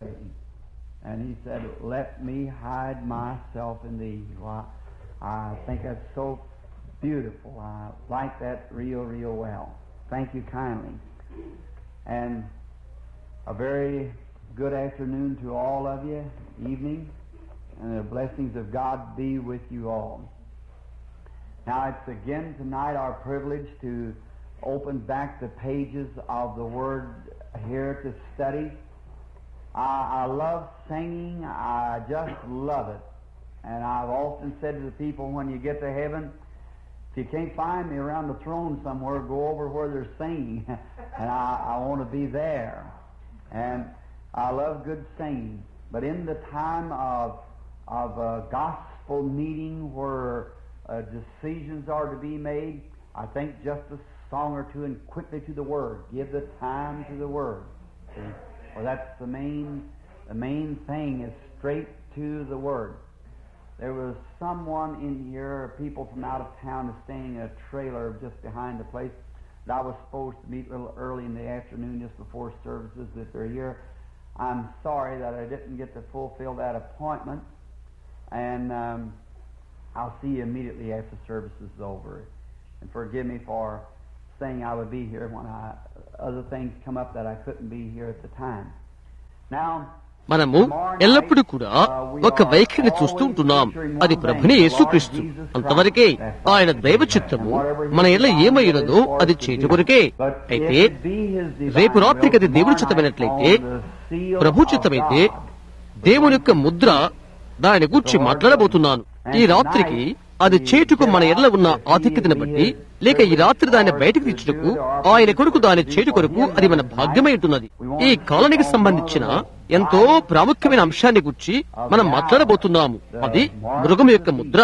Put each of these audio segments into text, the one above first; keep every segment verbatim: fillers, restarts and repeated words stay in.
And he said, "Let me hide myself in thee." Well, I think that's so beautiful. I like that real, real well. Thank you kindly. And a very good afternoon to all of you, evening, and the blessings of God be with you all. Now it's again tonight our privilege to open back the pages of the Word here to study. I, I love singing. I just love it. And I've often said to the people, when you get to heaven, if you can't find me around the throne somewhere, go over where they're singing. And I, I want to be there. And I love good singing. But in the time of, of a gospel meeting where uh, decisions are to be made, I think just a song or two and quickly to the Word. Give the time to the Word. See? Well, that's the main, the main thing is straight to the Word. There was someone in here, people from out of town, is staying in a trailer just behind the place that I was supposed to meet a little early in the afternoon, just before services, if they're here. I'm sorry that I didn't get to fulfill that appointment, and um, I'll see you immediately after service is over. And forgive me for saying I would be here when I, other things come up that I couldn't be here at the time. Now, మనము ఎల్లప్పుడూ కూడా ఒక వైఖరిని చూస్తూ ఉంటున్నాం. అది ప్రభుని యేసుక్రీస్తు. అంతవరకే ఆయన దైవ చిత్తము మన ఎల్ల ఏమైనదో అది చేయట కొరకే. అయితే రేపు రాత్రికి అది దేవుని చిత్తమైనట్లయితే, ప్రభు చిత్తమైతే దేవుని యొక్క ముద్ర దాని గురించి మాట్లాడబోతున్నాను. ఈ రాత్రికి అది చేటుకు మన ఎడల ఉన్న ఆధిక్యతను బట్టి, లేక ఈ రాత్రి దాన్ని బయటకు తెచ్చుటకు ఆయన కొరకు దాని చేటు కొరకు అది మన భాగ్యమై ఉంటున్నది. ఈ కాలానికి సంబంధించిన ఎంతో ప్రాముఖ్యమైన అంశాన్ని గురించి మనం మాట్లాడబోతున్నాము. అది మృగం యొక్క ముద్ర.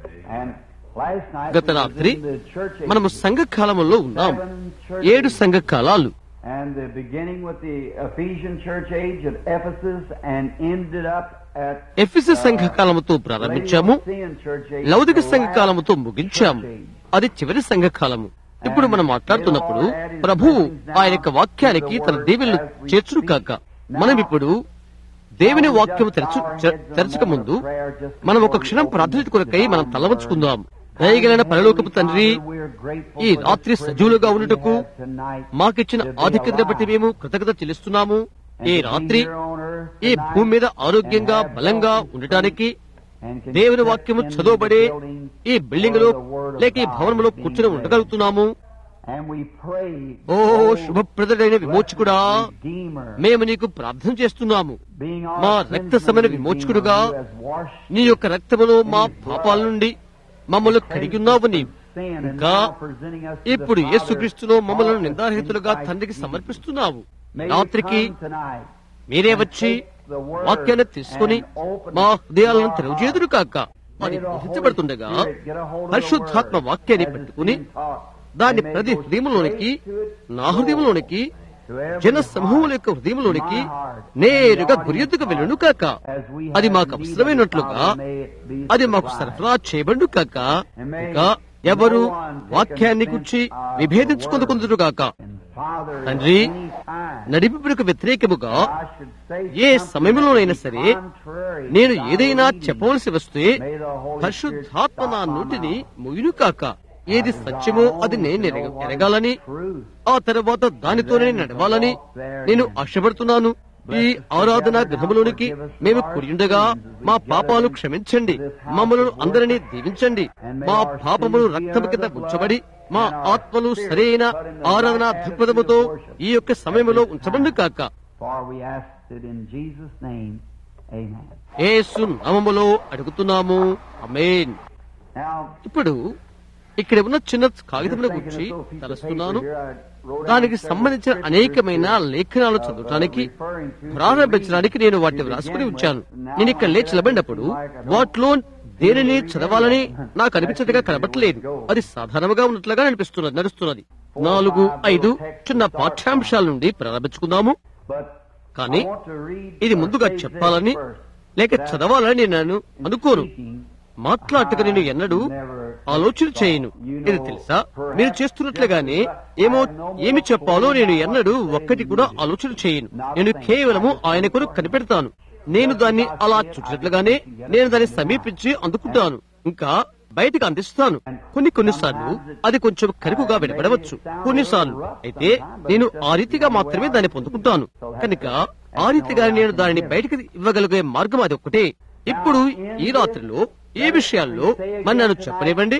గత రాత్రి మనము సంఘకాలంలో ఉన్నాం. ఏడు సంఘకాలాలు. And uh, beginning with the Ephesian church age at Ephesus and ended up at Ephesus సంఘకాలముతో ప్రారంభించాము, లౌదిక సంఘకాలముతో ముగించాము. అది చివరి సంఘకాలము. ఇప్పుడు మనం మాట్లాడుతున్నప్పుడు ప్రభువు ఆయన యొక్క వాక్యానికి తన దీవెనలు చేర్చును కాక. మనం ఇప్పుడు దేవుని వాక్యము తెరచు తెరచక ముందు మనం ఒక క్షణం ప్రార్థన కొరకై మనం తలవంచుకుందాం. దయగలిగిన పరలోకపు తండ్రి, ఈ రాత్రి సజీవులుగా ఉండుటకు మాకిచ్చిన ఆధిక్యతను బట్టి మేము కృతజ్ఞత చెల్లిస్తున్నాము. ఈ రాత్రి ఈ భూమి మీద ఆరోగ్యంగా బలంగా ఉండటానికి దేవుని వాక్యము చదవబడే ఈ బిల్డింగ్ లో లేక ఈ భవనంలో కూర్చొని ఉండగలుగుతున్నాము. ఓ శుభప్రదుడైన విమోచకుడా, మేము నీకు ప్రార్థన చేస్తున్నాము. మా రక్తసమైన విమోచకుడుగా నీ యొక్క రక్తములో మా పాపాల నుండి మమ్మల్ని కడిగిన్నావు నీవు. ఇంకా ఇప్పుడు యేసుక్రీస్తులో మమ్మల్ని నిందారహితులుగా తండ్రికి సమర్పిస్తున్నావు. రాత్రికి మీరే వచ్చి వాక్యాన్ని తీసుకుని మా హృదయాలను తెరవజేదురు కాక. అది గ్రహించబడుతుండగా పరిశుద్ధాత్మ వాక్యాన్ని పెట్టుకుని దాన్ని ప్రతి హృదయంలోనికి, నా హృదయంలోనికి, జన సమూహముల యొక్క హృదయంలోనికి నేరుగా గురియెత్తుకు వెళ్ళును కాక. అది మాకు అవసరమైనట్లుగా అది మాకు సరఫరా చేయబడు కాక. ఇంకా ఎవరు వాక్యాన్ని గురించి విభేదించుకొందుకుందురు కాక. తండ్రి, నడిపింపునకు వ్యతిరేకముగా ఏ సమయంలోనైనా సరే నేను ఏదైనా చెప్పవలసి వస్తే పరిశుద్ధాత్మ నా నోటిని ముయ్యును కాక. ఏది సత్యమో అది నేను ఎరగాలని, ఆ తర్వాత దానితోనే నడవాలని నేను ఆశపడుతున్నాను. ఈ ఆరాధనా గృహములోనికి మేము కూడియుండగా మా పాపాలు క్షమించండి, మమ్మల్ని అందరినీ దీవించండి. మా పాపములు రక్తము కింద ఉంచబడి మా ఆత్మలు సరైన ఆరాధనా దృక్పథముతో ఈ యొక్క సమయంలో ఉంచబడి కాక. యేసు నామములో అడుగుతున్నాము, ఆమేన్. ఇప్పుడు ఇక్కడ ఉన్న చిన్న కాగితముల గురించి తలుస్తున్నాను. దానికి సంబంధించిన అనేకమైన లేఖనాలు చదవటానికి ప్రారంభించడానికి నేను వాటిని వ్రాసుకుని ఉంచాను. నేను ఇక్కడ లేచి నిలబడినప్పుడు వాటిలో దేనిని చదవాలని నాకు అనిపించట్టుగా కనబట్టలేదు. అది సాధారణంగా ఉన్నట్లుగా అనిపిస్తున్నది నడుస్తున్నది. నాలుగు ఐదు చిన్న పాఠ్యాంశాల నుండి ప్రారంభించుకుందాము. కానీ ఇది ముందుగా చెప్పాలని లేక చదవాలని నేను అనుకోను. మాట్లాడటకు నేను ఎన్నడూ ఆలోచన చేయను. ఇది తెలుసా, మీరు చేస్తున్నట్లుగానే ఏమో ఏమి చెప్పాలో నేను ఎన్నడూ ఒక్కటి కూడా ఆలోచన చేయను. నేను కేవలము ఆయన కొరకు కనిపెడతాను. నేను దాన్ని అలా చూసినట్లుగానే నేను దాన్ని సమీపించి అందుకుంటాను, ఇంకా బయటకు అందిస్తాను. కొన్ని కొన్నిసార్లు అది కొంచెం కరుకుగా వినపడవచ్చు, కొన్నిసార్లు అయితే నేను ఆ రీతిగా మాత్రమే దాన్ని పొందుకుంటాను. కనుక ఆ రీతిగా నేను దానిని బయటకు ఇవ్వగలిగే మార్గం అది ఒక్కటే. ఇప్పుడు ఈ రాత్రిలో ఈ విషయాల్లో మరి నన్ను చెప్పనివ్వండి.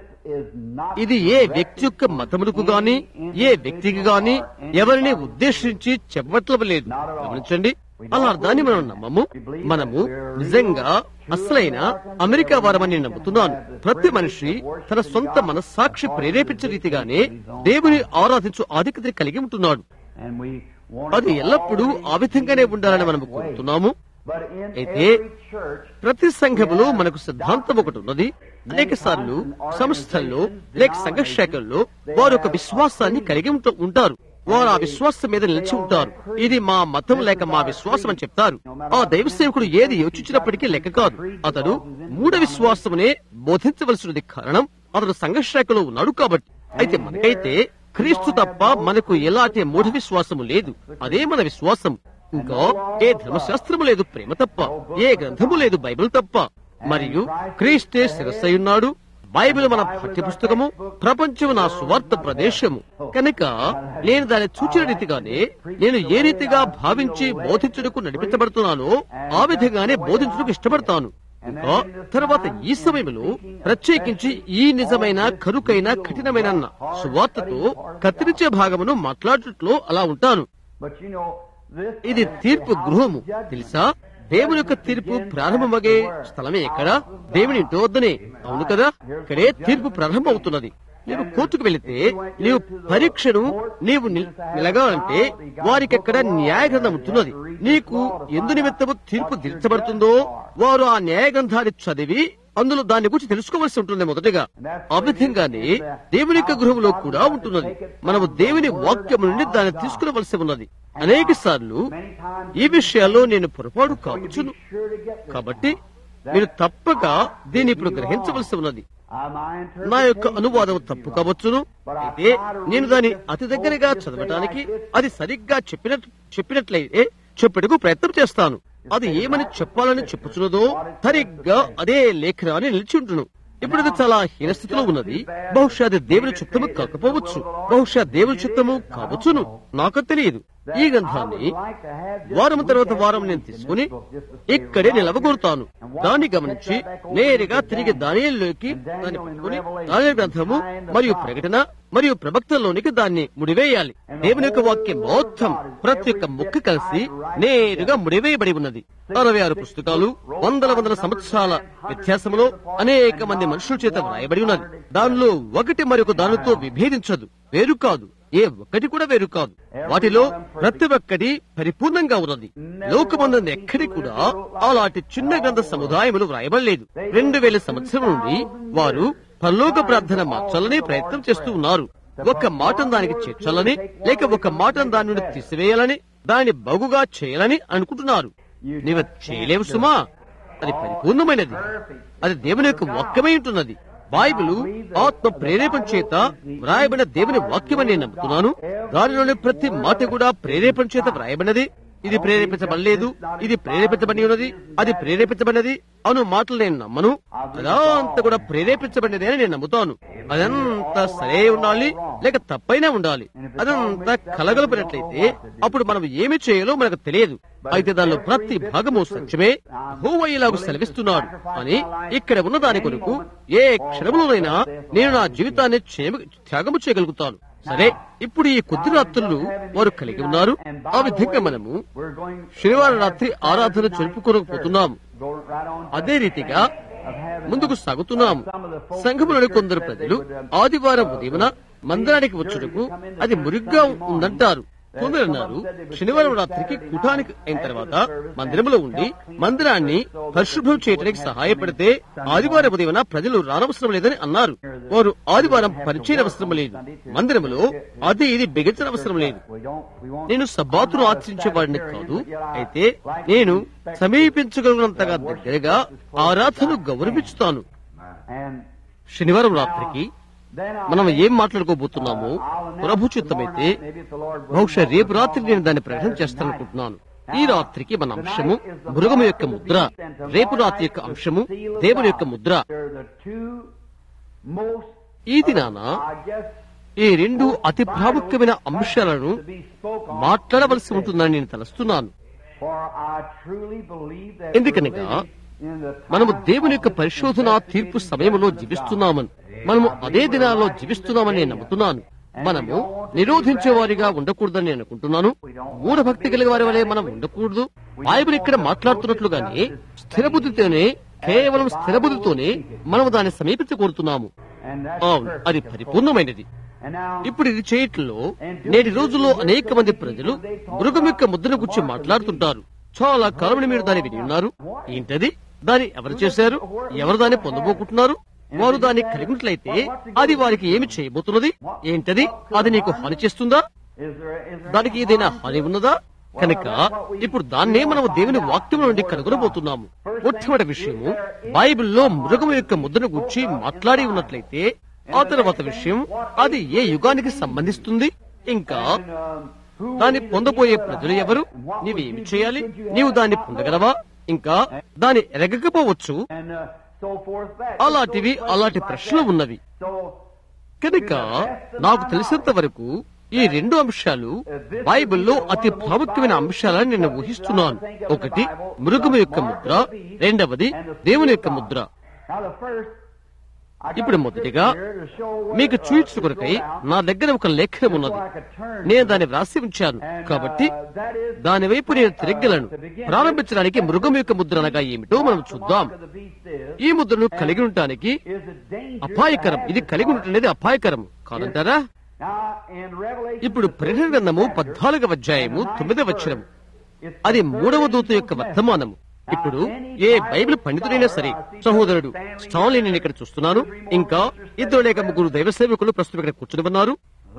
ఇది ఏ వ్యక్తి యొక్క మతములకు గాని ఏ వ్యక్తికి గాని ఎవరిని ఉద్దేశించి చెప్పట్లేదు లేదు. గమనించండి, అలా దాన్ని మనం నమ్మము. మనము నిజంగా అసలైన అమెరికా వారమని నమ్ముతున్నాను. ప్రతి మనిషి తన సొంత మనస్సాక్షి ప్రేరేపించే రీతిగానే దేవుని ఆరాధించు ఆధిక్యతని కలిగి ఉంటున్నాడు. అది ఎల్లప్పుడూ ఆ విధంగానే ఉండాలని మనము కోరుతున్నాము. అయితే ప్రతి సంఘములో మనకు సిద్ధాంతం ఒకటి ఉన్నది. అనేక సార్లు సంస్థల్లో లేక సంఘ శాఖల్లో వారు ఒక విశ్వాసాన్ని కలిగి ఉంటారు. వారు ఆ విశ్వాసం మీద నిలిచి ఉంటారు. ఇది మా మతం లేక మా విశ్వాసం అని చెప్తారు. ఆ దైవ సేవకుడు ఏది యోచించినప్పటికీ లెక్క కాదు. అతడు మూఢ విశ్వాసమునే బోధించవలసినది. కారణం అతడు సంఘ శాఖలో ఉన్నాడు కాబట్టి. అయితే మనకైతే క్రీస్తు తప్ప మనకు ఎలాంటి మూఢ విశ్వాసము లేదు. అదే మన విశ్వాసం. ఇంకా ఏ ధర్మశాస్త్రము లేదు ప్రేమ తప్ప, ఏ గ్రంథము లేదు బైబిల్ తప్ప. మరియు క్రీస్తే శిరస్సయున్నాడు. బైబిల్ మన పాఠ్య పుస్తకము, ప్రపంచం నా సువార్త ప్రదేశము. కనుక నేను దాన్ని చూచిన రీతిగానే నేను ఏ రీతిగా భావించి బోధించుటకు నడిపించబడుతున్నానో ఆ విధంగానే బోధించుటకు ఇష్టపడతాను. ఇంకా తర్వాత ఈ సమయంలో ప్రత్యేకించి ఈ నిజమైన కరుకైన కఠినమైన సువార్తతో కత్తిరించే భాగమును మాట్లాడటంలో అలా ఉంటాను. ఇది తీర్పు గృహము తెలుసా. దేవుని యొక్క తీర్పు ప్రారంభమగే స్థలమే ఎక్కడ? దేవుని ఇంటి వద్దనే. అవును కదా, ఇక్కడే తీర్పు ప్రారంభం అవుతున్నది. నీవు కోర్టుకు వెళితే నీవు పరీక్షను నీవు నిలగాలంటే వారికి అక్కడ న్యాయగ్రంథం ఉంటున్నది. నీకు ఎందు నిమిత్తము తీర్పు తీర్చబడుతుందో వారు ఆ న్యాయగ్రంథాన్ని చదివి అందులో దాని గురించి తెలుసుకోవలసి ఉంటుంది మొదటిగా. ఆ విధంగానే దేవుని యొక్క గృహంలో కూడా ఉంటున్నది. మనము దేవుని వాక్యము నుండి దాన్ని తీసుకునవలసి ఉన్నది. అనేక సార్లు ఈ విషయాల్లో నేను పొరపాటు కావచ్చును. కాబట్టి మీరు తప్పక దీన్ని ఇప్పుడు గ్రహించవలసి ఉన్నది. నా యొక్క అనువాదం తప్పు కావచ్చును. అయితే నేను దాన్ని అతి దగ్గరగా చదవటానికి అది సరిగ్గా చెప్పినట్ చెప్పినట్లయితే చెప్పుటకు ప్రయత్నం చేస్తాను. అది ఏమని చెప్పాలని చెప్పుచున్నదో సరిగ్గా అదే లేఖనాన్ని నిలిచి ఉంటును. ఇప్పుడు అది చాలా హీనస్థితిలో ఉన్నది. బహుశా అది దేవుని చిత్తము కాకపోవచ్చు, బహుశా దేవుని చిత్తము కావచ్చును, నాకు తెలియదు. ఈ గ్రంథాన్ని వారం తర్వాత వారం నేను తీసుకుని ఇక్కడే నిలవగొడతాను. దాన్ని గమనించి నేరుగా తిరిగి దానియేలులోకి దాన్ని పట్టుకుని దానియేలు గ్రంథము మరియు ప్రకటన మరియు ప్రవక్తల్లోనికి దాన్ని ముడివేయాలి. దేవుని యొక్క వాక్యం మొత్తం ప్రతి ఒక్క ముక్క కలిసి నేరుగా ముడివేయబడి ఉన్నది. అరవై ఆరు పుస్తకాలు వందల వందల సంవత్సరాల వ్యత్యాసంలో అనేక మంది మనుషుల చేత వ్రాయబడి ఉన్నది. దానిలో ఒకటి మరొక దానితో విభేదించదు, వేరు కాదు. ఏ ఒక్కటి కూడా వేరు కాదు. వాటిలో ప్రతి ఒక్కటి పరిపూర్ణంగా ఉన్నది. లోకమందున ఎక్కడి కూడా అలాంటి చిన్న గ్రంథ సముదాయములు వ్రాయబడలేదు. రెండు వేల సంవత్సరం నుండి వారు పరలోక ప్రార్థన మార్చాలని ప్రయత్నం చేస్తూ ఉన్నారు. ఒక మాటను దానికి చేర్చాలని లేక ఒక మాటను దాని నుండి తీసివేయాలని దానిని బాగుగా చేయాలని అనుకుంటున్నారు. నీవు చేయలేవు సుమా. అది పరిపూర్ణమైనది. అది దేవుని యొక్క వాక్యమై ఉంటున్నది. బైబిలు ఆత్మ ప్రేరేపణ చేత వ్రాయబడిన దేవుని వాక్యమని నేను నమ్ముతున్నాను. దానిలోని ప్రతి మాట కూడా ప్రేరేపణ చేత వ్రాయబడినది. ఇది ప్రేరేపించబడలేదు, ఇది ప్రేరేపించబడి ఉన్నది, అది ప్రేరేపించబడినది అను మాటలు నేను నమ్మను. అదంతా కూడా ప్రేరేపించబడినది అని నేను నమ్ముతాను. అదంతా సరే ఉండాలి లేక తప్పైనా ఉండాలి. అదంతా కలగలిపినట్లయితే అప్పుడు మనం ఏమి చేయాలో మనకు తెలియదు. అయితే దానిలో ప్రతి భాగము సత్యమే. యెహోవా ఇలాగు సెలవిస్తున్నాడు అని ఇక్కడ ఉన్న దాని కొరకు ఏ క్షణంలోనైనా నేను నా జీవితాన్ని త్యాగము చేయగలుగుతాను. సరే, ఇప్పుడు ఈ కొద్ది రాత్రులు వారు కలిగి ఉన్నారు. ఆ విధంగా మనము శనివారం రాత్రి ఆరాధన జరుపుకోకపోతున్నాము. అదే రీతిగా ముందుకు సాగుతున్నాము. సంఘములోని కొందరు ప్రజలు ఆదివారం ఉదయమున మందిరానికి వచ్చుటకు అది మురిగ్గా ఉందంటారు. కొందరు అన్నారు శనివారం రాత్రికి కూటానికి అయిన తర్వాత మందిరంలో ఉండి మందిరాన్ని పరిశుభ్రం చేయడానికి సహాయపడితే ఆదివారం ఉదయమున ప్రజలు రానవసరం లేదని అన్నారు. వారు ఆదివారం పరిచయం అవసరం లేదు, మందిరంలో అది ఇది బిగించిన అవసరం లేదు. నేను సబ్బాతును ఆచరించే వాడిని కాదు. అయితే నేను సమీపించగలిగినంతగా దగ్గరగా ఆరాధనను గౌరవించుతాను. శనివారం రాత్రికి మనం ఏం మాట్లాడుకోబోతున్నామో ప్రభు చిత్తమైతే బహుశా రేపు రాత్రి నేను దాన్ని ప్రకటన చేస్తాననుకుంటున్నాను. ఈ రాత్రికి మన అంశము మృగము యొక్క ముద్ర, రేపు రాత్రి యొక్క అంశము దేవుని యొక్క ముద్ర. ఈ దినాన ఈ రెండు అతి ప్రాముఖ్యమైన అంశాలను మాట్లాడవలసి ఉంటుందని నేను తలస్తున్నాను. ఎందుకనగా మనము దేవుని యొక్క పరిశోధన తీర్పు సమయంలో జీవిస్తున్నామని, మనము అదే దినాల్లో జీవిస్తున్నామని నేను నమ్ముతున్నాను. మనము నిరోధించే వారిగా ఉండకూడదని నేను అనుకుంటున్నాను. మూఢభక్తి కలిగిన వారి వలె మనం ఉండకూడదు. బైబిల్ ఇక్కడ మాట్లాడుతున్నట్లుగానే స్థిరబుద్ధితోనే, కేవలం స్థిరబుద్ధితోనే మనము దాన్ని సమీపించకూరుతున్నాము. అవును, అది పరిపూర్ణమైనది. ఇప్పుడు ఇది చేయట్లో నేటి రోజుల్లో అనేక మంది ప్రజలు మృగం యొక్క ముద్రను గురించి మాట్లాడుతుంటారు. చాలా కాలం మీరు దాన్ని విని ఉన్నారు. ఏంటది? దాన్ని ఎవరు చేశారు? ఎవరు దాన్ని పొందబోకుంటున్నారు? వారు దాన్ని కలిగినట్లయితే అది వారికి ఏమి చేయబోతున్నది? ఏంటది? అది నీకు హాని చేస్తుందా? దానికి ఏదైనా హాని ఉన్నదా? కనుక ఇప్పుడు దాన్నే మనం దేవుని వాక్యం నుండి కనుగొనబోతున్నాము. మొట్టమొదటి విషయము, బైబిల్లో మృగం యొక్క ముద్రను గురించి మాట్లాడి ఉన్నట్లయితే ఆ తర్వాత విషయం, అది ఏ యుగానికి సంబంధిస్తుంది, ఇంకా దాన్ని పొందబోయే ప్రజలు ఎవరు, నీవేమి చేయాలి, నీవు దాన్ని పొందగలవా, ఇంకా దాన్ని ఎరగకపోవచ్చు. అలాంటివి అలాంటి ప్రశ్నలు ఉన్నవి. కనుక నాకు తెలిసినంత వరకు ఈ రెండు అంశాలు బైబిల్లో అతి ప్రాముఖ్యమైన అంశాలని నేను ఊహిస్తున్నాను. ఒకటి మృగము యొక్క ముద్ర, రెండవది దేవుని యొక్క ముద్ర. ఇప్పుడు మొదటిగా మీకు చూయించు కొరకై నా దగ్గర ఒక లేఖనం ఉన్నది. నేను దాన్ని వ్రాసి ఉంచాను, కాబట్టి దాని వైపు నేను తిరగలను. ప్రారంభించడానికి మృగం యొక్క ముద్ర అనగా ఏమిటో మనం చూద్దాం. ఈ ముద్రను కలిగి ఉండటానికి అపాయకరం, ఇది కలిగి ఉండటం అపాయకరం కాదంటారా? ఇప్పుడు ప్రకటన గ్రంథము పద్నాలుగవ అధ్యాయము తొమ్మిదవ వచనము, అది మూడవ దూత యొక్క వర్తమానము. ఇప్పుడు ఏ బైబిల్ పండితుడైనా సరే, సహోదరుడు స్టాన్లీ నేను ఇక్కడ చూస్తున్నాను, ఇంకా ఇద్దరు లేక ముగ్గురు దైవ సేవకులు ప్రస్తుతం ఇక్కడ కూర్చుని ఉన్నారు.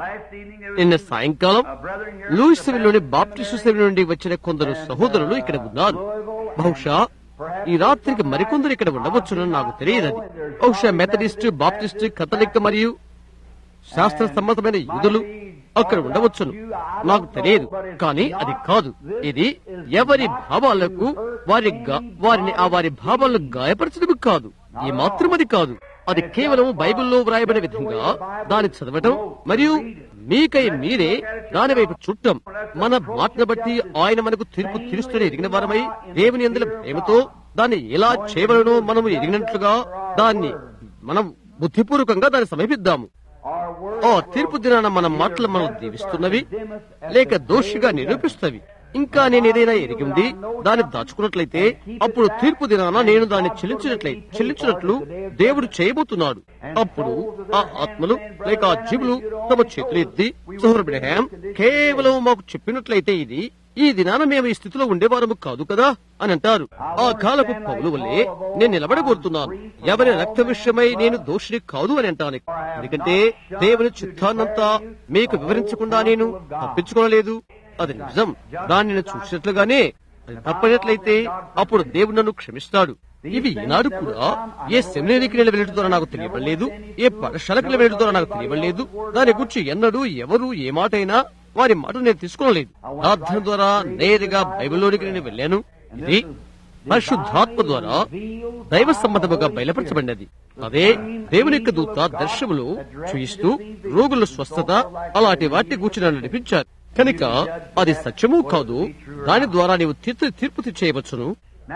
నిన్న సాయంకాలం లూయిస్ లోని బాప్టిస్టు సేవ నుండి వచ్చిన కొందరు సహోదరులు ఇక్కడ ఉన్నారు. బహుశా ఈ రాత్రికి మరికొందరు ఇక్కడ ఉండవచ్చునని నాకు తెలియదు. బహుశా మెథడిస్ట్, బాప్టిస్ట్, కథలిక్ మరియు శాస్త్ర సమ్మతమైన యూదులు అక్కడ ఉండవచ్చును, నాకు తెలియదు. కానీ అది కాదు. ఇది ఎవరి భావాలకు వారి వారిని ఆ వారి భావాలను గాయపరచడం కాదు, ఈ మాత్రం అది కాదు. అది కేవలం బైబిల్లో వ్రాయబడిన విధంగా దాన్ని చదవటం మరియు మీకై మీరే దాని వైపు చుట్టం. మన మాటను బట్టి ఆయన మనకు తీర్పు తీరుస్తూనే ఎరిగిన వారమై దేవుని యందు ప్రేమతో దాన్ని ఎలా చేయవలనో మనము ఎరిగినట్లుగా దాన్ని మనం బుద్ధిపూర్వకంగా దాన్ని సమీపిద్దాము. ఆ తీర్పు దినాన మన మాటలు మనం దీవిస్తున్నవి లేక దోషిగా నిరూపిస్తున్నవి. ఇంకా నేను ఏదైనా ఎరిగి ఉంది దాన్ని దాచుకున్నట్లయితే అప్పుడు తీర్పు దినాన నేను దాన్ని చెల్లించినట్లయి చెల్లించినట్లు దేవుడు చేయబోతున్నాడు. అప్పుడు ఆ ఆత్మలు లేక ఆ జీవులు తమ చేతులు ఎత్తి, సహోదరుడు అబ్రహాం కేవలం మాకు చెప్పినట్లయితే ఇది ఈ దినాన మేము ఈ స్థితిలో ఉండేవారము కాదు కదా అని అంటారు. ఆ కాలపు పౌలు వల్లే నేను నిలబడగోరుతున్నాను. ఎవరి రక్త విషయమై నేను దోషిని కాదు అని అంటాను. ఎందుకంటే దేవుని చిత్తాన్నంతా మీకు వివరించకుండా నేను తప్పించుకోలేదు. అది నిజం. దాన్ని నేను చూసినట్లుగానే అది తప్పనట్లయితే అప్పుడు దేవుడు నన్ను క్షమిస్తాడు. ఇవి ఈనాడు కూడా ఏ సెమినరీకి నేను వెళ్ళడం ద్వారా నాకు తెలియబడలేదు, ఏ పాఠశాలకు వెళ్ళడం ద్వారా నాకు తెలియబడలేదు. దాని గురించి ఎన్నడూ ఎవరు ఏ మాట అయినా వారి మాట నేను తీసుకోలేదు. ప్రార్థన ద్వారా నేరుగా బైబిల్లోనికి నేను వెళ్ళాను. ఇది పరిశుద్ధాత్మ ద్వారా దైవ సంబంధముగా బయలుపరచబడినది. అదే దేవుని యొక్క దూత దర్శనములు చూయిస్తూ రోగుల స్వస్థత అలాంటి వాటిని గూర్చి నన్ను నడిపించారు. కనుక అది సత్యము కాదు, దాని ద్వారా నీవు తీర్పు తీర్పు చేయవచ్చును.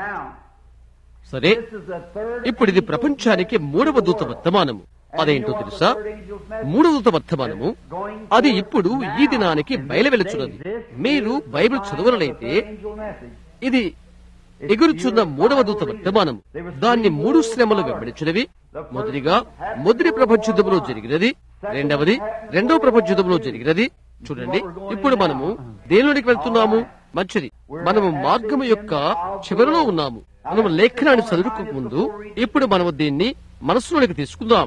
సరే, ఇప్పుడు ఇది ప్రపంచానికి మూడవ దూత వర్తమానము. అదేంటో తెలుసా? మూడవ దూత వర్తమానము అది ఇప్పుడు ఈ దినానికి బయలువెలుచున్నది. మీరు బైబిల్ చదువులైతే ఇది ఎగురుచున్న మూడవ దూత వర్తమానము. దాన్ని మూడు శ్రమలు వెంబడించినవి. మొదటిగా మొదటి ప్రపంచ యుద్ధంలో జరిగినది, రెండవది రెండవ ప్రపంచ యుద్ధంలో జరిగినది. చూడండి, ఇప్పుడు మనము దేనిలోనికి వెళ్తున్నాము? మంచిది, మనము మార్గము యొక్క చివరిలో ఉన్నాము. మనము లేఖనాన్ని చదువుకోక ముందు ఇప్పుడు మనము దీన్ని మనసులోనికి తీసుకుందాం.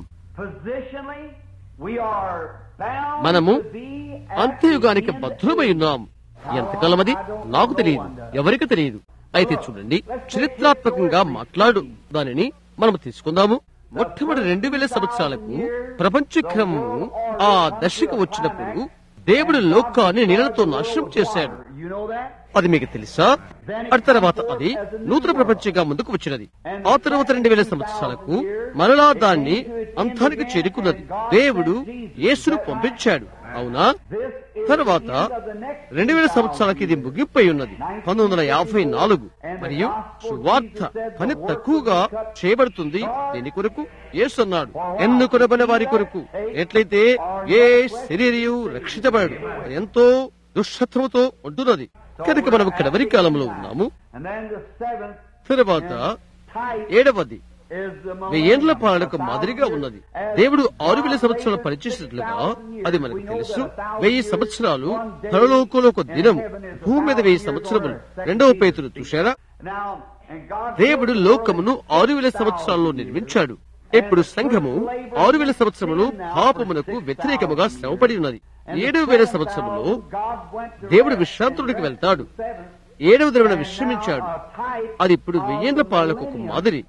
మనము అంత్యయుగానికి బద్ధులమై ఉన్నాం. ఎంతకాలం అది నాకు తెలియదు, ఎవరికి తెలియదు. అయితే చూడండి, చరిత్రాత్మకంగా మాట్లాడు దానిని మనము తీసుకుందాము. మొట్టమొదటి రెండు వేల సంవత్సరాలకు ప్రపంచ క్రమము ఆ దశకు వచ్చినప్పుడు దేవుడు లోకాన్ని నీళ్లతో నాశనం చేశాడు. అది మీకు తెలుసా? ఆ తర్వాత అది నూతన ప్రపంచంగా ముందుకు వచ్చినది. ఆ తర్వాత రెండు వేల సంవత్సరాలకు మరలా దాన్ని అంతానికి చేరుకున్నది. దేవుడు యేసును పంపించాడు. అవునా? తర్వాత రెండు వేల సంవత్సరాలకి ఇది ముగింపై ఉన్నది. పంతొమ్మిది వందల యాభై నాలుగు మరియు సువార్త పని తక్కువగా చేయబడుతుంది. దీని కొరకు యేసు అన్నాడు, ఎన్నుకొనబడిన వారి కొరకు. ఎట్లయితే ఏ శరీరయు రక్షించబడు, ఎంతో దుష్టత్వముతో ఉంటున్నది. కనుక మనం కడవరి కాలంలో ఉన్నాము. తర్వాత ఏడవది వెయ్యేండ్ల పాలనకు మాదిరిగా ఉన్నది. దేవుడు ఆరు వేల సంవత్సరాలు పనిచేసినట్లుగా అది మనకు తెలుసు. వెయ్యి సంవత్సరాలు పరలోకంలో ఒక దినం, భూమి మీద వెయ్యి సంవత్సరములు. రెండవ పేతురు చూశారా? దేవుడు లోకమును ఆరు వేల సంవత్సరాల్లో నిర్మించాడు. ఇప్పుడు సంఘము ఆరు వేల సంవత్సరములు పాపమునకు వ్యతిరేకముగా శ్రమపడి ఉన్నది. ఏడు వేల సంవత్సరములో దేవుడు విశ్రాంతుడికి వెళ్తాడు. ఏడవ దినమున విశ్రమించాడు. అది ఇప్పుడు వెయ్యేండ్ల పాలనకు ఒక మాదిరి.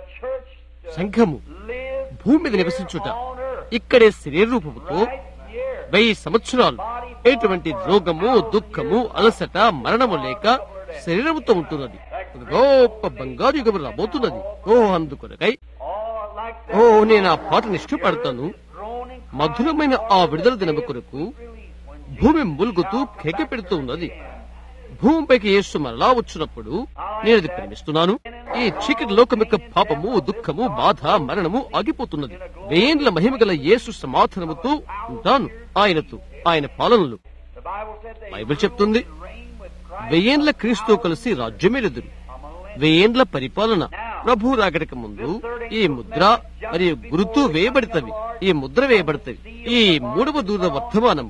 సంఘము భూమి మీద నివసించుట ఇక్కడే శరీర రూపముతో వెయ్యి సంవత్సరాలు ఎటువంటి రోగము, దుఃఖము, అలసట, మరణము లేక శరీరముతో ఉంటున్నది. గొప్ప బంగారు యుగము రాబోతున్నది. ఓ అందుకొనకై ఓ నేను ఆ పాటను ఇష్టపడతాను. మధురమైన ఆ విడుదల దినము కొరకు భూమి ములుగుతూ కేక పెడుతూ ఉన్నది. భూమిపైకి యేసు మరలా వచ్చినప్పుడు నేను అది ప్రేమిస్తున్నాను. ఈ చీకటి లోకం యొక్క పాపము, దుఃఖము, బాధ, మరణము ఆగిపోతున్నది. వేండ్ల మహిమ గల యేసు సమాధానముతో ఉంటాను ఆయనతో, ఆయన పాలనలు. బైబిల్ చెప్తుంది, వెయ్యేండ్ల క్రీస్తు కలిసి రాజ్యమేలెదురు. వెయ్యేండ్ల పరిపాలన. ప్రభు రాకడక ముందు ఈ ముద్ర మరియు గుర్తు వేయబడతవి. ఈ ముద్ర వేయబడతవి. ఈ మూడవ దూర వర్తమానము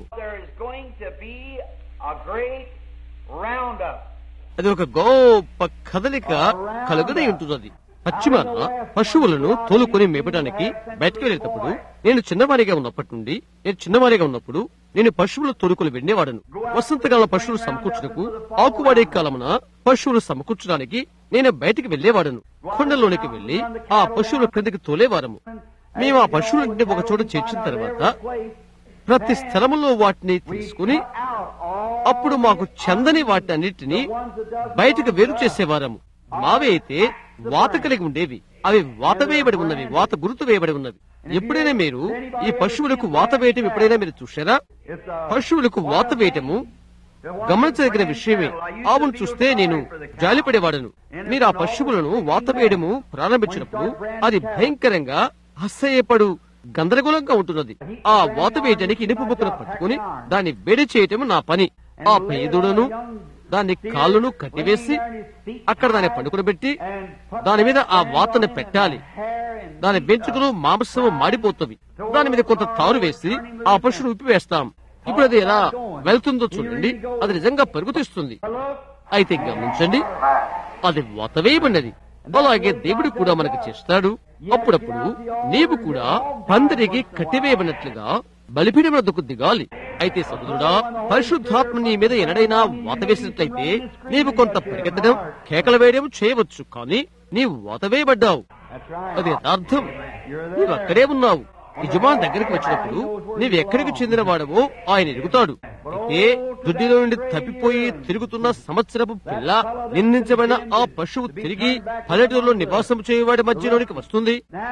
అది ఒక గొప్ప కదలిక కలుగునై ఉంటున్నది. పశ్చిమాన పశువులను తోలుకొని మేపడానికి బయటకు వెళ్ళేటప్పుడు నేను చిన్నవారిగా ఉన్నప్పటి నుండి నేను చిన్నవారిగా ఉన్నప్పుడు నేను పశువులు తోలుకొని వెళ్లేవాడను. వసంతకాల పశువులు సమకూర్చుటకు, ఆకువాడే కాలమున పశువులు సమకూర్చడానికి నేను బయటికి వెళ్లేవాడను. కొండలోనికి వెళ్లి ఆ పశువుల క్రిందికి తోలేవారము. మేము ఆ పశువులన్నింటినీ ఒక చోట చేర్చిన తర్వాత ప్రతి స్థలములో వాటిని తీసుకుని అప్పుడు మాకు చెందని వాటి అన్నిటినీ బయటకు వేరు చేసేవారము. మావే అయితే వాత కలిగి ఉండేవి. అవి వాత వేయబడి ఉన్నవి, వాత గుర్తు వేయబడి ఉన్నవి. ఎప్పుడైనా మీరు ఈ పశువులకు వాత వేయటం ఎప్పుడైనా మీరు చూశారా? పశువులకు వాత వేయటము గమనించదగిన విషయమే. ఆవును చూస్తే నేను జాలిపడేవాడను. మీరు ఆ పశువులను వాత వేయడము ప్రారంభించినప్పుడు అది భయంకరంగా అసహ్యపడు గందరగోళంగా ఉంటున్నది. ఆ వాత వేయటానికి ఇనుపు ముక్కను పట్టుకుని దాన్ని వేడి చేయటం నా పని. ఆ పేదుడును దాన్ని కాళ్ళను కట్టివేసి అక్కడ దాన్ని పండుకుని పెట్టి దాని మీద ఆ వాతను పెట్టాలి. దాని బెంచుకులు మాంసము మాడిపోతుంది. దాని మీద కొంత తారు వేసి ఆ పశువును ఉప్పివేస్తాం. ఇప్పుడు అది ఎలా వెళ్తుందో చూడండి. అది నిజంగా పరుగుతీస్తుంది. అయితే గమనించండి, అది వాత వేయబడినది. అలాగే దేవుడు కూడా మనకు చేస్తాడు. అప్పుడప్పుడు నీవు కూడా పందిరికి కట్టివేయబడినట్లుగా బలిపీఠం వద్దకు దిగాలి. అయితే సహోదరుడా, పరిశుద్ధాత్మ నీ మీద ఎనడైనా వాత వేసినట్లయితే నీవు కొంత పరిగెత్తడం, కేకలు వేయడం చేయవచ్చు, కానీ నీవు వాత వేయబడ్డావు. అది యథార్థం. నీవు అక్కడే ఉన్నావు. యజమాని దగ్గరికి వచ్చినప్పుడు నీవు ఎక్కడికి చెందిన వాడవో ఆయన ఎరుగుతాడు. అయితే దుడ్డిలో నుండి తప్పిపోయి తిరుగుతున్న సంవత్సరపు పిల్ల నిందించబడిన ఆ పశువు తిరిగి పల్లెటూరులో నివాసం చేయవాడి మధ్యలోనికి వస్తుంది.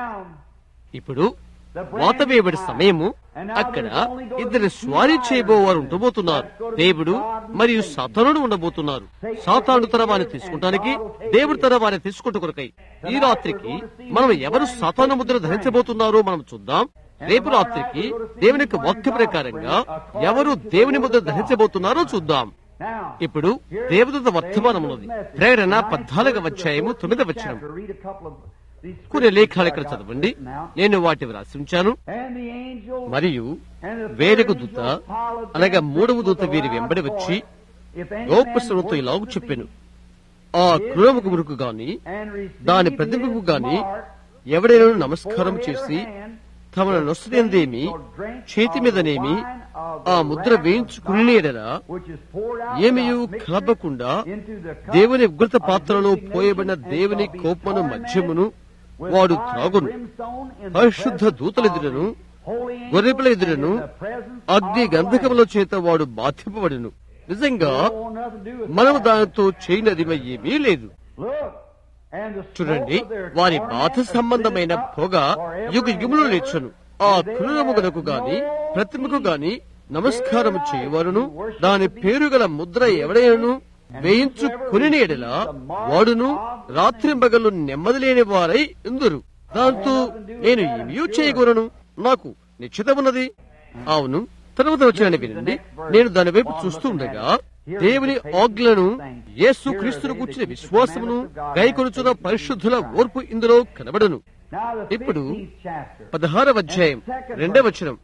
ఇప్పుడు వాత వేయబడి సమయము. అక్కడ ఇద్దరు స్వారీ చేయబోవారు ఉండబోతున్నారు. దేవుడు మరియు సాతానుడు ఉండబోతున్నారు. సాతాను తన వారిని తీసుకుంటానికి, దేవుడు తన వారిని తీసుకుంటూ కొరకై. ఈ రాత్రికి మనం ఎవరు సాతాను ముద్ర ధరించబోతున్నారో మనం చూద్దాం. రేపు రాత్రికి దేవుని యొక్క వాక్య ప్రకారంగా ఎవరు దేవుని ముద్ర ధరించబోతున్నారో చూద్దాం. ఇప్పుడు దేవదూత వర్తమానం ఉన్నది. ప్రేరణ పద్నాలుగవ అధ్యాయము తొమ్మిదవ వచనం. కొన్ని లేఖలు ఇక్కడ చదవండి. నేను వాటి వ్రాసి ఉంచాను. మరియు వేరొక దూత అనగా మూడవ దూత వీరి వెంబడి వచ్చి గొప్ప స్వరంతో ఇలాగ చెప్పెను, ఆ క్రూరముకు మురుకు గాని దాని ప్రతిమకు గాని ఎవడైనా నమస్కారం చేసి తమను నొసలేందేమి చేతి మీదనేమి ఆ ముద్ర వేయించుకునేడలా ఏమియూ కలపకుండా దేవుని ఉగ్రత పాత్రలో పోయబడిన దేవుని కోపమును మధ్యమును వాడు త్రాగును. పరిశుద్ధ దూతలెదురను గొర్రెపిల్ల ఎదురను అగ్ని గంధకముల చేత వాడు బాధింపబడును. నిజంగా మనము దానితో చేయనది ఏమీ లేదు. చూడండి, వారి బాధ సంబంధమైన పొగ యుగ యుగములు లేచును. ఆ క్రూరముగనకు గాని ప్రతిమకు గాని నమస్కారము చేయవారును దాని పేరు గల ముద్ర ఎవడైనను వేయించు కొనిన ఎడల వాడును రాత్రింబగలు నెమ్మది లేని వారై ఇందురు. దాంతో నేను ఏమీ చేయకూడను, నాకు నిశ్చితమున్నది. అవును, తర్వాత వచ్చిన వినండి. నేను దాని వైపు చూస్తూ ఉండగా దేవుని ఆజ్ఞలను యేసు క్రీస్తును కూర్చిన విశ్వాసమును గైకొనుచున్న పరిశుద్ధుల ఓర్పు ఇందులో కనబడును. ఇప్పుడు పదహారవ అధ్యాయం రెండవ వచనం.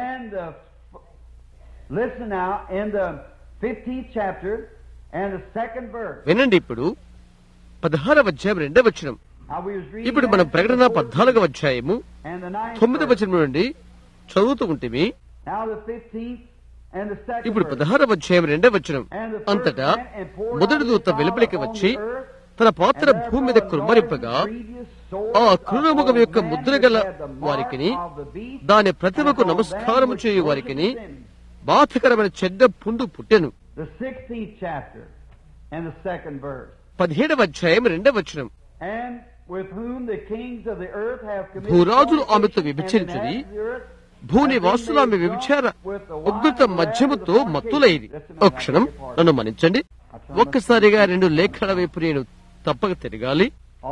వినండి, ఇప్పుడు పదహారవ అధ్యాయం రెండవ వచనం. ఇప్పుడు మనం ప్రకటన పద్నాలుగవ అధ్యాయము తొమ్మిదవ వచనం నుండి చదువుతూ ఉంటేమి. ఇప్పుడు పదహారవ అధ్యాయం రెండవ వచనం. అంతటా మొదటి దూత వెలుపలికి వచ్చి తన పాత్ర భూమి మీద కుమ్మరింపగా ఆ క్రూరముఖం యొక్క ముద్ర గల వారికిని దాని ప్రతిమకు నమస్కారము చేయు వారికిని బాధకరమైన చెడ్డ పుండు పుట్టెను. పదిహేడవ అధ్యాయం రెండవ వచనం. భూరాజులు ఆమెతో వ్యభిచరించుని భూనివాసులు ఆమె వ్యభిచార ఉగ్రత మధ్యముతో మత్తులైది. ఒక క్షణం నన్ను మన్నించండి. ఒక్కసారిగా రెండు లేఖల వైపు నేను తప్పక తిరగాలి.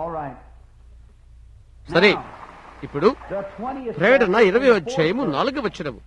సరే, ఇప్పుడు ప్రకటన ఇరవై అధ్యాయము నాలుగవ వచనము.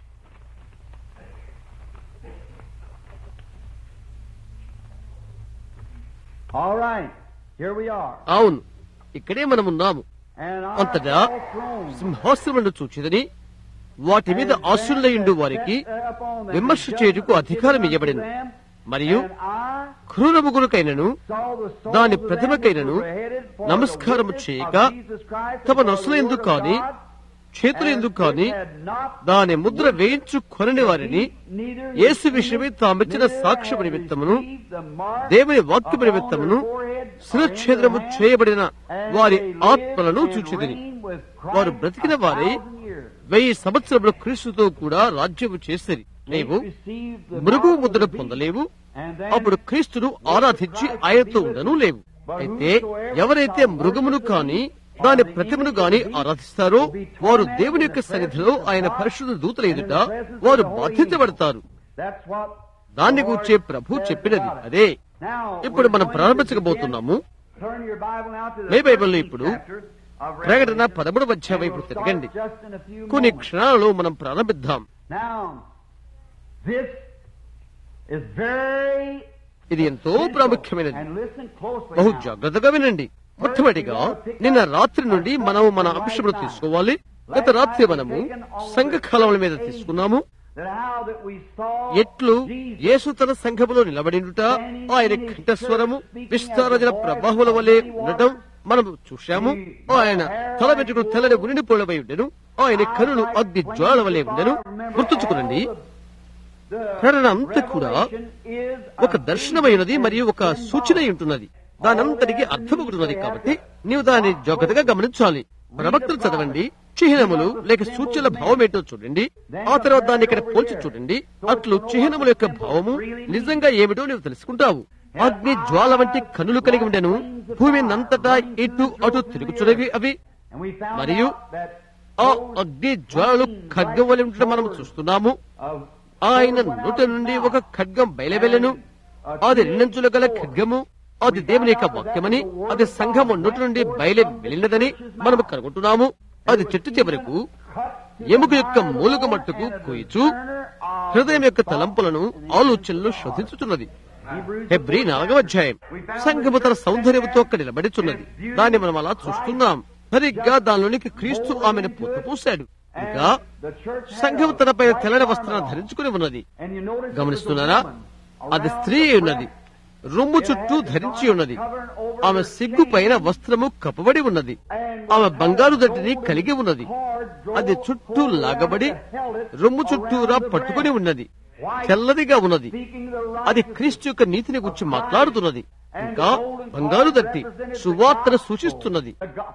అవును, ఇక్కడే మనమున్నాము. అంతటా సింహాసనములను చూచిదని వాటి మీద ఆశులయుండు వారికి విమర్శ చేయుటకు అధికారం ఇవ్వబడింది. మరియు క్రూరముగులకైనను దాని ప్రతిమకైనను నమస్కారము చేయక తమ నొసలెందుకు కాని చేతులెందుకు కాని దాని ముద్ర వేయించు కొనని వారిని యేసు విషయమై తామిచ్చిన సాక్ష్యము నిమిత్తమును దేవుని వాక్యము నిమిత్తమును శిరఛేదనము చేయబడిన వారి ఆత్మలను చూచితిని. వారు బ్రతికిన వారి వెయ్యి సంవత్సరముల క్రీస్తుతో కూడా రాజ్యము చేసిరి. నీవు మృగు ముద్రను పొందలేవు, అప్పుడు క్రీస్తును ఆరాధించి ఆయనతో ఉండను లేవు. అయితే ఎవరైతే మృగమును కాని దాని ప్రతిమను గాని ఆరాధిస్తారో వారు దేవుని యొక్క సన్నిధిలో ఆయన పరిశుద్ధ దూతల ఎదుట వారు బాధించబడతారు. దాన్ని గూర్చే ప్రభు చెప్పినది అదే. ఇప్పుడు మనం ప్రారంభించబోతున్నాము. మీ బైబిల్లో ఇప్పుడు ప్రకటన పదమూడవ అధ్యాయం వైపు తిరగండి. కొన్ని క్షణాలలో మనం ప్రారంభిద్దాం. ఇది ఎంతో ప్రాముఖ్యమైనది. బహు జాగ్రత్తగా వినండి. మొట్టమొదటిగా నిన్న రాత్రి నుండి మనము మన అంశములు తీసుకోవాలి. గత రాత్రి మనము సంఘకాలముల మీద తీసుకున్నాము. ఎట్లు యేసు తన సంఘములో నిలబడినుట, ఆయన కంఠస్వరము విస్తారజన ప్రవాహముల వలె ఉండటం మనము చూశాము. ఆయన తల వెంట్రుకలు తెల్లని ఉనిని పొలవై ఉండెను, ఆయన కనులు అగ్ని జ్వాల వలె ఉండెను. గుర్తుంచుకునండి, ప్రకటన అంతా కూడా ఒక దర్శనమైనది మరియు ఒక సూచన ఉంటున్నది. దానంతటికి అర్థమవుతున్నది. కాబట్టి నీవు దాన్ని జాగ్రత్తగా గమనించాలి. ప్రవక్తలు చదవండి, చిహ్నములు లేక సూచనల భావం ఏంటో చూడండి. ఆ తర్వాత దాన్ని ఇక్కడ పోల్చి చూడండి. అట్లు చిహ్నముల యొక్క భావము నిజంగా ఏమిటో నీవు తెలుసుకుంటావు. అగ్ని జ్వాల వంటి కన్నులు కలిగి ఉండెను, భూమి నంతటా ఇటు అటు తిరుగుచున్నవి అవి. మరియు ఆ అగ్ని జ్వాలలు ఖడ్గం వలె ఉండటం మనం చూస్తున్నాము. ఆయన నోట నుండి ఒక ఖడ్గం బయలువెళ్ళెను. అది రెండంచుల గల ఖడ్గము. అది దేవుని యొక్క వాక్యమని, అది సంఘము నోటి నుండి బయలు వెళ్ళినదని మనము కనుగొంటున్నాము. అది చెట్టు చివరకు ఎముక యొక్క మూలుగ మట్టుకు కోయిచు హృదయం యొక్క తలంపులను ఆలోచనలు శోధించుతున్నది. హెబ్రీ నాలుగవ అధ్యాయం. సంఘము తన సౌందర్యంతో అక్కడ నిలబడిచున్నది. దాన్ని మనం అలా చూస్తున్నాం. సరిగ్గా దానిలోనికి క్రీస్తు ఆమెను పూత పూశాడు. ఇంకా సంఘము తనపై తెల్లని వస్త్రాన్ని ధరించుకుని ఉన్నది. గమనిస్తున్నారా? అది స్త్రీ ఉన్నది, రొమ్ము చుట్టూ ధరించి ఉన్నది. ఆమె సిగ్గు పైన వస్త్రము కప్పబడి ఉన్నది. ఆమె బంగారు దట్టిని కలిగి ఉన్నది. అది చుట్టూ లాగబడి రొమ్ము చుట్టూరా పట్టుకుని ఉన్నది. తెల్లదిగా ఉన్నది. అది క్రీస్తు యొక్క నీతిని గురించి మాట్లాడుతున్నది. ఇంకా బంగారు దత్తి సువార్తను సూచిస్తున్నది.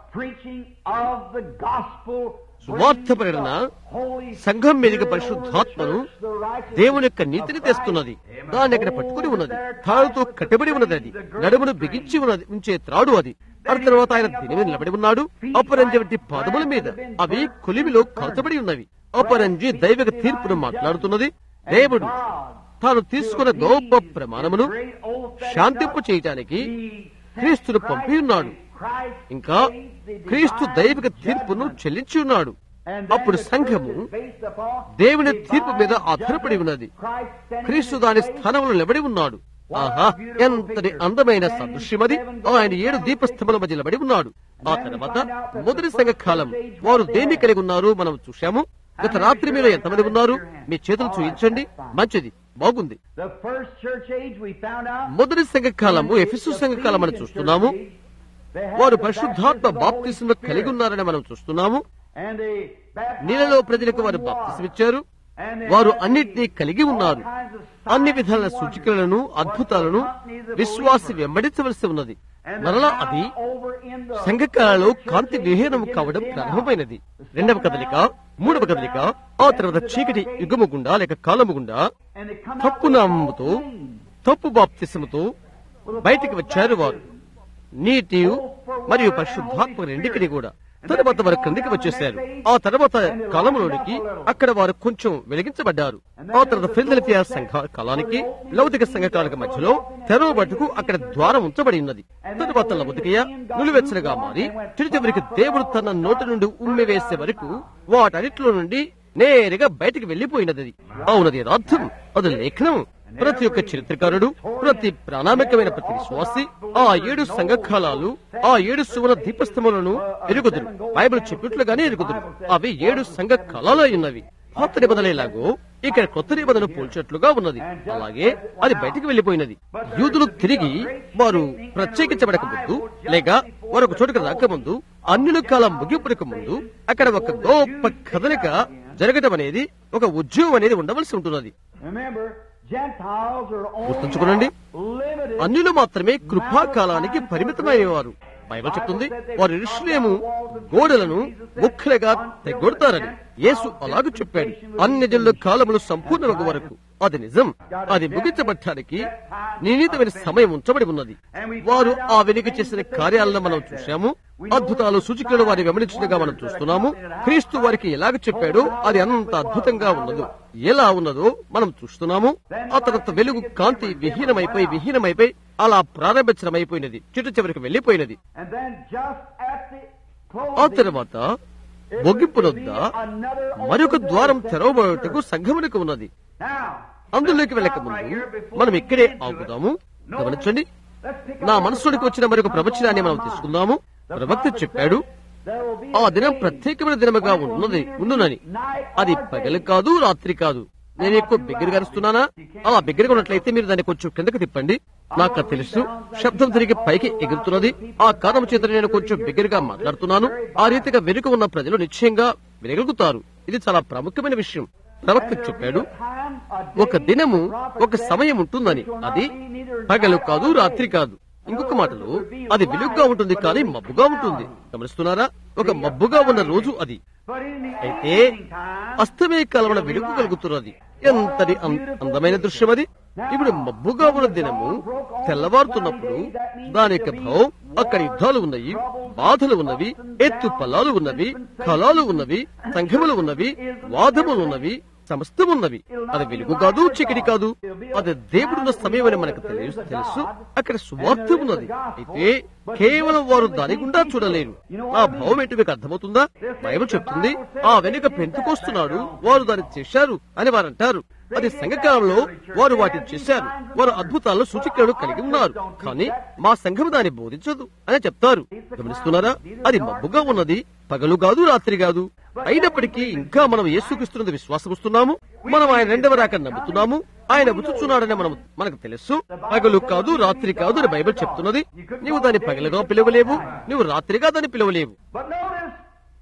సువార్త ప్రేరణ సంఘం మీదకి పరిశుద్ధాత్మను దేవుని యొక్క నీతిని తెస్తున్నది. దాన్ని అక్కడ పట్టుకుని ఉన్నది, తాడుతో కట్టబడి ఉన్నది. అది నడుమును బిగించి ఉన్నది ఉంచే త్రాడు అది. ఆ తర్వాత ఆయన దీని మీద నిలబడి ఉన్నాడు. అపరంజి వంటి పాదముల మీద అవి కొలిమిలో కాల్చబడి ఉన్నవి. అపరంజి దైవిక తీర్పును మాట్లాడుతున్నది. దేవుడు తాను తీసుకున్న గొప్ప ప్రమాణమును శాంతింపు చేయటానికి క్రీస్తును పంపి ఉన్నాడు. ఇంకా క్రీస్తు దైవిక తీర్పును చెల్లించి ఉన్నాడు. అప్పుడు సంఘము దేవుని తీర్పు మీద ఆధారపడి ఉన్నది. క్రీస్తు దాని స్థానంలో నిలబడి ఉన్నాడు. ఆహా, ఎంతటి అందమైన సదృశ్యమది! ఆయన ఏడు దీపస్తంభాల మధ్య నిలబడి ఉన్నాడు. ఆ తర్వాత మొదటి సంఘ కాలం వారు దేన్ని కలిగి ఉన్నారు మనం చూశాము. గత రాత్రి మీలో ఎంతమంది ఉన్నారు? మీ చేతులు చూయించండి. మంచిది, బాగుంది. మొదటి సంఘ కాలము ఎఫెసు సంఘ కాలం అని చూస్తున్నాము. వారు పరిశుద్ధాత్మ బాప్తిస్మ కలిగి ఉన్నారని మనం చూస్తున్నాము. నీళ్ళలో ప్రజలకు వారు బాప్తిస్మ ఇచ్చారు. వారు అన్నిటినీ కలిగి ఉన్నారు. అన్ని విధాల సూచికలను అద్భుతాలను విశ్వాసి వెంబడించవలసి ఉన్నది. మరలా అది సంఘకాలలో కాంతి విహీనం కావడం ప్రారంభమైనది. రెండవ కదలిక, మూడవ కదలిక, ఆ తర్వాత చీకటి యుగము గుండా లేక కాలము గుండా తప్పు నామముతో తప్పు బాప్తిస్మతో బయటికి వచ్చారు. వారు నీటి మరియు పరిశుద్ధాత్మ రెండిటిని కూడా తర్వాత వారు క్రిందికి వచ్చేశారు. ఆ తర్వాత కాలంలోనికి అక్కడ వారు కొంచెం వెలిగించబడ్డారు. ఆ తర్వాత ఫిలదెల్ఫియా సంఘ కాలానికి లౌకిక సంఘ కాలానికి మధ్యలో తెరవబట్టుకు అక్కడ ద్వారం ఉంచబడి ఉన్నది. తరువాత లౌకికయ నులివెచ్చలుగా మారి చిరుచివరికి దేవుడు తన నోటి నుండి ఉమ్మి వేసే వరకు వాటన్నిటిలో నుండి నేరుగా బయటికి వెళ్లిపోయినది. అవునది యథార్థం, అది లేఖనం. ప్రతి ఒక్క చరిత్రకారుడు, ప్రతి ప్రాణామికమైన ప్రతి విశ్వాసి ఆ ఏడు సంఘకాలాలు, ఆ ఏడు సువర్ణ దీపస్తంభములను ఎరుగుదురు. బైబిల్ చెప్పినట్లుగానే ఎరుగుదురు. అవి ఏడు సంఘ కాలాలు ఉన్నవి. కొత్త నిబంధనలాగో ఇక్కడ కొత్త నిబంధన పోల్చినట్లుగా ఉన్నది. అలాగే అది బయటికి వెళ్లిపోయినది. యూదులు తిరిగి వారు ప్రత్యేకించబడక ముందు లేక మరొక చోటుకు రాకముందు, అన్యుల కాలం ముగింపునకు ముందు అక్కడ ఒక గొప్ప కదలిక జరగడం అనేది, ఒక ఉద్యోగం అనేది ఉండవలసి ఉంటున్నది. గుర్తుంచుకోనండి, అన్యులు మాత్రమే కృపాకాలానికి పరిమితమైన వారు. బైబిల్ చెప్తుంది వారు యెరూషలేము గోడలను ముక్కలుగా తెగొడతారని. యేసు అలాగూ చెప్పాడు. అన్ని జనుల కాలములు సంపూర్ణమగు వరకు. అది నిజం. అది ముగించబట్టడానికి నిర్ణీతమైన సమయం ఉంచబడి ఉన్నది. వారు ఆ వెనుక చేసిన కార్యాలను మనం చూశాము. అద్భుతాలు సూచికలను వారిని వెంబడించినగా మనం చూస్తున్నాము. క్రీస్తు వారికి ఎలాగ చెప్పాడో అది అంత అద్భుతంగా ఉన్నదో, ఎలా ఉన్నదో మనం చూస్తున్నాము. ఆ తర్వాత వెలుగు కాంతి విహీనమైపోయి విహీనమైపోయి అలా ప్రారంభించడం అయిపోయినది, చిట్టు చివరికి వెళ్లిపోయినది. ఆ తర్వాత ముగింపునొద్ద మరొక ద్వారం తెరవబడుటకు సంఘమునకు ఉన్నది. అందులోకి వెళ్ళక ముందు మనం ఇక్కడే ఆగుదాము. గమనించండి, నా మనసులోకి వచ్చిన మరొక ప్రవచనాన్ని మనం తీసుకుందాము. ప్రవక్త చెప్పాడు, ఆ దినం ప్రత్యేకమైన దినముగా ఉన్నది ఉండునని. అది పగలు కాదు, రాత్రి కాదు. నేను ఎక్కువ బిగ్గరగా అరుస్తున్నానా? అలా బిగ్గరగా ఉన్నట్లయితే మీరు దాన్ని కొంచెం కిందకి తిప్పండి. నాకు తెలుసు శబ్దం తిరిగి పైకి ఎగురుతున్నది. ఆ కారణం చేత నేను కొంచెం బిగ్గరగా మాట్లాడుతున్నాను. ఆ రీతిగా వెనుక ఉన్న ప్రజలు నిశ్చయంగా వినగలుగుతారు. ఇది చాలా ప్రాముఖ్యమైన విషయం. ప్రవక్త చెప్పాడు, ఒక దినము, ఒక సమయం ఉంటుందని. అది పగలు కాదు, రాత్రి కాదు. ఇంకొక మాటలో అది వెలుగుగా ఉంటుంది కానీ మబ్బుగా ఉంటుంది. గమనిస్తున్నారా? ఒక మబ్బుగా ఉన్న రోజు అది. అయితే అస్తమయ కాలంలో వెలుగు కలుగుతున్నది. ఎంతటి అందమైన దృశ్యం అది. ఇప్పుడు మబ్బుగా ఉన్న దినము తెల్లవారుతున్నప్పుడు దాని యొక్క భావం, అక్కడ యుద్ధాలు ఉన్నవి, బాధలు ఉన్నవి, ఎత్తు పల్లాలు ఉన్నవి, కళాలు ఉన్నవి, సంఘములు ఉన్నవి, వాదములు ఉన్నవి, సమస్తం ఉన్నవి. అది వెలుగు కాదు, చీకటి కాదు. అది దేవుడున్న సమయం అని మనకు తెలుసు తెలుసు అక్కడ సువార్త ఉన్నది. అయితే కేవలం వారు దాని గుండా చూడలేరు. ఆ భావం ఏంటి మీకు అర్థమవుతుందా? బైబిల్ చెప్తుంది, ఆ వెనుక పెంతుకొస్తున్నాడు, వారు దాన్ని చేశారు అని వారు అంటారు. అది సంఘకాలంలో వారు వాటిని చేశారు. వారు అద్భుతాలను సూచికలను కలిగి ఉన్నారు. కానీ మా సంఘం దాన్ని బోధించదు అని చెప్తారు. గమనిస్తున్నారా? అది మబ్బుగా ఉన్నది, పగలు కాదు, రాత్రి కాదు. అయినప్పటికీ ఇంకా మనం యేసుక్రీస్తునందు విశ్వాసం వస్తున్నాము. మనం ఆయన రెండవ రాక నమ్ముతున్నాము. ఆయన వచ్చుచున్నాడని మనం మనకు తెలుసు. పగలు కాదు, రాత్రి కాదు అని బైబిల్ చెప్తున్నది. నీవు దాన్ని పగలుగా పిలవలేవు, నువ్వు రాత్రిగా దాన్ని పిలవలేవు.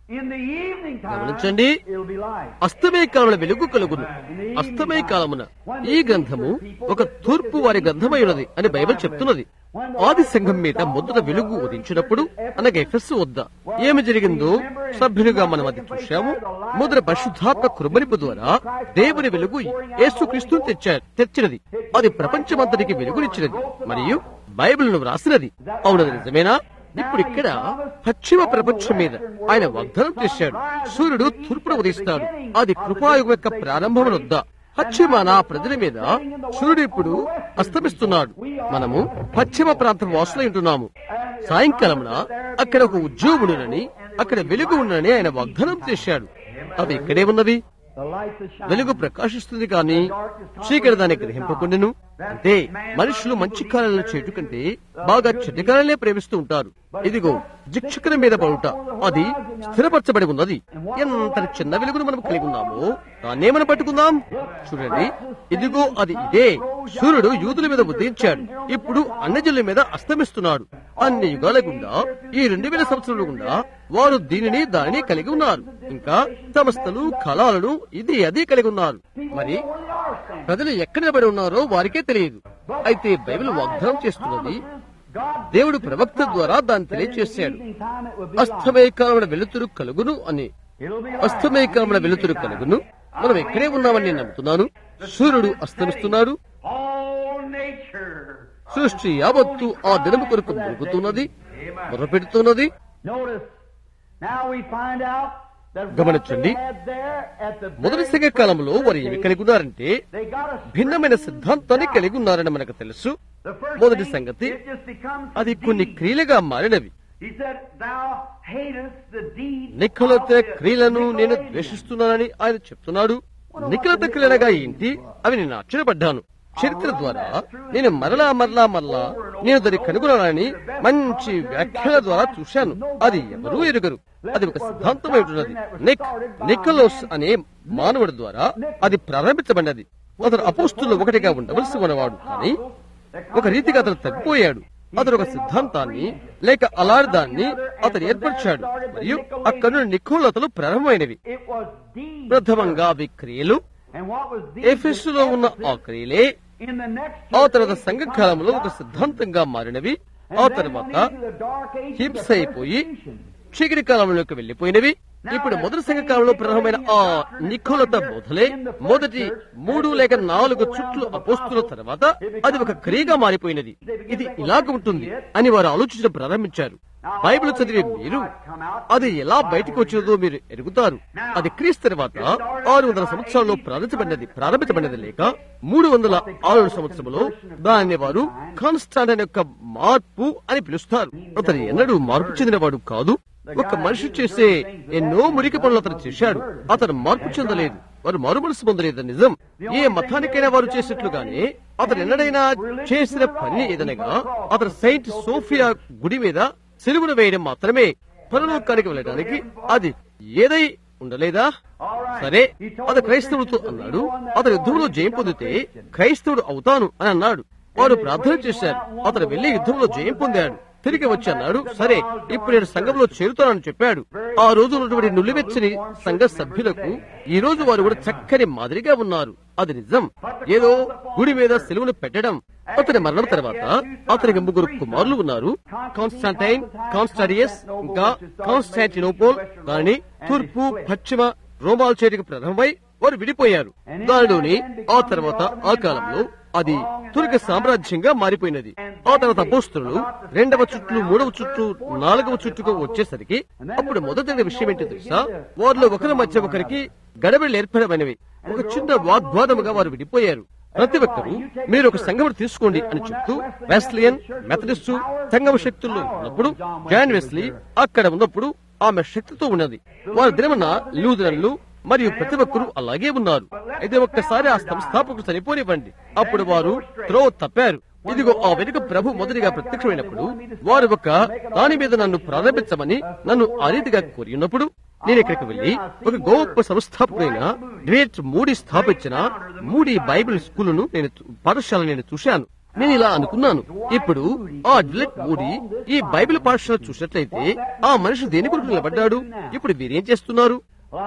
గమనించండి, అస్తమయ కాలమున వెలుగు కలుగును. అస్తమయ కాలమున ఈ గ్రంథము ఒక తూర్పు వారి గ్రంథమై ఉన్నది అని బైబిల్ చెప్తున్నది. ఆది సంఘం మీద మొదట వెలుగు ఉదించినప్పుడు అనగా ఎఫెస్సు వద్ద ఏమి జరిగిందో సభ్యులుగా మనం అది చూశాము. మొదట పరిశుద్ధాత్మ కృపణింపు ద్వారా దేవుని వెలుగు యేసుక్రీస్తును తెచ్చారు తెచ్చినది. అది ప్రపంచమంతటికి వెలుగునిచ్చినది మరియు బైబిల్ను వ్రాసినది. అవునది నిజమేనా? ఇప్పుడు ఇక్కడ పశ్చిమ ప్రపంచం మీద ఆయన వాగ్దానం చేశాడు, సూర్యుడు తూర్పున ఉదయిస్తాడు. అది కృపాయుగం యొక్క ప్రారంభం వద్ద పశ్చిమాన ప్రజల మీద సూర్యుడు ఇప్పుడు అస్తమిస్తున్నాడు. మనము పశ్చిమ ప్రాంతం వాసులై ఉంటున్నాము. సాయంకాలమున అక్కడ ఒక ఉద్యోగుడునని, అక్కడ వెలుగు ఉండనని ఆయన వాగ్దానం చేశాడు. అవి ఇక్కడే ఉన్నవి. వెలుగు ప్రకాశిస్తుంది కానీ చీకటి దాన్ని గ్రహింపకుండాను. అంటే మనుషులు మంచి కార్యాలను చేయటం కంటే బాగా చెడ్డ కార్యాలనే ప్రేమిస్తూ ఉంటారు. ఇదిగో జిక్షకరం మీద పడుట, అది స్థిరపరచబడి ఉన్నది. ఎంత చిన్న వెలుగును మనం కలిగి ఉన్నామో దాన్నే మనం పట్టుకుందాం. చూడండి, ఇదిగో అది ఇదే. సూర్యుడు యూదుల మీద ఉదయించాడు, ఇప్పుడు అన్యజనుల మీద అస్తమిస్తున్నాడు. అన్ని యుగాల గుండా, ఈ రెండు వేల సంవత్సరాల గుండా వారు దీనిని దానిని కలిగి ఉన్నారు. ఇంకా సంస్థలు, కళాలను ఇది అది కలిగి ఉన్నారు. మరి ప్రజలు ఎక్కడ నిలబడి ఉన్నారో వారికే తెలియదు. అయితే బైబిల్ వాగ్దానం చేస్తున్నది, దేవుడు ప్రవక్త ద్వారా దాన్ని తెలియచేశాడు. అస్తమయ కాలమున వెలుతురు కలుగును అని. అస్తమయ కాలమున వెలుతురు కలుగును. మనం ఎక్కడే ఉన్నామని నేను నమ్ముతున్నాను. సూర్యుడు అస్తమిస్తున్నాడు. సృష్టి యావత్తు ఆ దినము కొరకు మురుగుతున్నది, మొరపెడుతున్నది. గమనించండి, మొదటి సంఘ కాలంలో వారు ఏమి కలిగి ఉన్నారంటే భిన్నమైన సిద్ధాంతాన్ని కలిగి ఉన్నారని మనకు తెలుసు. మొదటి సంగతి, అది కొన్ని క్రియలుగా మారినవి. నిఖిలత క్రియలను నేను ద్వేషిస్తున్నానని ఆయన చెప్తున్నాడు. నిఖిలత క్రియలుగా ఏంటి? అవి నేను ఆశ్చర్యపడ్డాను. చరిత్ర ద్వారా నేను మరలా మరలా మరలా నేను దాన్ని కనుగొనాలని మంచి వ్యాఖ్యల ద్వారా చూశాను. అది ఎవరూ ఎరుగరు. అది ఒక సిద్ధాంతమై ఉంటున్నది. నిక్ నికోలోస్ అనే మానవుడి ద్వారా అది ప్రారంభించబడినది. అతను అపోస్తుల్లో ఒకటిగా ఉండవలసి ఉన్నవాడు, కానీ ఒక రీతిగా అతను తగ్గిపోయాడు. అతను ఒక సిద్ధాంతాన్ని లేక అలాంటి దాన్ని అతను ఏర్పరిచాడు. మరియు అక్కడ నుండి నికోలతలు ప్రారంభమైనవి. ప్రథమంగా అవి క్రియలు. ఎఫెసులో ఉన్న ఆ క్రియలే ఆ తర్వాత సంఘకాలంలో ఒక సిద్ధాంతంగా మారినవి. ఆ తర్వాత హింస అయిపోయి చీకటి కాలంలోకి వెళ్లిపోయినవి. ఇప్పుడు మొదటి సంఘకాలంలో ప్రారంభమైన ఆ నికోలత బోధలే మొదటి మూడు లేక నాలుగు చుట్లు అపోస్తుల తర్వాత అది ఒక క్రియగా మారిపోయినది. ఇది ఇలాగ ఉంటుంది అని వారు ఆలోచించడం ప్రారంభించారు. బైబిల్ చదివే మీరు అది ఎలా బయటకు వచ్చినదో మీరు ఎరుగుతారు. అది క్రీస్తు తర్వాత ఆరు వందల సంవత్సరాల్లో ప్రారంభించబడినది ప్రారంభించబడినది లేక మూడు వందల ఆరు సంవత్సరంలో దానిని వారు కాన్స్టాంటైన్ యొక్క మార్పు అని పిలుస్తారు. అతను ఎన్నడూ మార్పు చెందినవాడు కాదు. ఒక మనిషి చేసే ఎన్నో మురికి పనులు అతను చేశాడు. అతను మార్పు చెందలేదు. వారు మారు మనసు పొందలేదు. నిజం, ఏ మతానికైనా వారు చేసినట్లుగానే అతను ఎన్నడైనా చేసిన పని ఏదనగా అతను సెయింట్ సోఫియా గుడి మీద సిలువను వేయడం మాత్రమే. పరలోకానికి వెళ్ళడానికి అది ఏదై ఉండలేదా? సరే, అతను క్రైస్తవులతో అన్నాడు, అతను యుద్ధంలో జయం పొందితే క్రైస్తవుడు అవుతాను అని అన్నాడు. వారు ప్రార్థన చేశారు. అతను వెళ్లి యుద్ధంలో జయం పొందాడు. తిరిగి వచ్చి అన్నాడు, సరే ఇప్పుడు నేను సంఘంలో చేరుతానని చెప్పాడు. ఆ రోజు ఉన్నటువంటి నులివెచ్చని సంఘ సభ్యులకు ఈ రోజు వారు కూడా చక్కని మాదిరిగా ఉన్నారు. అది నిజం. ఏదో గుడి మీద సెలవును పెట్టడం. అతని మరణం తర్వాత అతనికి ముగ్గురు కుమారులు ఉన్నారు. కాన్స్టాంటైన్, కాన్స్టాడియస్ ఇంకా కాన్స్టాంటినోపోల్. దానిని తూర్పు పశ్చిమ రోమాల చేతికి ప్రారంభమై వారు విడిపోయారు. దానిలోని ఆ తర్వాత ఆ కాలంలో అది తుర్క సామ్రాజ్యంగా మారిపోయినది. ఆ తర్వాత అపోస్తులు రెండవ చుట్లు, మూడవ చుట్లు, నాలుగవ చుట్టుకు వచ్చేసరికి అప్పుడు మొదటి విషయం ఏంటో తెలుసా? వారిలో ఒకరి మధ్య ఒకరికి గడబిడలు ఏర్పడమైనవి. ఒక చిన్న వాగ్వాదముగా వారు విడిపోయారు. ప్రతి ఒక్కరూ మీరు ఒక సంఘం తీసుకోండి అని చెప్తూ వెస్లియన్, మెథడిస్టు సంఘం శక్తుల్లో ఉన్నప్పుడు జాన్ వెస్లీ అక్కడ ఉన్నప్పుడు ఆమె శక్తితో ఉన్నది. వారి దినమున లూథరన్లు మరియు ప్రతి ఒక్కరూ అలాగే ఉన్నారు. అయితే ఒక్కసారి ఆ సంస్థాపకులు చనిపోనివ్వండి, అప్పుడు వారు త్రో తప్పారు. ఇదిగో ఆ వెనుక ప్రభు మొదటిగా ప్రత్యక్షమైనప్పుడు వారు ఒక దాని మీద నన్ను ప్రారంభించమని నన్ను ఆ రీతిగా కోరి ఉన్నప్పుడు నేను ఇక్కడికి వెళ్లి ఒక గొప్ప సంస్థాపకుడైన గ్రేట్ మూడీ స్థాపించిన మూడీ బైబిల్ స్కూలును నేను పాఠశాల నేను చూశాను. నేను ఇలా అనుకున్నాను, ఇప్పుడు ఆ డిలెట్ మూడి ఈ బైబిల్ పాఠశాల చూసినట్లయితే ఆ మనిషి దేని కొరకు నిలబడ్డాడు? ఇప్పుడు వీరేం చేస్తున్నారు?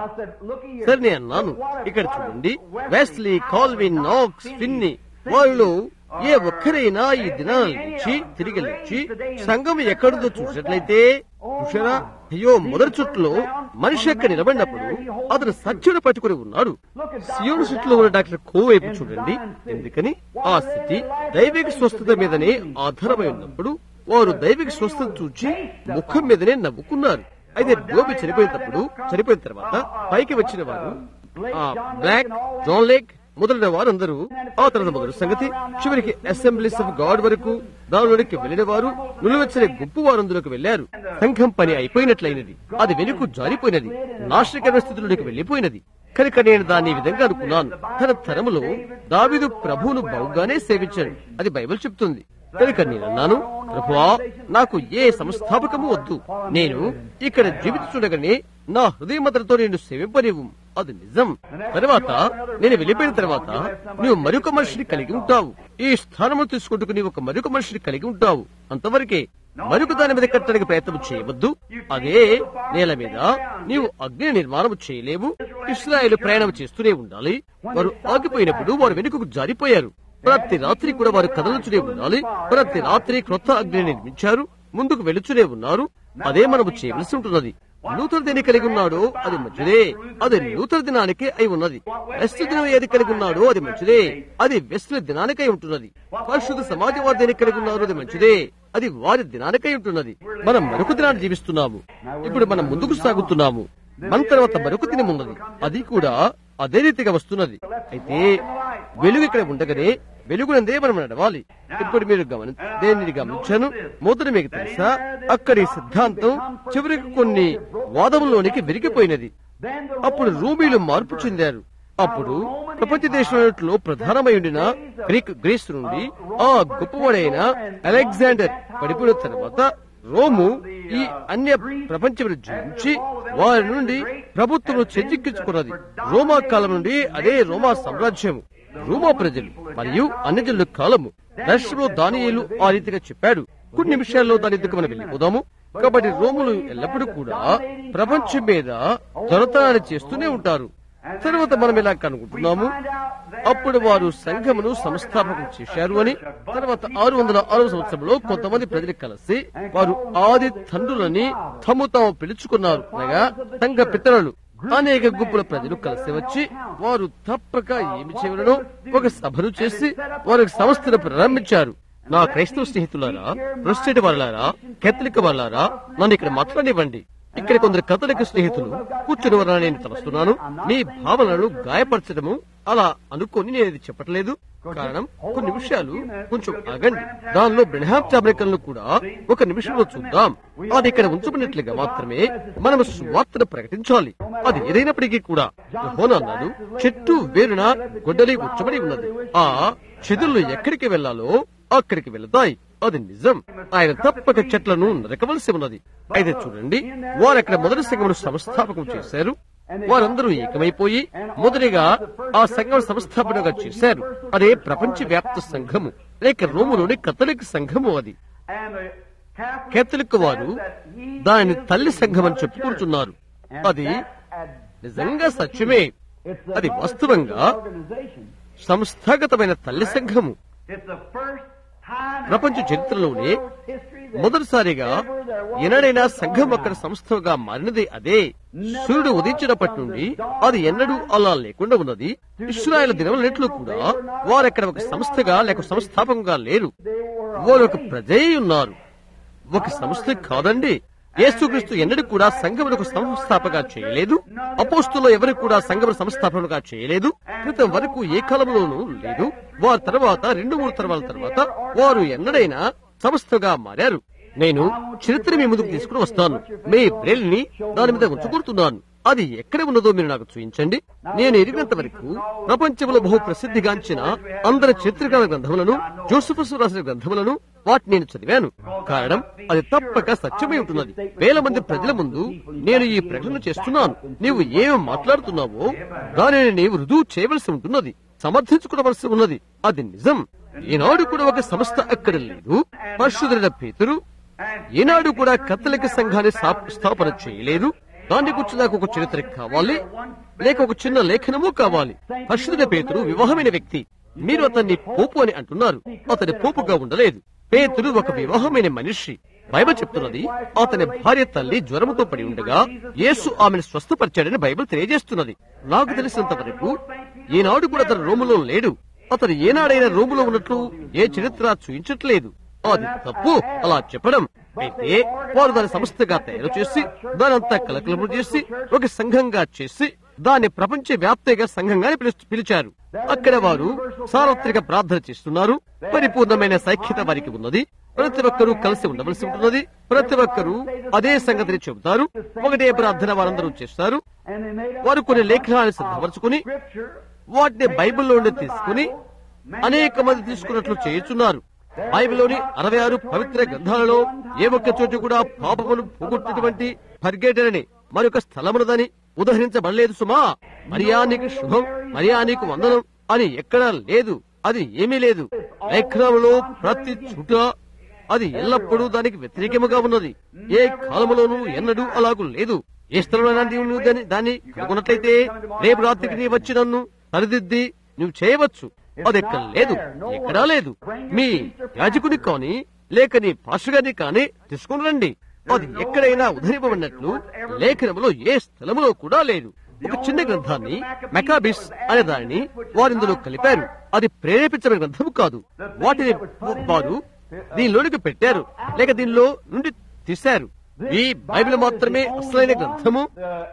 సరే నేను అన్నాను, ఇక్కడ చూడండి, వెస్లీ, కాల్విన్, నాక్స్, ఫిన్నీ, వాళ్ళు ఏ ఒక్కరైనా ఈ దినాల నుంచి తిరిగి లేచి సంఘం ఎక్కడుందో చూసినట్లయితే చూసారా, అయ్యో మొదటి చుట్టులో మనిషి ఎక్కడ నిలబడినప్పుడు అతను సత్యుడు పట్టుకుని ఉన్నాడు. సియోను చుట్టులో ఉన్న డాక్టర్ కో వైపు చూడండి, ఎందుకని ఆ స్థితి దైవిక స్వస్థత మీదనే ఆధారమై ఉన్నప్పుడు వారు దైవిక స్వస్థత చూచి ముఖం మీదనే నవ్వుకున్నారు. అయితే గోబి చనిపోయినప్పుడు చనిపోయిన తర్వాత పైకి వచ్చిన వారు బ్లాక్, జాన్ లేక్ మొదలైన వారందరూ ఆ తర్వాత మొదటి సంగతి చివరికి అసెంబ్లీస్ ఆఫ్ గాడ్ వరకు దానిలోనికి వెళ్లిన వారు నిలువెచ్చని గుంపు వారందులోకి వెళ్లారు. సంఘం పని అయిపోయినట్లయినది, అది వెనుక జారిపోయినది, నాశనకర స్థితిలోనికి వెళ్లిపోయినది. కనుక నేను దాన్ని ఈ విధంగా అనుకున్నాను, తన తరములో దావీదు ప్రభువును బహుగానే సేవించాడు, అది బైబిల్ చెప్తుంది. కనుక నేనన్నాను, ప్రభువా, నాకు ఏ సంస్థాపకము వద్దు, నేను ఇక్కడ జీవించుండగానే నా హృదయమతలతో నేను సేవింపనివ్వు, అది నిజం. తర్వాత నేను వెళ్ళిపోయిన తర్వాత నువ్వు మరొక మనిషిని కలిగి ఉంటావు, ఈ స్థానము తీసుకుంటూ నీవు ఒక మరొక మనిషిని కలిగి ఉంటావు, అంతవరకే. మరొక దాని మీద కట్టడానికి ప్రయత్నం చేయవద్దు. అదే నేల మీద నీవు అగ్ని నిర్మాణం చేయలేవు. ఇశ్రాయేలు ప్రయాణం చేస్తూనే ఉండాలి. వారు ఆగిపోయినప్పుడు వారు వెనుకకు జారిపోయారు. ప్రతి రాత్రి కూడా వారు కదలుచునే ఉండాలి. ప్రతి రాత్రి క్రొత్త అగ్ని నిర్మించారు, ముందుకు వెళుచునే ఉన్నారు. అదే మనము చేయవలసి ఉంటున్నది. నూతన దిని కలిగి ఉన్నాడో అది మంచిదే, అది నూతన దినానికే అయి ఉన్నది. వెస్ట్ దినం ఏది కలిగి ఉన్నాడో అది మంచిదే, అది వెస్ట్ దినానికై ఉంటున్నది. పరిశుద్ధ సమాజం వారు దేని కలిగి ఉన్నారో అది మంచిదే, అది వారి దినానికై ఉంటున్నది. మనం మరొక దినాన్ని జీవిస్తున్నాము. ఇప్పుడు మనం ముందుకు సాగుతున్నాము. మన తర్వాత మరొక దినం ఉన్నది, అది కూడా అదే రీతిగా వస్తున్నది. అయితే వెలుగు ఇక్కడ ఉండగానే వెలుగునందే మనం నడవాలి. ఇప్పుడు మీరు గమని దేనిని గమనించాను, మొదట మీకు తెలుసా, అక్కడి సిద్ధాంతం చివరికి కొన్ని వాదములోనికి విరిగిపోయినది. అప్పుడు రూమీలు మార్పు చెందారు. అప్పుడు ప్రపంచ దేశంలో ప్రధానమై ఉండిన గ్రీక్ గ్రీస్ నుండి ఆ గొప్పవాడైన అలెగ్జాండర్ పడిపోయిన తర్వాత రోము ఈ అన్య ప్రపంచమును జయించి వారి నుండి ప్రభుత్వం చెంజిక్కించుకున్నది. రోమా కాలం నుండి అదే రోమా సామ్రాజ్యము, రోమా ప్రజలు మరియు అన్యజనుల కాలము. దర్శనంలో దానియేలు ఆ రీతిగా చెప్పాడు. కొన్ని నిమిషాల్లో దాని ఎందుకు మనం వెళ్ళిపోదాము. కాబట్టి రోములు ఎల్లప్పుడూ కూడా ప్రపంచం మీద దొరతనాన్ని చేస్తూనే ఉంటారు. తర్వాత మనం ఇలా కనుకుంటున్నాము, అప్పుడు వారు సంఘమును సంస్థాపకం చేశారు అని. తర్వాత ఆరు వందల ఆరవ సంవత్సరంలో కొంతమంది ప్రజలు కలిసి వారు ఆది తండ్రులని తమ తాము పిలుచుకున్నారు, అనగా సంఘ పితరులు. అనేక గుంపుల ప్రజలు కలిసి వచ్చి వారు తప్పక ఏమి చేయడనో ఒక సభను చేసి వారి సంస్థను ప్రారంభించారు. నా క్రైస్తవ స్నేహితులారా, ప్రొస్టేట్ వాళ్ళారా, కేథలిక్ వాళ్ళారా, నన్ను ఇక్కడ మాట్లాడివ్వండి. ఇక్కడ కొందరు కథలిక స్నేహితులు కూర్చుని వారని నేను తలుస్తున్నాను. మీ భావనలను గాయపరచడము అలా అనుకొని నేను ఇది చెప్పట్లేదు. కారణం కొన్ని విషయాలు కొంచెం ఆగండి. దానిలో బ్రెన్హామ్ టాబర్నకల్ ను కూడా ఒక నిమిషంలో చూద్దాం. అది ఇక్కడ ఉంచబడినట్లుగా మాత్రమే మనం సువార్తను ప్రకటించాలి. అది ఏదైనప్పటికీ కూడా యోహాను అన్నాడు, చెట్టు వేరున గొడ్డలి ఉంచబడి ఉన్నది, ఆ చెదులు ఎక్కడికి వెళ్లాలో అక్కడికి వెళతాయి, అది నిజం. ఆయన తప్పక చెట్లను నరకవలసి ఉన్నది. అయితే చూడండి, వారు అక్కడ మొదటి సంఘమును సంస్థాపకం చేశారు. వారందరూ ఏకమైపోయి మొదటిగా ఆ సంఘం సంస్థాపనగా చేశారు. అదే ప్రపంచ వ్యాప్త సంఘము, లేక రోములోని కథలిక్ సంఘము. అది కేథలిక్ వారు దానిని తల్లి సంఘం అని చెప్పుకుంటున్నారు. అది నిజంగా సత్యమే. అది వాస్తవంగా సంస్థాగతమైన తల్లి సంఘము. ప్రపంచ చరిత్రలోనే మొదటిసారిగా ఎన్నడైనా సంఘం అక్కడ సంస్థగా మారినది అదే. సూర్యుడు ఉదయించినప్పటి నుండి అది ఎన్నడూ అలా లేకుండా ఉన్నది. ఇశ్రాయేలు దినములన్నింటిలో కూడా వారక్కడ ఒక సంస్థగా లేక సంస్థాపకంగా లేరు. వారు ఒక ప్రజే ఉన్నారు, ఒక సంస్థ కాదండి. యేసుక్రీస్తు ఎన్నడూ కూడా సంఘములకు సంస్థాపగా చేయలేదు. అపోస్తులు ఎవరు కూడా సంఘము సంస్థాపనగా చేయలేదు. క్రితం వరకు ఏ కాలంలోనూ లేదు. వారి తర్వాత రెండు మూడు తరాల తర్వాత వారు ఎన్నడైనా సంస్థగా మారారు. నేను చరిత్ర మీ ముందుకు తీసుకుని వస్తాను. మీ బ్రెయిల్ని దాని మీద ఉంచుకుంటున్నాను. అది ఎక్కడ ఉన్నదో మీరు నాకు చూపించండి. నేను ఎరిగినంత వరకు ప్రపంచంలో బహు ప్రసిద్ధిగాంచిన అందరి చరిత్రకాల గ్రంథములను, జోసెఫస్ రాసిన గ్రంథములను వాటిని నేను చదివాను. కారణం అది తప్పక సత్యమై ఉంటున్నది. వేల మంది ప్రజల ముందు నేను ఈ ప్రకటన చేస్తున్నాను. నీవు ఏమి మాట్లాడుతున్నావో దానిని నీవు రుజువు చేయవలసి ఉంటున్నది, సమర్థించుకోవలసి ఉన్నది. అది నిజం. ఈనాడు కూడా ఒక సంస్థ అక్కడ లేదు. పరిశుద్ధుడైన పేతురు ఈనాడు కూడా కథలిక సంఘాన్ని స్థాపన చేయలేదు. దాన్ని గురించి నాకు ఒక చరిత్ర కావాలి, లేక ఒక చిన్న లేఖనము కావాలి. పరిశుద్ధుడైన పేతురు వివాహమైన వ్యక్తి. మీరు అతన్ని పోపు అని అంటున్నారు. అతని పోపుగా ఉండలేదు. పేతురు ఒక వివాహమైన మనిషి. బైబిల్ చెప్తున్నది అతని భార్య తల్లి జ్వరముతో పడి ఉండగా యేసు ఆమెను స్వస్థపరిచాడని బైబిల్ తెలియజేస్తున్నది. నాకు తెలిసినంత వరకు ఈనాడు కూడా అతను రోములో లేడు. అతను ఏనాడైనా రోములో ఉన్నట్లు ఏ చరిత్ర చూపించట్లేదు. అది తప్పు అలా చెప్పడం. అయితే వారు దాని సంస్థగా తయారు చేసి దానంతా కలకలము చేసి ఒక సంఘంగా చేసి దాన్ని ప్రపంచ వ్యాప్తంగా సంఘంగా పిలిచారు. అక్కడ వారు సార్వత్రిక ప్రార్థన చేస్తున్నారు. పరిపూర్ణమైన సైక్యత వారికి ఉన్నది. ప్రతి ఒక్కరూ కలిసి ఉండవలసి ఉంటున్నది. ప్రతి ఒక్కరూ అదే సంగతిని చెబుతారు. ఒకటే ప్రార్థన వారందరూ చేస్తారు. వారు కొన్ని లేఖనాలను సిద్ధపరచుకుని వాటిని బైబిల్లోనే తీసుకుని అనేక మంది తీసుకున్నట్లు చేయుచున్నారు. బైబిల్లోని అరవై ఆరు పవిత్ర గ్రంథాలలో ఏ ఒక్క చోటు కూడా పాపమును పోగొట్టినటువంటి పరిగెటని మరొక స్థలమునదని ఉదహరించబడలేదు సుమా. మరియా నీకు శుభం, మరియా నీకు వందనం అని ఎక్కడా లేదు. అది ఏమీ లేదు. లేఖనంలో ప్రతి చుట అది ఎల్లప్పుడూ దానికి వ్యతిరేకముగా ఉన్నది. ఏ కాలములోనూ ఎన్నడూ అలాగూ లేదు. ఏ స్థలంలో దాన్ని దాన్ని కనుగొన్నట్లయితే రేపు రాత్రికి నీ వచ్చి నన్ను సరిదిద్ది నువ్వు చేయవచ్చు. అది ఎక్కడ లేదు, ఎక్కడా లేదు. మీ యాజకుని కానీ లేక నీ పాస్టర్ని కానీ తీసుకుని రండి. అది ఎక్కడైనా ఉదరింపబడినట్లు లేఖనములో ఏ స్థలములో కూడా లేదు. ఒక చిన్న గ్రంథాన్ని మెకాబిస్ అనే దానిని వారిందులో కలిపారు. అది ప్రేరేపించబడిన గ్రంథము కాదు. వాటిని వారు దీనిలోనికి పెట్టారు లేక దీనిలో నుండి తీశారు. ఈ బైబిల్ మాత్రమే అసలైన గ్రంథము.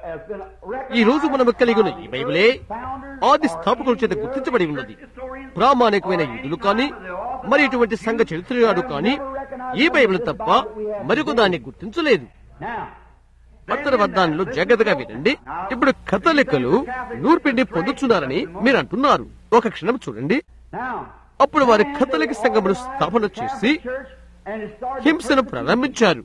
ఈ రోజు మనము కలిగి ఉన్న ఈ బైబిలే ఆది స్థాపకుల చేత గుర్తించబడి ఉన్నది. ప్రామాణికమైన యూదులు కానీ మరి ఇటువంటి సంఘ చరిత్రగాడు కానీ ఈ బైబిల్ తప్ప మరొక దాన్ని గుర్తించలేదు. అతని వద్దానిలో జాగ్రత్తగా వినండి. ఇప్పుడు కథలికలు నూర్పిండి పొందుతున్నారని మీరు అంటున్నారు. ఒక క్షణం చూడండి. అప్పుడు వారి కథలిక సంఘమును స్థాపన చేసి హింసను ప్రారంభించారు.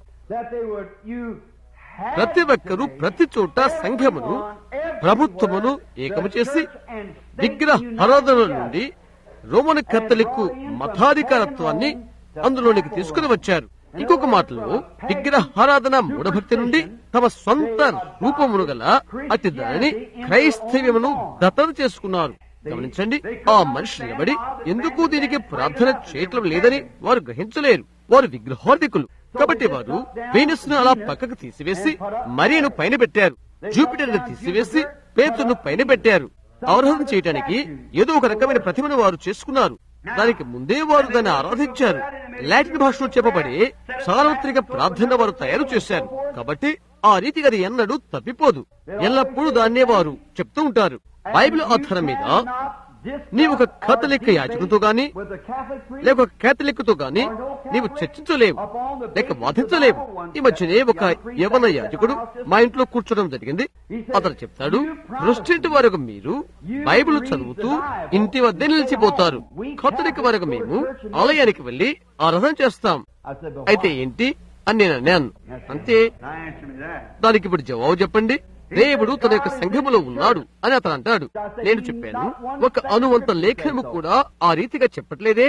ప్రతి ఒక్కరూ ప్రతి చోట సంఘమును ప్రభుత్వమును ఏకము చేసి విగ్రహ ఆరాధన నుండి రోమన్ కథలిక్ మతాధికారత్వాన్ని అందులోనికి తీసుకుని వచ్చారు. ఇంకొక మాటలో విగ్రహ ఆరాధన మూఢభక్తి నుండి తమ సొంత రూపమును గల అతి దానిని క్రైస్తవ్యమును దత్తత చేసుకున్నారు. గమనించండి, ఆ మనిషి నిలబడి ఎందుకు దీనికి ప్రార్థన చేయటం లేదని వారు గ్రహించలేరు. వారు విగ్రహార్థికులు కాబట్టి వారు వీనస్ ను అలా పక్కకు తీసివేసి మరియను పైన పెట్టారు. జూపిటర్ ను తీసివేసి పేతురును పైన పెట్టారు. ఆరాధన చేయటానికి ఏదో ఒక రకమైన ప్రతిమను వారు చేసుకున్నారు. దానికి ముందే వారు దాన్ని ఆరాధించారు. లాటిన్ భాషలో చెప్పబడే సార్వత్రిక ప్రార్థన వారు తయారు చేశారు. కాబట్టి ఆ రీతిగా అది ఎన్నడూ తప్పిపోదు. ఎల్లప్పుడూ దాన్నే వారు చెప్తూ ఉంటారు. బైబిల్ ఆధారం మీద నీవు ఒక కాథలిక్ యాజకునితో గాని లేక ఒక కేథలిక్ తో గాని నీవు చర్చించలేవు లేక వాదించలేవు. ఈ మధ్యనే ఒక యవన యాజకుడు మా ఇంట్లో కూర్చోడం జరిగింది. అతను చెప్తాడు, క్రిస్టియన్ వరకు మీరు బైబిల్ చదువుతూ ఇంటి వద్దే నిలిచిపోతారు. కాథలిక్ వరకు మేము ఆలయానికి వెళ్లి ఆరాధన చేస్తాం. అయితే ఏంటి అని నేను అన్నాను. అంతే. దానికి ఇప్పుడు జవాబు చెప్పండి. దేవుడు తన యొక్క సంఘములో ఉన్నాడు అని అతను అంటాడు. నేను చెప్పాను, ఒక అణువంత లేఖనము కూడా ఆ రీతిగా చెప్పట్లేదే.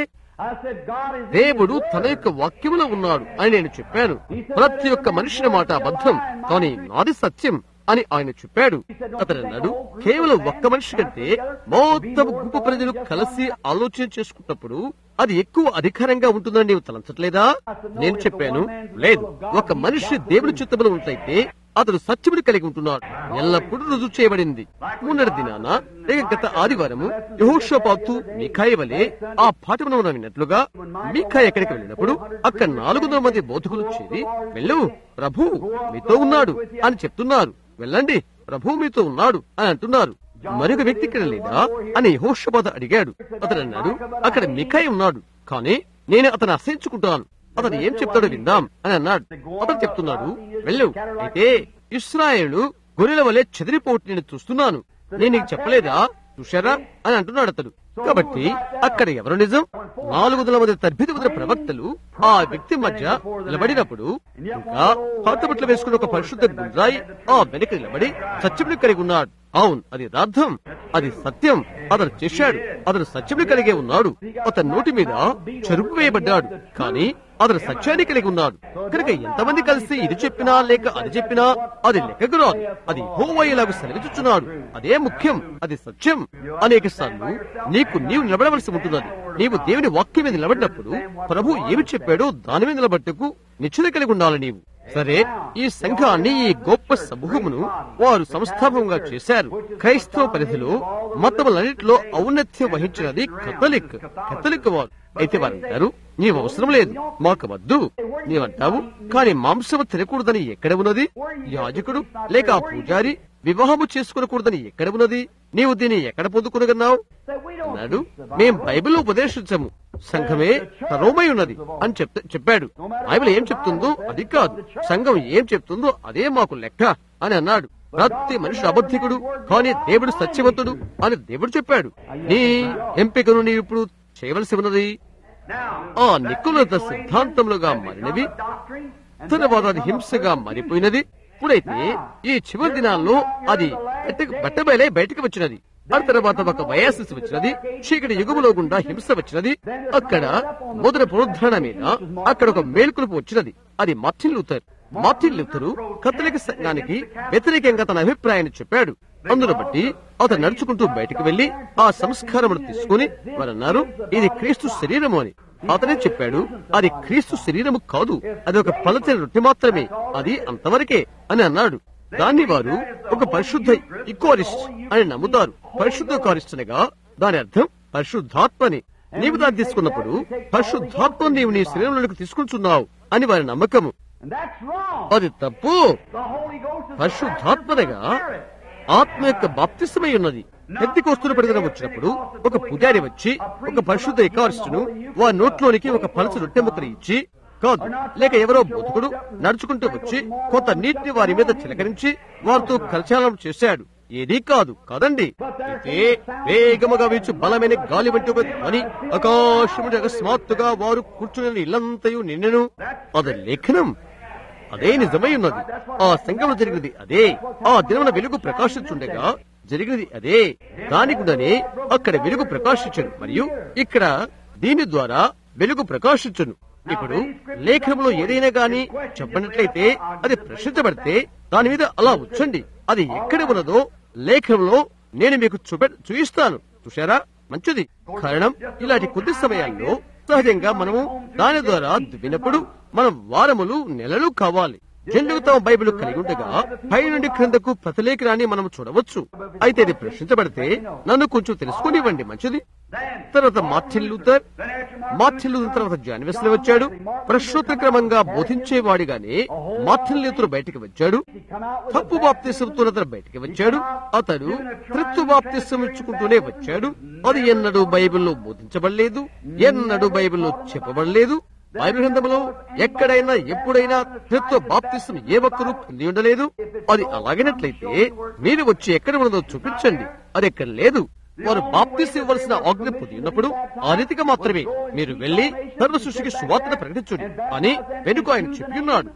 దేవుడు తన యొక్క వాక్యములో ఉన్నాడు అని నేను చెప్పాను. ప్రతి ఒక్క మనిషిని మాట అబద్ధం, కానీ నాది సత్యం అని ఆయన చెప్పాడు. అతను అన్నాడు, కేవలం ఒక్క మనిషి కంటే మొత్తం గుంపు ప్రజలు కలిసి ఆలోచన చేసుకున్నప్పుడు అది ఎక్కువ అధికారంగా ఉంటుందని నీవు తలంచట్లేదా? నేను చెప్పాను, లేదు. ఒక మనిషి దేవుని చిత్తములో ఉంటైతే అతడు సత్యముని కలిగి ఉంటున్నాడు. ఎల్లప్పుడూ రుజువు చేయబడింది. మొన్నటి దినాన లేక గత ఆదివారము యెహోషాపాతు మీకాయ వలె ఆ పాఠమును మనం విన్నట్లుగా మీకాయ ఎక్కడికి వెళ్ళినప్పుడు అక్కడ నాలుగు వందల మంది బోధకులు చేరి, వెళ్ళు, ప్రభు మీతో ఉన్నాడు అని చెప్తున్నారు. వెళ్ళండి, ప్రభు మీతో ఉన్నాడు అని అంటున్నారు. మరొక వ్యక్తి ఇక్కడ లేదా అని యెహోషాపాతు అడిగాడు. అతడు అన్నాడు, అక్కడ మీకాయ ఉన్నాడు, కానీ నేను అతను అసహించుకుంటాను. అతను ఏం చెప్తాడో విందాం అని అన్నాడు. అతను చెప్తున్నాడు, వెళ్ళు, అయితే ఇశ్రాయేలు గొర్రెల వలె చెదిరిపోటు నేను చూస్తున్నాను. నేను నీకు చెప్పలేదా? చూశారా అని అంటున్నాడు అతడు. కాబట్టి అక్కడ ఎవరు నిజం? నాలుగు వందల మంది తర్బిత వందల ప్రవక్తలు ఆ వ్యక్తి మధ్య నిలబడినప్పుడు ఇంకా పాత బట్టలు వేసుకుని ఒక పరిశుద్ధ గుండ్రాయి ఆ వెనక నిలబడి సత్యముని కలిగి ఉన్నాడు అవును, అది యథార్థం, అది సత్యం. అతను చేశాడు, అతను సత్యముని కలిగే ఉన్నాడు. అతని నోటి మీద చెరుపు వేయబడ్డాడు, కానీ అతను సత్యాన్ని కలిగి ఉన్నాడు. కనుక ఎంతమంది కలిసి ఇది చెప్పినా లేక అది చెప్పినా అది లెక్కకు రాదు. అది యెహోవా ఇలాగ సెలవిచ్చుచున్నాడు, అదే ముఖ్యం, అది సత్యం. అనేక సార్లు నీకు నీవు నిలబడవలసి ఉంటున్నది. నీవు దేవుని వాక్యం మీద నిలబడినప్పుడు ప్రభు ఏమి చెప్పాడో దాని మీద నిలబట్టకు నిశ్చయ కలిగి ఉండాలి నీవు. సరే, ఈ సంఘాన్ని, ఈ గొప్ప సమూహమును వారు సంస్థాపకంగా చేశారు. క్రైస్తవ పరిధిలో మతములన్నింటిలో ఔన్నత్యం వహించినది కథలిక్ కథలిక్ వారు. అయితే వారంటారు, నీవు అవసరం లేదు, మాకు వద్దు. నీవంటావు, కానీ మాంసము తినకూడదని ఎక్కడ ఉన్నది? యాజకుడు లేక ఆ పూజారి వివాహము చేసుకోకూడదని ఎక్కడ ఉన్నది? నీవు దీన్ని ఎక్కడ పొందుకునగన్నావు అన్నాడు. మేం బైబిల్ ఉపదేశించము, సంఘమే సర్వమై ఉన్నది అని చెప్తే చెప్పాడు. బైబిల్ ఏం చెప్తుందో అది కాదు, సంఘం ఏం చెప్తుందో అదే మాకు లెక్క అని అన్నాడు. ప్రతి మనిషి అబద్ధికుడు, కానీ దేవుడు సత్యవంతుడు అని దేవుడు చెప్పాడు. నీ ఎంపికను నీవు ఇప్పుడు చేయవలసి ఉన్నది. ఆ నికులత సిద్ధాంతములుగా మారినవి, తర్వాత అది హింసగా మారిపోయినది. ఇప్పుడైతే ఈ చివరి దినాల్లో అది బట్టబయలే బయటకు వచ్చినది. ఆ తర్వాత ఒక వయాసిస్ వచ్చినది, చీకటి యుగములో గుండా హింస వచ్చినది. అక్కడ మొదటి పునరుద్ధరణ మీద అక్కడ ఒక మేల్కొలుపు వచ్చినది. అది మార్టిన్ లూథర్. మార్టిన్ లూథరు కథలిక సంఘానికి వ్యతిరేకంగా తన అభిప్రాయాన్ని చెప్పాడు. అందును బట్టి అతను నడుచుకుంటూ బయటకు వెళ్లి ఆ సంస్కారమును తీసుకుని వారన్నారు, ఇది క్రీస్తు శరీరము అని. అతనే చెప్పాడు, అది క్రీస్తు శరీరము కాదు, అది ఒక పలచని రొట్టె మాత్రమే, అది అంతవరకే అని అన్నాడు. దాన్ని వారు ఒక పరిశుద్ధ ఇకోరిస్ట్ అని నమ్ముతారు. పరిశుద్ధ కారిస్ట్ అనగా దాని అర్థం పరిశుద్ధాత్మని. నీవు దాన్ని తీసుకున్నప్పుడు పరిశుద్ధాత్మ నీవు నీ శరీరంలోకి తీసుకుంటున్నావు అని వారి నమ్మకము. అది తప్పు. పరిశుద్ధాత్మనగా ఆత్మ యొక్క బాప్తిసమై ఉన్నది. పెంతెకోస్తు పడిన వచ్చినప్పుడు ఒక పుజారి వచ్చి ఒక పరిశుద్ధ ఎకారిస్టును వారి నోట్లోనికి ఒక పలస రొట్టె ముక్కలు ఇచ్చి కాదు, లేక ఎవరో బోధకుడు నడుచుకుంటూ వచ్చి కొంత నీటిని వారి మీద చిలకరించి వారితో కలచాలం చేశాడు. ఏదీ కాదు కాదండి. అయితే వేగముగా వీచు బలమైన గాలి వంటి ఒక ధ్వని ఆకాశము అకస్మాత్తుగా వారు కూర్చుని ఇల్లంతయు నిన్నెను. అది లేఖనం, అదే నిజమై ఉన్నది. ఆ సంఘంలో జరిగినది అదే. ఆ దినమున వెలుగు ప్రకాశించుండగా జరిగినది అదే. దానికుడనే అక్కడ వెలుగు ప్రకాశించను, మరియు ఇక్కడ దీని ద్వారా వెలుగు ప్రకాశించును. ఇప్పుడు లేఖనంలో ఏదైనా గాని చెప్పినట్లయితే అది ప్రశ్నించబడితే దాని మీద అలా ఉంచండి. అది ఎక్కడ ఉన్నదో లేఖనంలో నేను మీకు చూపె చూయిస్తాను. చూశారా? మంచిది. కారణం, ఇలాంటి కొద్ది సమయాల్లో సహజంగా మనము దాని ద్వారా దువ్వినప్పుడు మనం వారములు నెలలు కావాలి. జనులు తమ బైబిల్ కలిగి ఉండగా పై నుండి క్రిందకు ప్రతిలేఖనాన్ని మనం చూడవచ్చు. అయితే అది ప్రశ్నించబడితే నన్ను కొంచెం తెలుసుకునివ్వండి. మంచిది. తర్వాత మార్టిన్ లూథర్, మార్టిన్ లూథర్ తర్వాత జాన్ వెస్లీ వచ్చాడు. ప్రశ్నోత్తర క్రమంగా బోధించేవాడిగానే మార్టిన్ లూథర్ బయటికి వచ్చాడు. తప్పు బాప్తిసంతో అతను బయటికి వచ్చాడు. అతడు త్రిత్వ బాప్తిసం ఇచ్చుకుంటూనే వచ్చాడు. అది ఎన్నడూ బైబిల్లో బోధించబడలేదు, ఎన్నడూ బైబిల్లో చెప్పబడలేదు. బైబిల్ గ్రంథంలో ఎక్కడైనా ఎప్పుడైనా త్రిత్వ బాప్తిసం ఏ ఒక్కరూ పొంది ఉండలేదు. అది అలాగైనట్లయితే మీరు వచ్చి ఎక్కడ ఉన్నదో చూపించండి. అది ఎక్కడ లేదు. వారు బాప్తిసం ఇవ్వాల్సిన ఆజ్ఞ పొంది ఉన్నప్పుడు ఆ రీతిగా మాత్రమే మీరు వెళ్లి సర్వ సృష్టికి సువార్తను ప్రకటించండి అని వెనుక ఆయన చెప్పి ఉన్నాడు.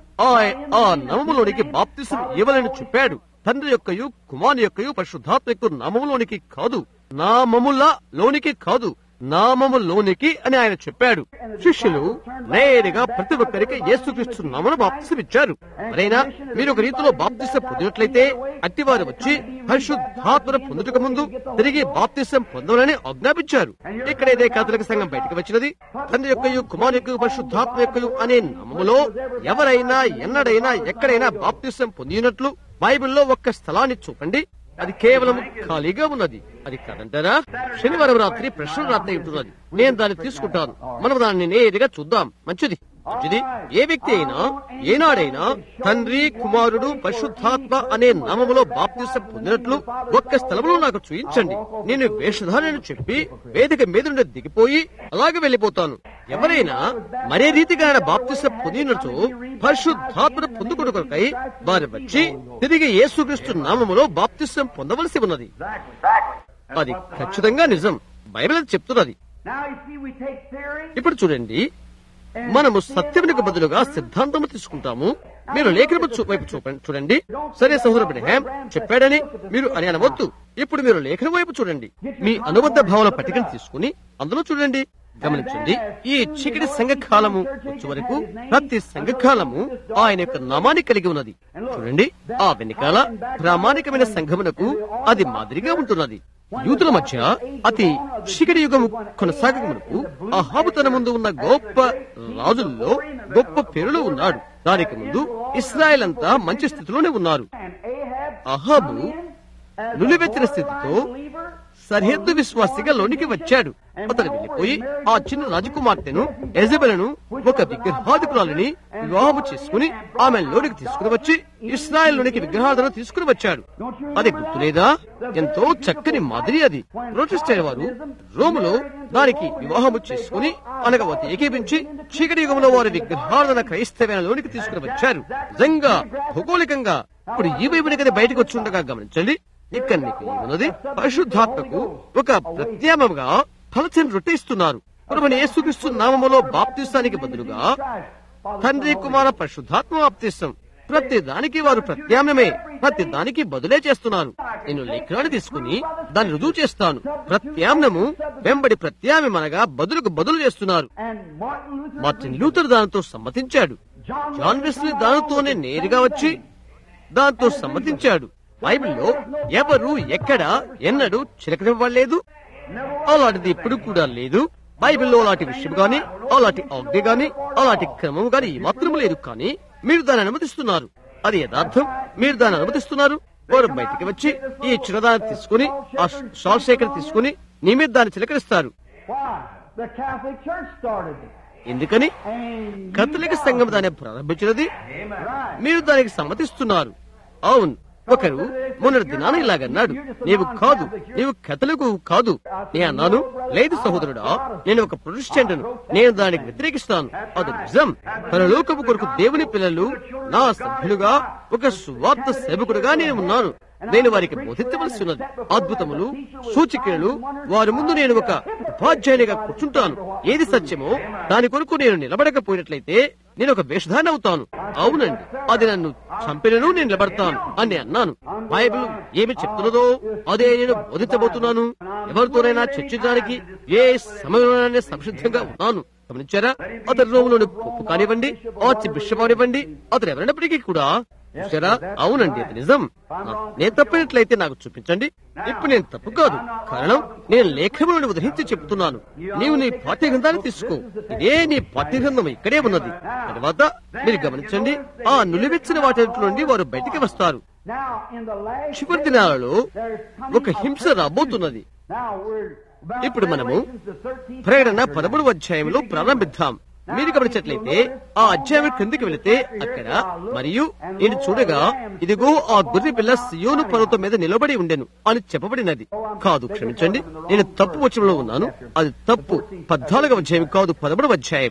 ఆ నామములోనికి బాప్తిసం ఇవ్వాలని చెప్పాడు. తండ్రి యొక్కయు కుమారుని యొక్కయు పరిశుద్ధాత్మ యొక్క నామములోనికి కాదు, నామముల లోనికి కాదు, నామములోనికి అని ఆయన చెప్పాడు. శిష్యులు నేరుగా ప్రతి ఒక్కరికి యేసుక్రీస్తు నామమున బాప్తిసం ఇచ్చారు. మరైనా మీరు ఒక రీతిలో బాప్తిసం పొందినట్లయితే అట్టివారు వచ్చి పరిశుద్ధాత్మను పొందుటకు ముందు తిరిగి బాప్తిసం పొందాలని ఆజ్ఞాపించారు. ఇక్కడైతే కథలిక సంఘం బయటకు వచ్చినది. తండ్రి యొక్కయు కుమారుని యొక్క పరిశుద్ధాత్మ యొక్కయు అనే నామములో ఎవరైనా ఎన్నడైనా ఎక్కడైనా బాప్తిసం పొందినట్లు బైబిల్లో ఒక్క స్థలాన్ని చూపండి. అది కేవలం ఖాళీగా ఉన్నది. అది కాదంటారా? శనివారం రాత్రి ప్రశ్న రాత్రి ఉంటున్నది. నేను దాన్ని తీసుకుంటాను. మనం దాన్ని నేరుగా చూద్దాం. మంచిది. మంచిది. ఏ వ్యక్తి అయినా ఏనాడైనా తండ్రి కుమారుడు పరిశుద్ధాత్మ అనే నామములో బాప్తిసం పొందినట్లు ఒక్క స్థలంలో నాకు చూయించండి. నేను వేషధారణ చెప్పి వేదిక మీద నుండి దిగిపోయి అలాగే వెళ్లిపోతాను. ఎవరైనా మరే రీతిగా బాప్తిసం పొందినచో పరిశుద్ధాత్మను పొందుకున్న కొరకై వారు వచ్చి తిరిగి యేసుక్రీస్తు నామములో బాప్తిసం పొందవలసి ఉన్నది. అది ఖచ్చితంగా నిజం. బైబిల్ చెప్తున్నది. ఇప్పుడు చూడండి, మనము సత్యమునకు బదులుగా సిద్ధాంతము తీసుకుంటాము. మీరు లేఖనము చూ- వైపు చూపండి చూడండి. సరే సహోదరు బ్రహ్మాం చెప్పాడని మీరు అని అనవద్దు. ఇప్పుడు మీరు లేఖనం వైపు చూడండి. మీ అనుబద్ధ భావన పట్టికను తీసుకుని అందులో చూడండి. గమనించండి, ఈ చీకటి సంఘకాలము వచ్చే వరకు ప్రతి సంఘకాలము ఆయన యొక్క నామాన్ని కలిగి ఉన్నది. చూడండి, ఆ వెనకాల ప్రామాణికమైన సంఘమునకు అది మాదిరిగా ఉంటున్నది. యూదుల మధ్య అతి చీకటి యుగము కొనసాగమునకు అహాబు తన ముందు ఉన్న గొప్ప రాజుల్లో గొప్ప పేరులో ఉన్నాడు. దానికి ముందు ఇశ్రాయేల్ అంతా మంచి స్థితిలోనే ఉన్నారు. అహాబు నులివెత్తిన స్థితితో సరిహద్దు విశ్వాసిగా లోనికి వచ్చాడు. అతను వెళ్లిపోయి ఆ చిన్న రాజకుమార్తెను ఎజబెలను ఒక విగ్రహాధికురాలిని వివాహము చేసుకుని ఆమె లోనికి తీసుకుని వచ్చి ఇశ్రాయేల్ లోనికి విగ్రహాలను తీసుకుని వచ్చాడు. అది గుర్తులేదా? ఎంతో చక్కని మాదిరి అది. ప్రొటెస్టెంట్ వారు రోములో దానికి వివాహము చేసుకుని అనగా వాటి ఏకీపించి చీకటి యుగంలో వారి విగ్రహాలను క్రైస్తవ్యంలోనికి తీసుకుని వచ్చారు. నిజంగా భౌగోళికంగా ఇప్పుడు ఈ వైపుని కదా బయటకు వచ్చి ఉండగా గమనించండి. ఇక్కడ నీకు ఏమన్నది? పరిశుద్ధాత్మకు ఒక ప్రత్యామ్నాయంగా ఫలచని రొట్టె ఇస్తున్నారు. ప్రభువైన యేసుక్రీస్తు నామములో బాప్తిస్తానికి బదులుగా తండ్రి కుమార పరిశుద్ధాత్మ బాప్తిస్తం. ప్రతి దానికి వారు ప్రత్యామ్నాయమే, ప్రతి దానికి బదులే చేస్తున్నారు. నేను లేఖనాన్ని తీసుకుని దాన్ని రుజువు చేస్తాను. ప్రత్యామ్నము వెంబడి ప్రత్యామ్నం అనగా బదులుకు బదులు చేస్తున్నారు. మార్టిన్ లూథర్ దానితో సమ్మతించాడు. జాన్ వెస్లీ దానితోనే నేరుగా వచ్చి దాంతో సమ్మతించాడు. బైబిల్లో ఎవరు ఎక్కడ ఎన్నడూ చిలకనివ్వలేదు. అలాంటిది ఇప్పుడు కూడా లేదు. బైబిల్లో అలాంటి విషయం గాని, అలాంటి ఆజ్ఞ గాని, అలాంటి క్రమం గాని మాత్రం లేదు. కానీ మీరు దాన్ని అనుమతిస్తున్నారు. అది యథార్థం. మీరు దాన్ని అనుమతిస్తున్నారు. వారు బయటికి వచ్చి ఈ చిన్నదాన్ని తీసుకుని ఆ షాల్ శేఖర్ తీసుకుని నీ మీద దాన్ని చిలకరిస్తారు. ఎందుకని? కథలిక సంఘం దాన్ని ప్రారంభించినది. మీరు దానికి సమ్మతిస్తున్నారు. అవును, ఒకరు మొన్నటి దినాన ఇలాగన్నాడు, నీవు కాదు, నీవు కథలకు కాదు. నేను అన్నాను, లేదు సహోదరుడా, నేను ఒక ప్రొటెస్టెంట్ను, నేను దానికి వ్యతిరేకిస్తాను. అది నిజం. పరలోకపు కొరకు దేవుని పిల్లలు నా సభ్యులుగా ఒక సువార్త సేవకుడుగా నేను ఉన్నాను. నేను వారికి బోధించవలసి ఉన్నది. అద్భుతములు, సూచికలు వారి ముందు నేను ఒక ఉపాధ్యాయునిగా కూర్చుంటాను. ఏది సత్యమో దాని కొరకు నేను నిలబడకపోయినట్లయితే నేను ఒక వేషధారణ అవుతాను. అవునండి, అది నన్ను చంపినను నేను నిలబడతాను అని అన్నాను. బైబిల్ ఏమి చెప్తున్నదో అదే నేను బోధించబోతున్నాను. ఎవరితోనైనా చర్చించడానికి ఏ సమయంలోనైనా సంసిద్ధంగా ఉన్నాను. గమనించారా? అతని రోగులను పొప్పు కానివ్వండి, ఆర్చి బిషప్ కానివ్వండి, అతను ఎవరైనప్పటికీ కూడా చూసారా? అవునండి, అది నిజం. నేను తప్పినట్లయితే నాకు చూపించండి. ఇప్పుడు నేను తప్పు కాదు. కారణం నేను లేఖములను ఉదహించి చెప్తున్నాను. నీవు నీ పాఠ్యగ్రంథాన్ని తీసుకో. ఇదే నీ పాఠ్యగ్రంథం ఇక్కడే ఉన్నది. తర్వాత మీరు గమనించండి, ఆ నులివెచ్చిన వాటి నుండి వారు బయటికి వస్తారు. చివరి దినాలలో ఒక హింస రాబోతున్నది. ఇప్పుడు మనము ప్రేరణ పదమూడవ అధ్యాయంలో ప్రారంభిద్దాం. మీరు గమనించినట్లయితే ఆ అధ్యాయం క్రిందికి వెళితే అక్కడ, మరియు నేను చూడగా ఇదిగో ఆ గొర్రె పిల్ల సియోను పర్వతం మీద నిలబడి ఉండెను అని చెప్పబడినది. కాదు, క్షమించండి, నేను తప్పు వచనంలో ఉన్నాను. అది తప్పు. పద్నాలుగవ అధ్యాయం కాదు, పదమూడవ అధ్యాయం.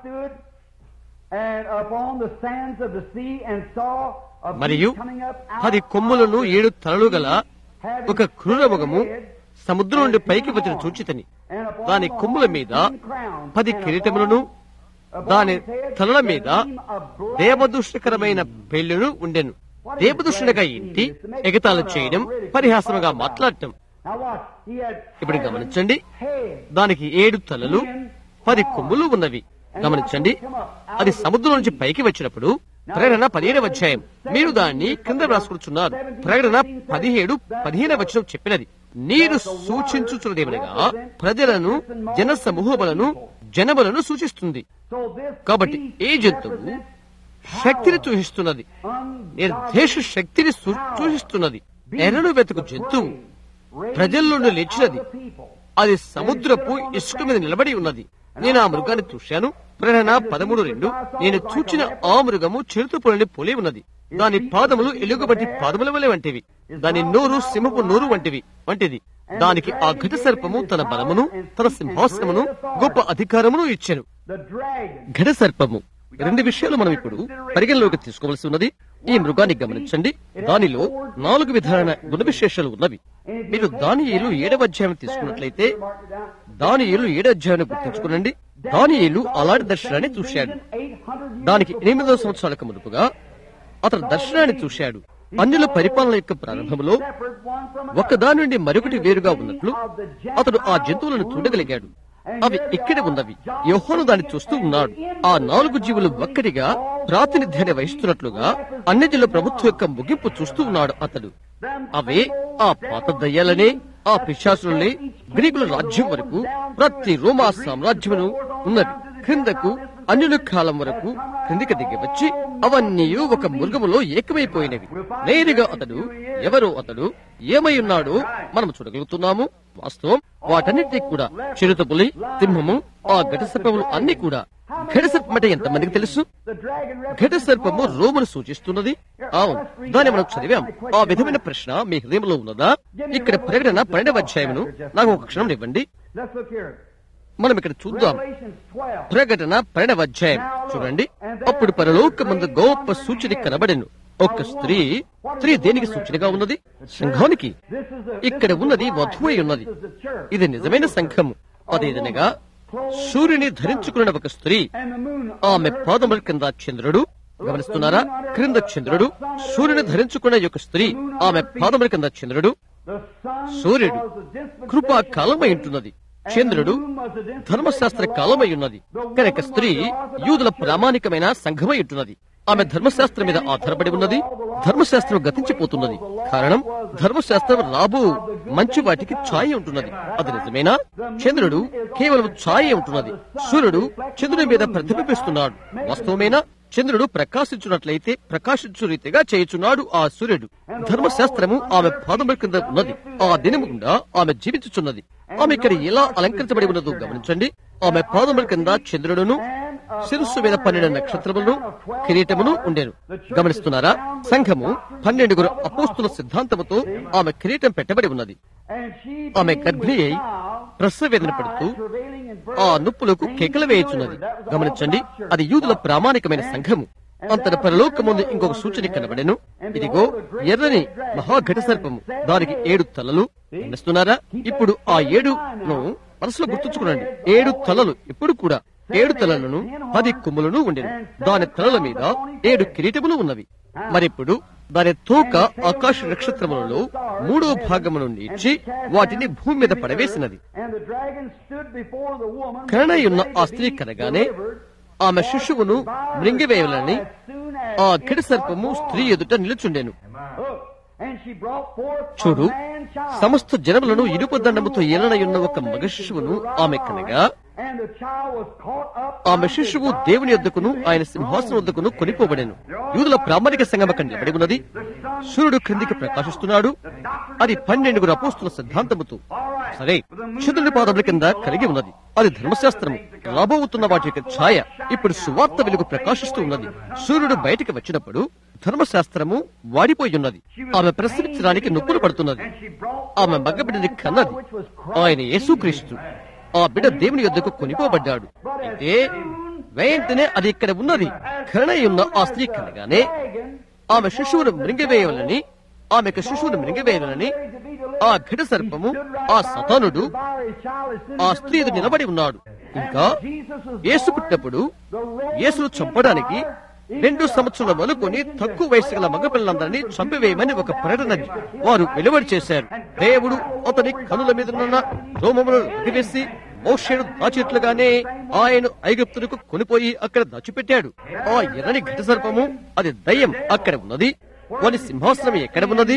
మరియు పది కొమ్ములను ఏడు తలలు గల ఒక క్రూరముఖము సముద్రం నుండి పైకి వచ్చిన చూచితని. దాని కొమ్ముల మీద పది కిరీటములను, దాని తలల మీద దేవదూషణకరమైన పెళ్లిను ఉండెను. దేవదూషణగా ఇంటి ఎగతాళి చేయడం, పరిహాసముగా మాట్లాడటం. ఇప్పుడు గమనించండి, దానికి ఏడు తలలు, పది కొమ్ములు ఉన్నవి. గమనించండి, అది సముద్రం నుంచి పైకి వచ్చినప్పుడు ప్రకటన పదిహేడవ అధ్యాయం. మీరు దాన్ని కింద రాసుకుంటున్నారు. ప్రకటన పదిహేడు పదిహేను వచనం చెప్పినది, నీరు సూచించుచున్నదేమనగా ప్రజలను, జన సమూహములను, జనములను సూచిస్తుంది. కాబట్టి ఈ జంతువు శక్తిని సూచిస్తున్నది, నిర్దేశ శక్తిని సూచిస్తున్నది. ఎర్రను వెతుకు జంతువు ప్రజల నుండి లేచినది. అది సముద్రపు ఇసుక మీద నిలబడి ఉన్నది. నేను ఆ మృగాన్ని చూశాను. ప్రకటన పదమూడు రెండు. నేను చూచిన ఆ మృగము చిరుతపులిని పోలి ఉన్నది. దాని పాదములు ఎలుగుబట్టి పాదముల వలె వంటివి, దాని నోరు సింహపు నోరు వంటివి వంటిది. దానికి ఆ ఘట సర్పము తన బలమును, తన సింహాసనమును, గొప్ప అధికారమును ఇచ్చెను. ఘట సర్పము రెండు విషయాలు మనం ఇప్పుడు పరిగణలోకి తీసుకోవలసి ఉన్నది. ఈ మృగాన్ని గమనించండి. దానిలో నాలుగు విధాన గుణ విశేషాలు ఉన్నవి. మీరు దానియేలు ఏడవ అధ్యాయం తీసుకున్నట్లయితే, దానియేలు ఏడవ అధ్యాయాన్ని గుర్తుంచుకునండి. దానియేలు అలాంటి దర్శనాన్ని చూశాడు. దానికి ఎనిమిదవ సంవత్సరాలకు మునుపుగా అతను దర్శనాన్ని చూశాడు. అన్యుల పరిపాలన యొక్క ప్రారంభంలో ఒకదాని నుండి మరొకటి వేరుగా ఉన్నట్లు అతడు ఆ జంతువులను చూడగలిగాడు. అవి ఇక్కడే ఉన్నవి. యోహాను దాన్ని చూస్తూ ఉన్నాడు. ఆ నాలుగు జీవులు ఒక్కటిగా ప్రాతినిధ్యాన్ని వహిస్తున్నట్లుగా అన్యజనుల ప్రభుత్వం యొక్క ముగింపు చూస్తూ ఉన్నాడు అతడు. అవే ఆ పాత దయ్యాలనే, ఆ పిశాచులనే, గ్రీకుల రాజ్యం వరకు ప్రతి రోమా సామ్రాజ్యమును ఉన్నవి క్రిందకు అన్యుల కాలం వరకు క్రిందికి దిగి వచ్చి అవన్నీ ఒక మృగములో ఏకమైపోయినవి. నేరుగా అతడు ఎవరో, అతడు ఏమై ఉన్నాడో మనం చూడగలుగుతున్నాము. వాస్తవం వాటన్నిటినీ కూడా చిరుతపులి, సింహము, ఆ ఘటసర్పములు అన్ని కూడా. ఘటసర్పం అంటే ఎంతమందికి తెలుసు? ఘటసర్పము రోమును సూచిస్తున్నది. అవును, దాన్ని మనం చదివాం. ఆ విధమైన ప్రశ్న మీ హృదయంలో ఉన్నదా? ఇక్కడ ప్రకటన పన్నెండవ అధ్యాయమును నాకు ఒక క్షణం ఇవ్వండి. మనం ఇక్కడ చూద్దాం. ప్రకటన పన్నెండవ అధ్యాయం చూడండి. అప్పుడు పరలోకమందు గొప్ప సూచన కనబడెను. ఒక స్త్రీ. స్త్రీ దేనికి సూచనగా ఉన్నది? సంఘానికి. ఇక్కడ ఉన్నది వధువై ఉన్నది. ఇది నిజమైన సంఘము. అదేదనగా సూర్యుని ధరించుకున్న ఒక స్త్రీ. ఆమె పాదముల కింద చంద్రుడు. గమనిస్తున్నారా? క్రింద చంద్రుడు. సూర్యుని ధరించుకున్న యొక్క స్త్రీ. ఆమె పాదముల కింద చంద్రుడు. సూర్యుడు కృపా కాలమై ఉంటున్నది. చంద్రుడు ధర్మశాస్త్ర కాలమై ఉన్నది. కనుక స్త్రీ యూదుల ప్రామాణికమైన సంఘమై ఉంటున్నది. ఆమె ధర్మశాస్త్రం మీద ఆధారపడి ఉన్నది. ధర్మశాస్త్రం గతించిపోతున్నది. కారణం ధర్మశాస్త్రం రాబో మంచి వాటికి ఛాయ ఉంటున్నది. అది నిజమేనా? చంద్రుడు కేవలం ఛాయ ఉంటున్నది. సూర్యుడు చంద్రుడి మీద ప్రతిబింబిస్తున్నాడు. వాస్తవమేనా? చంద్రుడు ప్రకాశించున్నట్లయితే ప్రకాశించు రీతిగా చేయుచున్నాడు ఆ సూర్యుడు. ధర్మశాస్త్రము ఆమె పాదముల కింద ఉన్నది. ఆ దినము గుండా ఆమె జీవించుచున్నది. ఆమె ఇక్కడ ఎలా అలంకరించబడి ఉన్నదో గమనించండి. ఆమె పాదముల కింద చంద్రుడును, శిరస్సు మీద పన్నెండు నక్షత్రములను, కిరీటమును ఉండేను. గమనిస్తున్నారా? సంఘము పన్నెండుగురు అపోస్తుల సిద్ధాంతముతో ఆమె కిరీటం పెట్టబడి ఉన్నది. ఆమె గర్భిణి అయి ప్రసవేదన పడుతూ ఆ నొప్పులకు కేకలు వేయుచున్నది. గమనించండి, అది యూదుల ప్రామాణికమైన సంఘము. అంతట పరలోకముందు ఇంకొక సూచన కనబడెను. ఇదిగో ఎర్రని మహాఘట సర్పము, దానికి ఏడు తలలు. గమనిస్తున్నారా? ఇప్పుడు ఆ ఏడును మనసులో గుర్తుంచుకోండి. ఏడు తలలు ఇప్పుడు కూడా ఏడు తలలను పది కొమ్ములను ఉండేవి. దాని తలల మీద ఏడు కిరీటములు ఉన్నవి. మరిప్పుడు దాని తోక ఆకాశ నక్షత్రములలో మూడో భాగమును నీచి వాటిని భూమి మీద పడవేసినది. కరణయున్న ఆ స్త్రీ కనగానే ఆమె శిశువును మృంగివేయాలని ఆ ఘట సర్పము స్త్రీ ఎదుట నిలుచుండెను. చూడు, సమస్త జనములను ఇనుప దండముతో ఏలనయున్న ఒక మగ శిశువును ఆమె కనగా ఆమె శిశువు దేవుని యొద్దకును ఆయన సింహాసనం వద్దకును కొనిపోబడెను. యూదుల ప్రామాణిక సంఘం అక్కడ నిలబడి ఉన్నది. సూర్యుడు క్రిందికి ప్రకాశిస్తున్నాడు. అది పన్నెండుగురు అపోస్తుల సిద్ధాంతముతో సరే చంద్రుని పాదముల కింద కలిగి ఉన్నది. అది ధర్మశాస్త్రము. రాబోతున్న వాటి యొక్క ఛాయ. ఇప్పుడు సువార్త వెలుగు ప్రకాశిస్తూ ఉన్నది. సూర్యుడు బయటికి వచ్చినప్పుడు ధర్మశాస్త్రము వాడిపోయి ఉన్నది. ఆమె ప్రసవించడానికి నొప్పులు పడుతున్నది. ఆమె మగబిడ్డని కన్నది. ఆయన యేసుక్రీస్తు. ఆ బిడ్డ దేవుని యొద్దకు కొనిపోబడ్డాడు. అయితే వెంటనే అది ఇక్కడ ఉన్నది. కరణయున్న ఆ స్త్రీ కనగానే ఆమె శిశువును మృంగివేయాలని ఆమెకు శిశువును మృంగివేయాలని ఆ ఘట సర్పము, ఆ సతానుడు ఆ స్త్రీ ఎదురు నిలబడి ఉన్నాడు. ఇంకా యేసు పుట్టినప్పుడు యేసును చంపడానికి రెండు సంవత్సరాల మొదలుకొని తక్కువ వయసు గల మగపిల్లలందరినీ చంపివేయమని ఒక ప్రకటన వారు వెలువడి చేశారు. దేవుడు అతని కనుల మీద ఉన్న రోమములను అగివేసి మోషేను దాచినట్లుగానే ఆయన ఐగుప్తులకు కొనిపోయి అక్కడ దాచిపెట్టాడు. ఆ ఎర్రని ఘట సర్పము, అది దయ్యం అక్కడ ఉన్నది. వాని సింహాసనం ఎక్కడ ఉన్నది?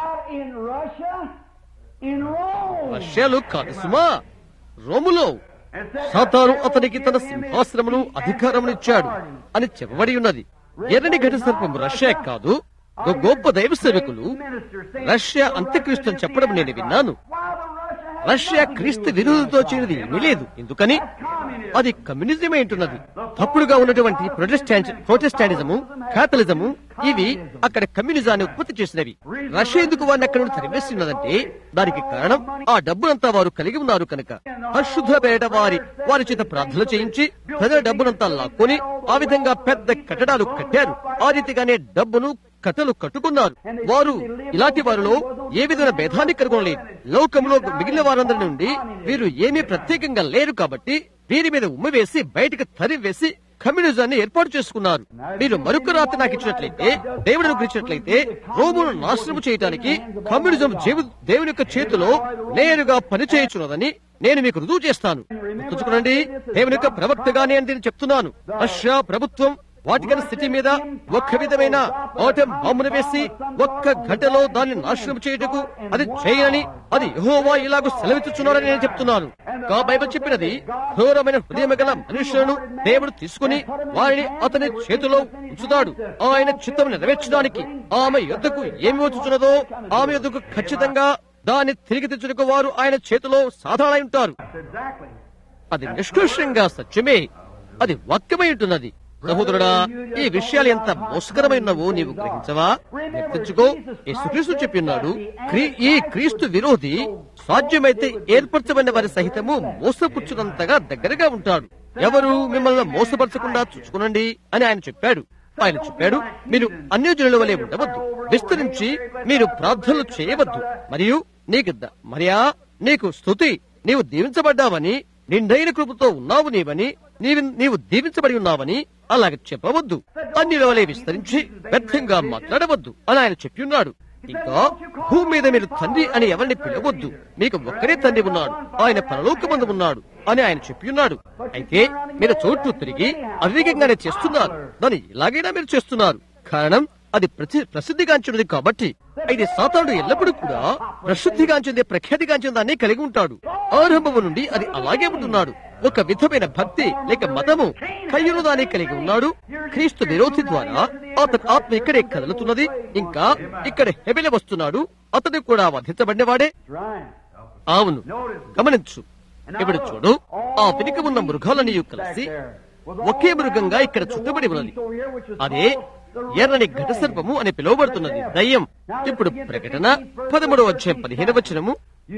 రష్యాలో కాదు సుమా, రోములో. సాతాను అతనికి తన సింహాసనమును అధికారమును ఇచ్చాడు అని చెప్పబడి ఉన్నది. ఎర్రని ఘట సర్పము రష్యా కాదు. గొప్ప దైవ సేవకులు రష్యా అంత్యక్రీస్తు అని చెప్పడం నేను విన్నాను. రష్యా క్రీస్తు విరోధంతో చేరినది ఏమీ లేదు. ఎందుకని? అది కమ్యూనిజమే ఉంటున్నది. తప్పుడుగా ఉన్నటువంటి ప్రొటెస్టాంట్ ప్రొటెస్టాంటిజము, కాథలిజము ఇవి అక్కడ కమ్యూనిజాన్ని ఉత్పత్తి చేసినవి. రష్యా ఎందుకు వారిని అక్కడ నుండి తరివేసి ఉన్నదంటే దానికి కారణం ఆ డబ్బునంతా వారు కలిగి ఉన్నారు కనుక. పరిశుద్ధ పేట వారి వారి చేత ప్రార్థనలు చేయించి ప్రజల డబ్బునంతా లాక్కొని ఆ విధంగా పెద్ద కట్టడాలు కట్టారు. ఆ రీతిగానే డబ్బును కట్టలు కట్టుకున్నారు. వారు ఇలాంటి వారిలో ఏ విధమైన భేదాన్ని కనుగొనలేదు. లోకంలో మిగిలిన వారందరి నుండి వీరు ఏమీ ప్రత్యేకంగా లేరు కాబట్టి వీరి మీద ఉమ్మ వేసి బయటకు తరివేసి కమ్యూనిజాన్ని ఏర్పాటు చేసుకున్నారు. మీరు మరొక రాత్రి నాకు ఇచ్చినట్లయితే, దేవుడు అనుగ్రహించినట్లయితే, రోమును నాశనం చేయడానికి కమ్యూనిజం దేవుని యొక్క చేతిలో నేరుగా పనిచేయుచున్నదని నేను మీకు రుజువు చేస్తాను. గుర్తుంచుకోండి, దేవుని యొక్క ప్రవక్తగా నేను దీన్ని చెప్తున్నాను. రష్యా ప్రభుత్వం వాటికన్ సిటీ మీద ఒక్క విధమైన ఆటం బాంబును వేసి ఒక్క గంటలో దాన్ని నాశనం చేయుటకు అది చేయనని, అది యెహోవా ఇలాగూ సెలవిస్తున్నారని నేను చెప్తున్నాను. కా బైబిల్ చెప్పినది, ఘోరమైన హృదయం గల మనుషులను దేవుడు తీసుకుని వారిని అతని చేతిలో ఉంచుతాడు. ఆయన చిత్తం నెరవేర్చడానికి ఆమె యుద్ధకు ఏమి వచ్చుచున్నదో ఆమె యుద్ధకు ఖచ్చితంగా దాన్ని తిరిగి తెచ్చుటకు వారు ఆయన చేతిలో సాధారణ ఉంటారు. అది నిష్కర్షంగా సత్యమే, అది వాక్యమై ఉంటున్నది. సహోదరుడా, ఈ విషయాలు ఎంత మోసకరమైనవో నీవు గ్రహించవా? గుర్తుంచుకో, యేసుక్రీస్తు చెప్పిన్నాడు, ఈ క్రీస్తు విరోధి సాధ్యమైతే ఏర్పరచబడిన వారి సహితము మోసపుచ్చునంతగా దగ్గరగా ఉంటాడు. ఎవరు మిమ్మల్ని మోసపరచకుండా చూసుకునండి అని ఆయన చెప్పాడు. ఆయన చెప్పాడు, మీరు అన్యజనుల వలె ఉండవద్దు, విస్తరించి మీరు ప్రార్థనలు చేయవద్దు, మరియు నీకు మరియా నీకు స్తుతి, నీవు దీవించబడ్డావని, నిండైన కృపతో ఉన్నావు నీవని, నీవు నీవు దీవించబడి ఉన్నావని అలాగే చెప్పవద్దు. అన్యుల వలె విస్తరించి వ్యర్థంగా మాట్లాడవద్దు అని ఆయన చెప్పి ఉన్నాడు. ఇంకా భూమి మీద మీరు తండ్రి అని ఎవరిని పిలవద్దు, మీకు ఒక్కరే తండ్రి ఉన్నాడు, ఆయన పరలోకమందు ఉన్నాడు అని ఆయన చెప్పి ఉన్నాడు. అయితే మీరు చోటు తిరిగి అవివేకంగానే చేస్తున్నారు, దాన్ని ఎలాగైనా మీరు చేస్తున్నారు. కారణం అది ప్రసిద్ధిగాంచినది కాబట్టి. అయితే సాతానుడు ఎల్లప్పుడూ కూడా ప్రసిద్ధిగాంచింది, ప్రఖ్యాతిగాంచిన దాన్ని కలిగి ఉంటాడు. ఆరంభము నుండి అది అలాగే ఉంటున్నాడు. ఒక విధమైన భక్తి లేక మతము కయ్యును దాన్ని కలిగి ఉన్నాడు. క్రీస్తు విరోధి ద్వారా అతని ఆత్మ ఇక్కడే కదులుతున్నది. ఇంకా ఇక్కడ హెబెల వస్తున్నాడు, అతడు కూడా వధించబడినవాడే. అవును, గమనించు. ఇప్పుడు చూడు, ఆ వెనుక ఉన్న మృగాలన్నీ కలిసి ఒకే మృగంగా ఇక్కడ చుట్టబడి ఉన్నది. అదే ఎర్రని ఘటసర్పము అని పిలువబడుతున్నది, దయ్యం. ఇప్పుడు ప్రకటన పదమూడవ అధ్యాయం పదిహేను వచనము.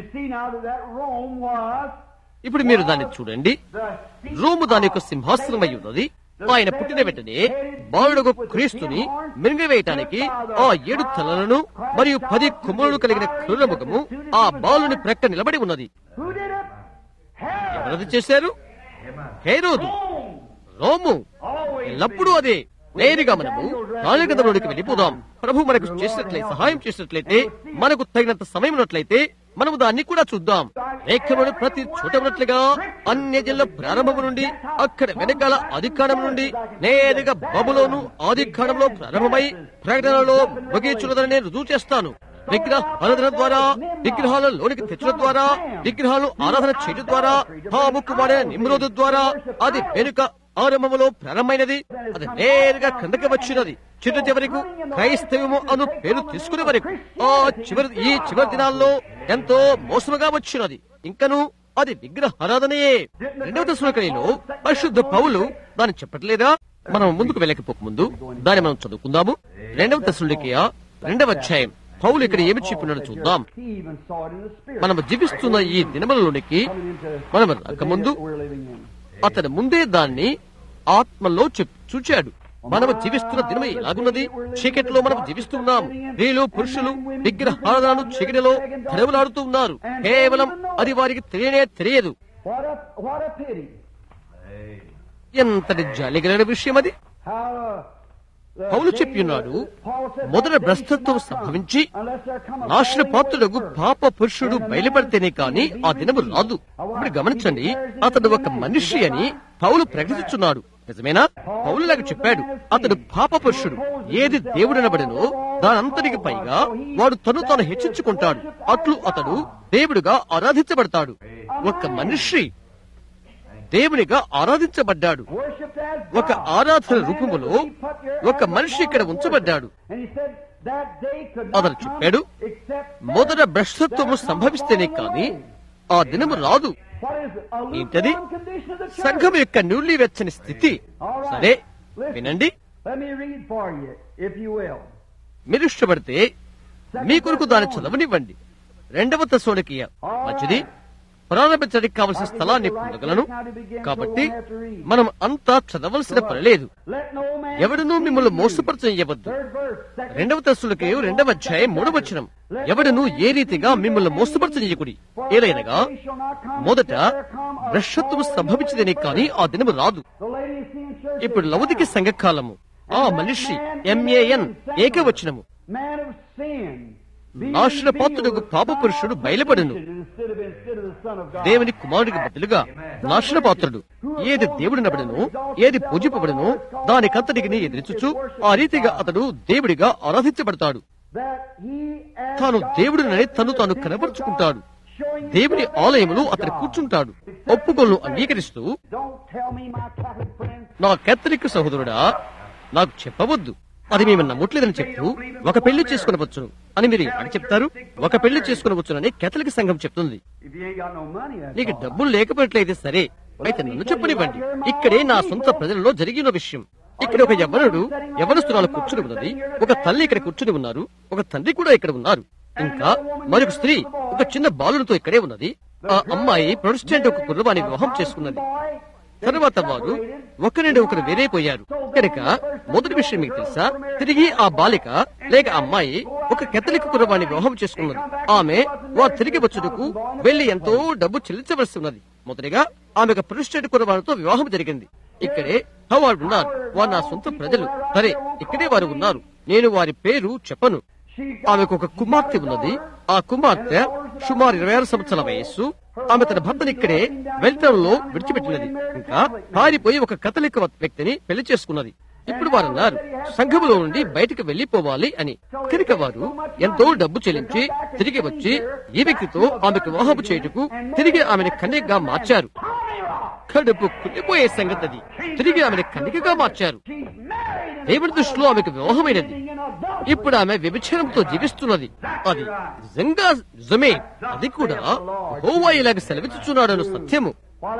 ఇప్పుడు మీరు దాన్ని చూడండి. రోము దాని యొక్క సింహాసనమై ఉన్నది. ఆయన పుట్టిన వెంటనే బాలుడొక క్రీస్తుని మింగివేయటానికి ఆ ఏడు తలలను మరియు పది కొమ్ములను కలిగిన క్రూరముఖము ఆ బాలుని ప్రక్క నిలబడి ఉన్నది. ఎవరది చేశారు? Herod, Rome. ఎల్లప్పుడూ అదే. నేరుగా మనము నాలుగంలోనికి వెళ్ళిపోదాం. ప్రభు మనకు చేసినట్లయితే, సహాయం చేసినట్లయితే, మనకు తగినంత సమయం ఉన్నట్లయితే మనము దాన్ని కూడా చూద్దాం. లేఖలోని ప్రతి చోట ఉన్నట్లుగా అన్యజనుల ప్రారంభము నుండి అక్కడ వెనకాల అధికారం నుండి నేరుగా బబులోను ఆదికాండంలో ప్రారంభమై ప్రకటనలో ముగించున్నదని నేను రుజువు చేస్తాను. విగ్రహ ఆరాధన ద్వారా, విగ్రహాల లోనికి తెచ్చడం ద్వారా, విగ్రహాలను ఆరాధన చేయడం ద్వారా, హాము కుమారుడైన నిమ్రోదు ద్వారా అది వెనుక ఆరంభములో ప్రారంభమైనది. అది నేరుగా క్రిందకి వచ్చినది. చిట్ట చివరకు క్రైస్తవము అను పేరు తీసుకునే వరకు ఆ చివరి ఈ చివరి దినాల్లో ఎంతో మోసముగా వచ్చినది. ఇంకను అది విగ్రహ ఆరాధనయే. రెండవ దశలో పరిశుద్ధ పౌలు దాన్ని చెప్పట్లేదా? మనం ముందుకు వెళ్ళకపోక ముందు దాన్ని మనం చదువుకుందాము. రెండవ దశలోకి రెండవ అధ్యాయం పౌలు ఇక్కడ ఏమి చెప్పినాడో చూద్దాం. మనము జీవిస్తున్న ఈ దినములలోనికి మనం రాకముందు అతని ముందే దాన్ని ఆత్మలో చూచాడు. మనము జీవిస్తున్న దినమే ఎలాగున్నది? చీకటిలో మనం జీవిస్తున్నాం. స్త్రీలు, పురుషులు విగ్రహాలను చీకటిలో తెరవలాడుతూ ఉన్నారు. కేవలం అది వారికి తెలియనే తెలియదు. ఎంతటి జాలిగల విషయం అది. పౌలు చెప్పినాడు, మొదట భ్రష్టత్వం సంభవించి నాశన పాత్రులకు పాప పురుషుడు బయలుపడితేనే కాని ఆ దినము రాదు. ఇప్పుడు గమనించండి, అతడు ఒక మనిషి అని పౌలు ప్రకటిస్తున్నాడు. నిజమేనా? పౌలు లాగా చెప్పాడు, అతడు పాప పురుషుడు. ఏది దేవుడనబడినో దానంతటికి పైగా వాడు తను తాను హెచ్చించుకుంటాడు. అట్లు అతడు దేవుడుగా ఆరాధించబడతాడు. ఒక మనిషి దేవునిగా ఆరాధించబడ్డాడు. ఒక ఆరాధన రూపములో ఒక మనిషి ఇక్కడ ఉంచబడ్డాడు. అతను చెప్పాడు, మొదట భ్రష్టత్వము సంభవిస్తేనే కాని ఆ దినము రాదు. ఏంటది? సంఘం యొక్క నిలువెచ్చని స్థితి. సరే వినండి, మీరు ఇష్టపడితే మీ కొరకు దాన్ని చదవనివ్వండి. రెండవ తెస్సలోనికయ మంచిది. ప్రారంభించడానికి కావలసిన స్థలాన్ని పొందగలను. కాబట్టి మనం అంతా చదవలసిన పని లేదు. ఎవడనూ మిమ్మల్ని మోసపరచనివ్వద్దు. రెండవ దశలకి రెండవ అధ్యాయం మూడవ వచనం. ఎవడను ఏ రీతిగా మిమ్మల్ని మోసపరచనీయకుడి. ఏలైనగా మొదట భ్రష్టత్వము సంభవించదని కానీ ఆ దినము రాదు. ఇప్పుడు లౌదిక సంఘకాలము. ఆ మనిషి ఎంఏఎన్ ఏకవచనము. నాశన పాత్రుడు పాప పురుషుడు బయలుపడను. దేవుని కుమారుడికి బదులుగా నాశన పాత్రుడు. ఏది దేవుడి నబడను, ఏది పూజింపబడను దానికంతటికి ఎదిరించుచు ఆ రీతిగా అతడు దేవుడిగా ఆరాధించబడతాడు. తాను దేవుడినని తను తాను కనపరుచుకుంటాడు. దేవుని ఆలయములు అతను కూర్చుంటాడు. ఒప్పుకోలను అంగీకరిస్తూ, నా కేథలిక్ సహోదరుడా నాకు చెప్పవద్దు, అది మేము నమ్మట్లేదని చెప్తూ ఒక పెళ్లి చేసుకునవచ్చును అని మీరు అని చెప్తారు. ఒక పెళ్లి చేసుకునవచ్చునని కేథలిక్ సంఘం చెప్తుంది. నీకు డబ్బులు లేకపోయినట్లయితే సరే, అయితే నన్ను చెప్పనివ్వండి. ఇక్కడే నా సొంత ప్రజలలో జరిగిన విషయం. ఇక్కడ ఒక యవ్వనుడు యవ్వనస్తురాలు కూర్చుని ఉన్నది. ఒక తల్లి ఇక్కడ కూర్చుని ఉన్నారు. ఒక తండ్రి కూడా ఇక్కడ ఉన్నారు. ఇంకా మరొక స్త్రీ ఒక చిన్న బాలునితో ఇక్కడే ఉన్నది. ఆ అమ్మాయి ప్రొటెస్టెంట్ ఒక కుర్రవాణి వివాహం చేసుకున్నది. తరువాత వారు ఒకరిని ఒకరు వేరైపోయారు. కనుక మొదటి విషయం మీకు తెలుసా, తిరిగి ఆ బాలిక లేక అమ్మాయి ఒక కేథలిక్ కుర్రవాణి వివాహం చేసుకున్నది. ఆమె వారు తిరిగి వచ్చుటకు వెళ్లి ఎంతో డబ్బు చెల్లించవలసి ఉన్నది. మొదటిగా ఆమె ఒక ప్రొటెస్టెంట్ కుర్రవానితో వివాహం జరిగింది. ఇక్కడే వారు ఉన్నారు. వారు నా సొంత ప్రజలు. సరే, ఇక్కడే వారు ఉన్నారు. నేను వారి పేరు చెప్పను. ఆమెకు ఒక కుమార్తె ఉన్నది. ఆ కుమార్తె సుమారు ఇరవై ఆరు సంవత్సరాల వయస్సు. ఆమె తన భర్తను ఇక్కడే వెల్టంలో విడిచిపెట్టినది. ఇంకా పారిపోయి ఒక కేథలిక్ వ్యక్తిని పెళ్లి చేసుకున్నది. ఇప్పుడు వారు అన్నారు సంఘములో నుండి బయటకు వెళ్లిపోవాలి అని. కనుక వారు ఎంతో డబ్బు చెల్లించి తిరిగి వచ్చి ఈ వ్యక్తితో ఆమెకు వివాహం చేయుటకు తిరిగి ఆమెను కన్యకగా మార్చారు. కడుపు కుళ్ళిపోయే సంగతి అది. తిరిగి ఆమెను కన్యకగా మార్చారు. దేవుని దృష్టిలో ఆమెకు వివాహమైనది. ఇప్పుడు ఆమె వ్యభిచారంతో జీవిస్తున్నది. అది నిజంగా నిజమే. అది కూడా యెహోవా ఇలాగ సెలవిచ్చుచున్నాడను సత్యము.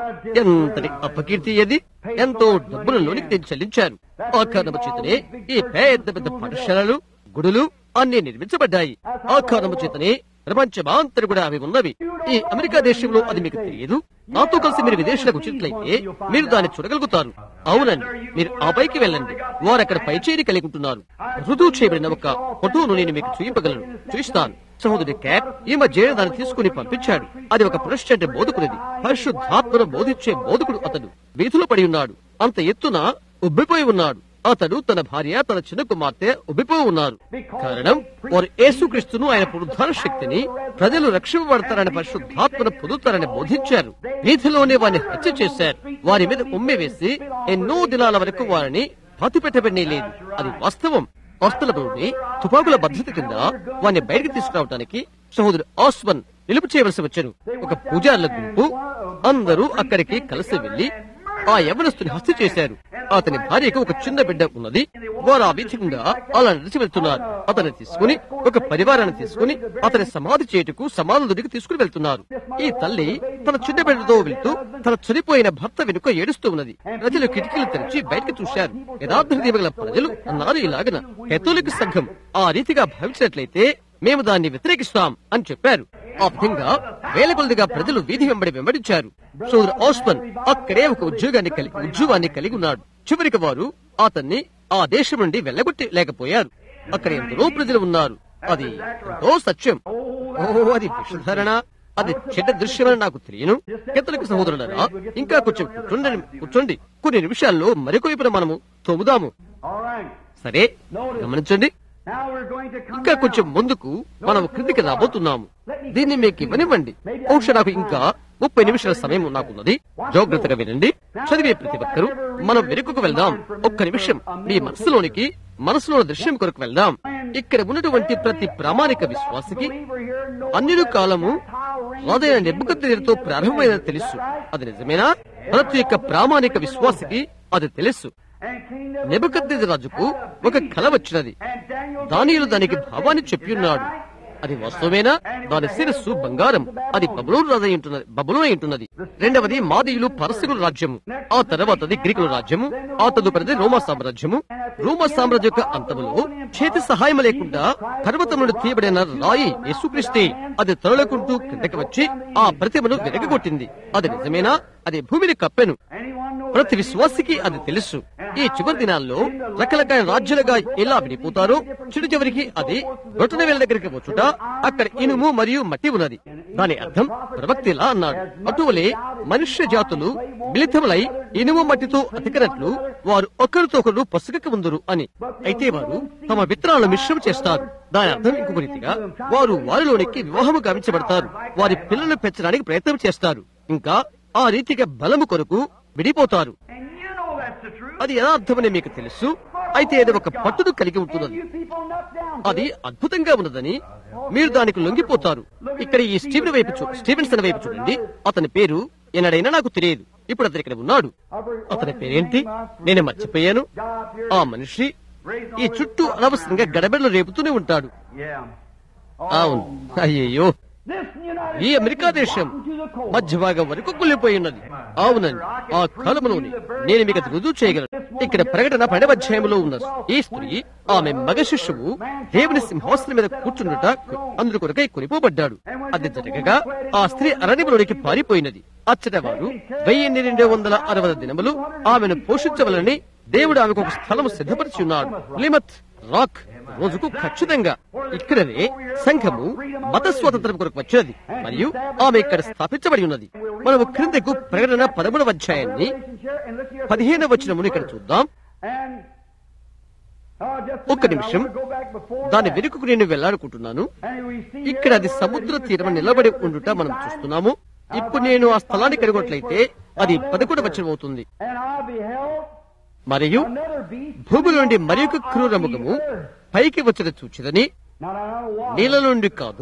ఎంతటి అపకీర్తి అది. ఎంతో డబ్బులను లోనికి తెచ్చి చెల్లించారు. ఆ కారణము చేతనే ఈ పెద్ద పెద్ద పాఠశాలలు, గుడులు అన్ని నిర్మించబడ్డాయి. ఆ కారణము చేతనే ప్రపంచమాంతరు కూడా అవి ఉన్నవి. ఈ అమెరికా దేశంలో అది మీకు తెలియదు. నాతో కలిసి మీరు విదేశాలకు వచ్చినట్లయితే మీరు దాన్ని చూడగలుగుతారు. అవునండి, మీరు ఆ పైకి వెళ్ళండి. వారు అక్కడ పైచేరి కలిగి ఉంటున్నారు. రుజువు చేయబడిన ఒక ఫోటోను నేను మీకు చూపించగలను. చూస్తాను. సహోదరి క్యాప్ ఈ మధ్య దాన్ని తీసుకుని పంపించాడు. అది ఒక ప్రొటెస్టెంట్ బోధకుడిది. పరిశుద్ధాత్మను బోధించే బోధకుడు. అతడు వీధిలో పడి ఉన్నాడు. అంత ఎత్తున ఉబ్బిపోయి ఉన్నాడు. అతడు తన భార్య తన చిన్న కుమార్తె ఉబ్బిపోయి ఉన్నారు. కారణం వారు యేసుక్రీస్తును ఆయన పునరుద్ధాన శక్తిని ప్రజలు రక్షింపబడతారని పరిశుద్ధాత్మను పొందుతారని బోధించారు. వీధిలోనే వారిని హత్య చేశారు. వారి మీద ఉమ్మి వేసి ఎన్నో దినాల వరకు వారిని పాతి పెట్టబడి లేదు. అది వాస్తవం. వస్తువులలోని తుపాకుల భద్రత కింద వారిని బయటకు తీసుకురావడానికి సహోదరు ఆస్వన్ నిలుపు చేయవలసి వచ్చాను. ఒక పూజారుల గుంపు అందరూ అక్కడికి కలిసి వెళ్లి ఆ యవనస్తుని హత్య చేశారు. అతని భార్యకు ఒక చిన్న బిడ్డ ఉన్నది. వారు ఆ వీధి గుండా అలా నడిచి వెళ్తున్నారు. అతన్ని తీసుకుని ఒక పరివారాన్ని తీసుకుని అతని సమాధి చేటుకు సమాధుడికి తీసుకుని వెళ్తున్నారు. ఈ తల్లి తన చిన్న బిడ్డతో వెళ్తూ తన చనిపోయిన భర్త వెనుక ఏడుస్తూ ఉన్నది. ప్రజలు కిటికీలు తెరిచి బయటకు చూశారు. యథార్థ హృదయముగల ప్రజలు అన్నారు ఇలాగన, కేథలిక్ సంఘం ఆ రీతిగా భావించినట్లయితే మేము దాన్ని వ్యతిరేకిస్తాం అని చెప్పారు. ఆ విధంగా వేల కొలదిగా ప్రజలు వీధి వెంబడి వెంబడించారు. సోదరు ఆస్మన్ అక్కడే ఒక ఉద్యోగాన్ని కలిగి ఉద్యోగాన్ని కలిగి ఉన్నాడు. చివరికి వారు అతన్ని ఆ దేశం నుండి వెళ్లగొట్టి లేకపోయారు. అక్కడ ఎందరో ప్రజలు ఉన్నారు. అది ఎంతో సత్యం. ఓహో, అది విషధారణ. అది చెడ్డ దృశ్యమని నాకు తెలియను. కేథలిక్ సహోదరులారా, ఇంకా కొంచెం కూర్చోండి కూర్చోండి కొన్ని నిమిషాల్లో మరికొంచెం మనము తోముదాము. సరే, గమనించండి. ఇంకా కొంచెం ముందుకు మనం క్రిందికి రాబోతున్నాము. దీన్ని మీకు ఇవ్వనివ్వండి. బహుశా నాకు ఇంకా ముప్పై నిమిషాల సమయం నాకున్నది. జాగ్రత్తగా వినండి. చదివే ప్రతి ఒక్కరూ మనం వెనుకకు వెళ్దాం. ఒక్క నిమిషం మీ మనసులోనికి మనసులో దృశ్యం కొరకు వెళ్దాం. ఇక్కడ ఉన్నటువంటి ప్రతి ప్రామాణిక విశ్వాసికి అన్యుల కాలము రాజైన నెబుకద్నెజరుతో ప్రారంభమైనది తెలుసు. అది నిజమేనా? ప్రతి ఒక్క ప్రామాణిక విశ్వాసికి అది తెలుసు. నెబుకద్నెజరు రాజుకు ఒక కల వచ్చినది. దానియేలు దానికి భావాన్ని చెప్పి ఉన్నాడు. అది వాస్తవమేనా? దాని శిరస్సు బంగారం. అది బబులోను రాజై ఉంటున్నది, బబులోను అయి ఉంటున్నది. రెండవది మాదీయులు పరశుల రాజ్యము. ఆ తర్వాతది గ్రీకుల రాజ్యము. ఆ తదుపరిది రోమా సామ్రాజ్యము. రోమా సామ్రాజ్యం యొక్క అంతములో చేతి సహాయం లేకుండా పర్వతం నుండి తీయబడిన రాయి యేసుక్రీస్తే అది తరలుకుంటూ కిందకి వచ్చి ఆ ప్రతిమను వెనకగొట్టింది. అది నిజమేనా? అది భూమిని కప్పెను. ప్రతి విశ్వాసికి అది తెలుసు. ఈ చివరి దినాల్లో రకరకాల రాజ్యాలుగా ఎలా విడిపోతారో చిడు చివరికి అది రొట్టెన వేల దగ్గరికి వచ్చుట అక్కడ ఇనుము మరియు మట్టి ఉన్నది. దాని అర్థం ప్రవక్త ఇలా అన్నాడు, అటువలే మనుష్య జాతులు మిళితములై ఇనుము మట్టితో అతికినట్లు వారు ఒకరితో ఒకరు పసుగక ముందురు అని. అయితే వారు తమ విత్తనాలను మిశ్రమం చేస్తారు. దాని అర్థం ఇంకొక రీతిగా వారు వారిలోనికి వివాహము గావించబడతారు. వారి పిల్లలను పెంచడానికి ప్రయత్నం చేస్తారు. ఇంకా ఆ రీతిగా బలము కొరకు విడిపోతారు. అది ఎలా అర్థమని మీకు తెలుసు. అయితే అది ఒక పట్టును కలిగి ఉంటున్నది. అది అద్భుతంగా ఉన్నదని మీరు దానికి లొంగిపోతారు. ఇక్కడ ఈ స్టీవెన్ వైపు చూ స్టీవెన్సన్ వైపు చూడండి. అతని పేరు ఎన్నడైనా నాకు తెలియదు. ఇప్పుడు అతను ఇక్కడ ఉన్నాడు. అతని పేరేంటి నేను మర్చిపోయాను. ఆ మనిషి ఈ చుట్టూ అనవసరంగా గడబెడలు రేపుతూనే ఉంటాడు. అవును, అయ్యయ్యో, ఈ అమెరికా దేశం మధ్య భాగం వరకు కుళ్ళిపోయి ఉన్నది. అవునండి, ఆ కాలంలోని నేను మీకు అది రుజువు చేయగలను. ఇక్కడ ప్రకటన పన్నెండవ అధ్యాయంలో ఉన్న ఈ స్త్రీ ఆమె మగ శిష్యువు దేవుని సింహాసనం మీద కూర్చుండుట అందుకు కొరకై కొనిపోబడ్డాడు. అది జరగగా ఆ స్త్రీ అరణ్యంలోనికి పారిపోయినది. అచ్చట వారు వెయ్యి రెండు వందల అరవై దినములు ఆమెను పోషించవలని దేవుడు ఆమెకు ఒక స్థలం సిద్ధపరిచి ఉన్నాడు. ప్లిమత్ రాక్ రోజుకు ఖచ్చితంగా ఇక్కడనే సంఘము మత స్వాతంత్రం కొరకు వచ్చినది మరియు ఆమె ఇక్కడ స్థాపించబడి ఉన్నది. మనము క్రిందకు ప్రకటన పదమూడవ అధ్యాయాన్ని పదిహేనవ వచనమును ఇక్కడ చూద్దాం. ఒక్క నిమిషం, దాని వెనుకకు నేను వెళ్లాలనుకుంటున్నాను. ఇక్కడ అది సముద్ర తీరం నిలబడి ఉండుట మనం చూస్తున్నాము. ఇప్పుడు నేను ఆ స్థలాన్ని కనుగొన్నట్లయితే అది పదకొండవ వచనం అవుతుంది. మరియు భూమి నుండి మరి ఒక క్రూరముఖము పైకి వచ్చిన చూచిదని, నీళ్ళ నుండి కాదు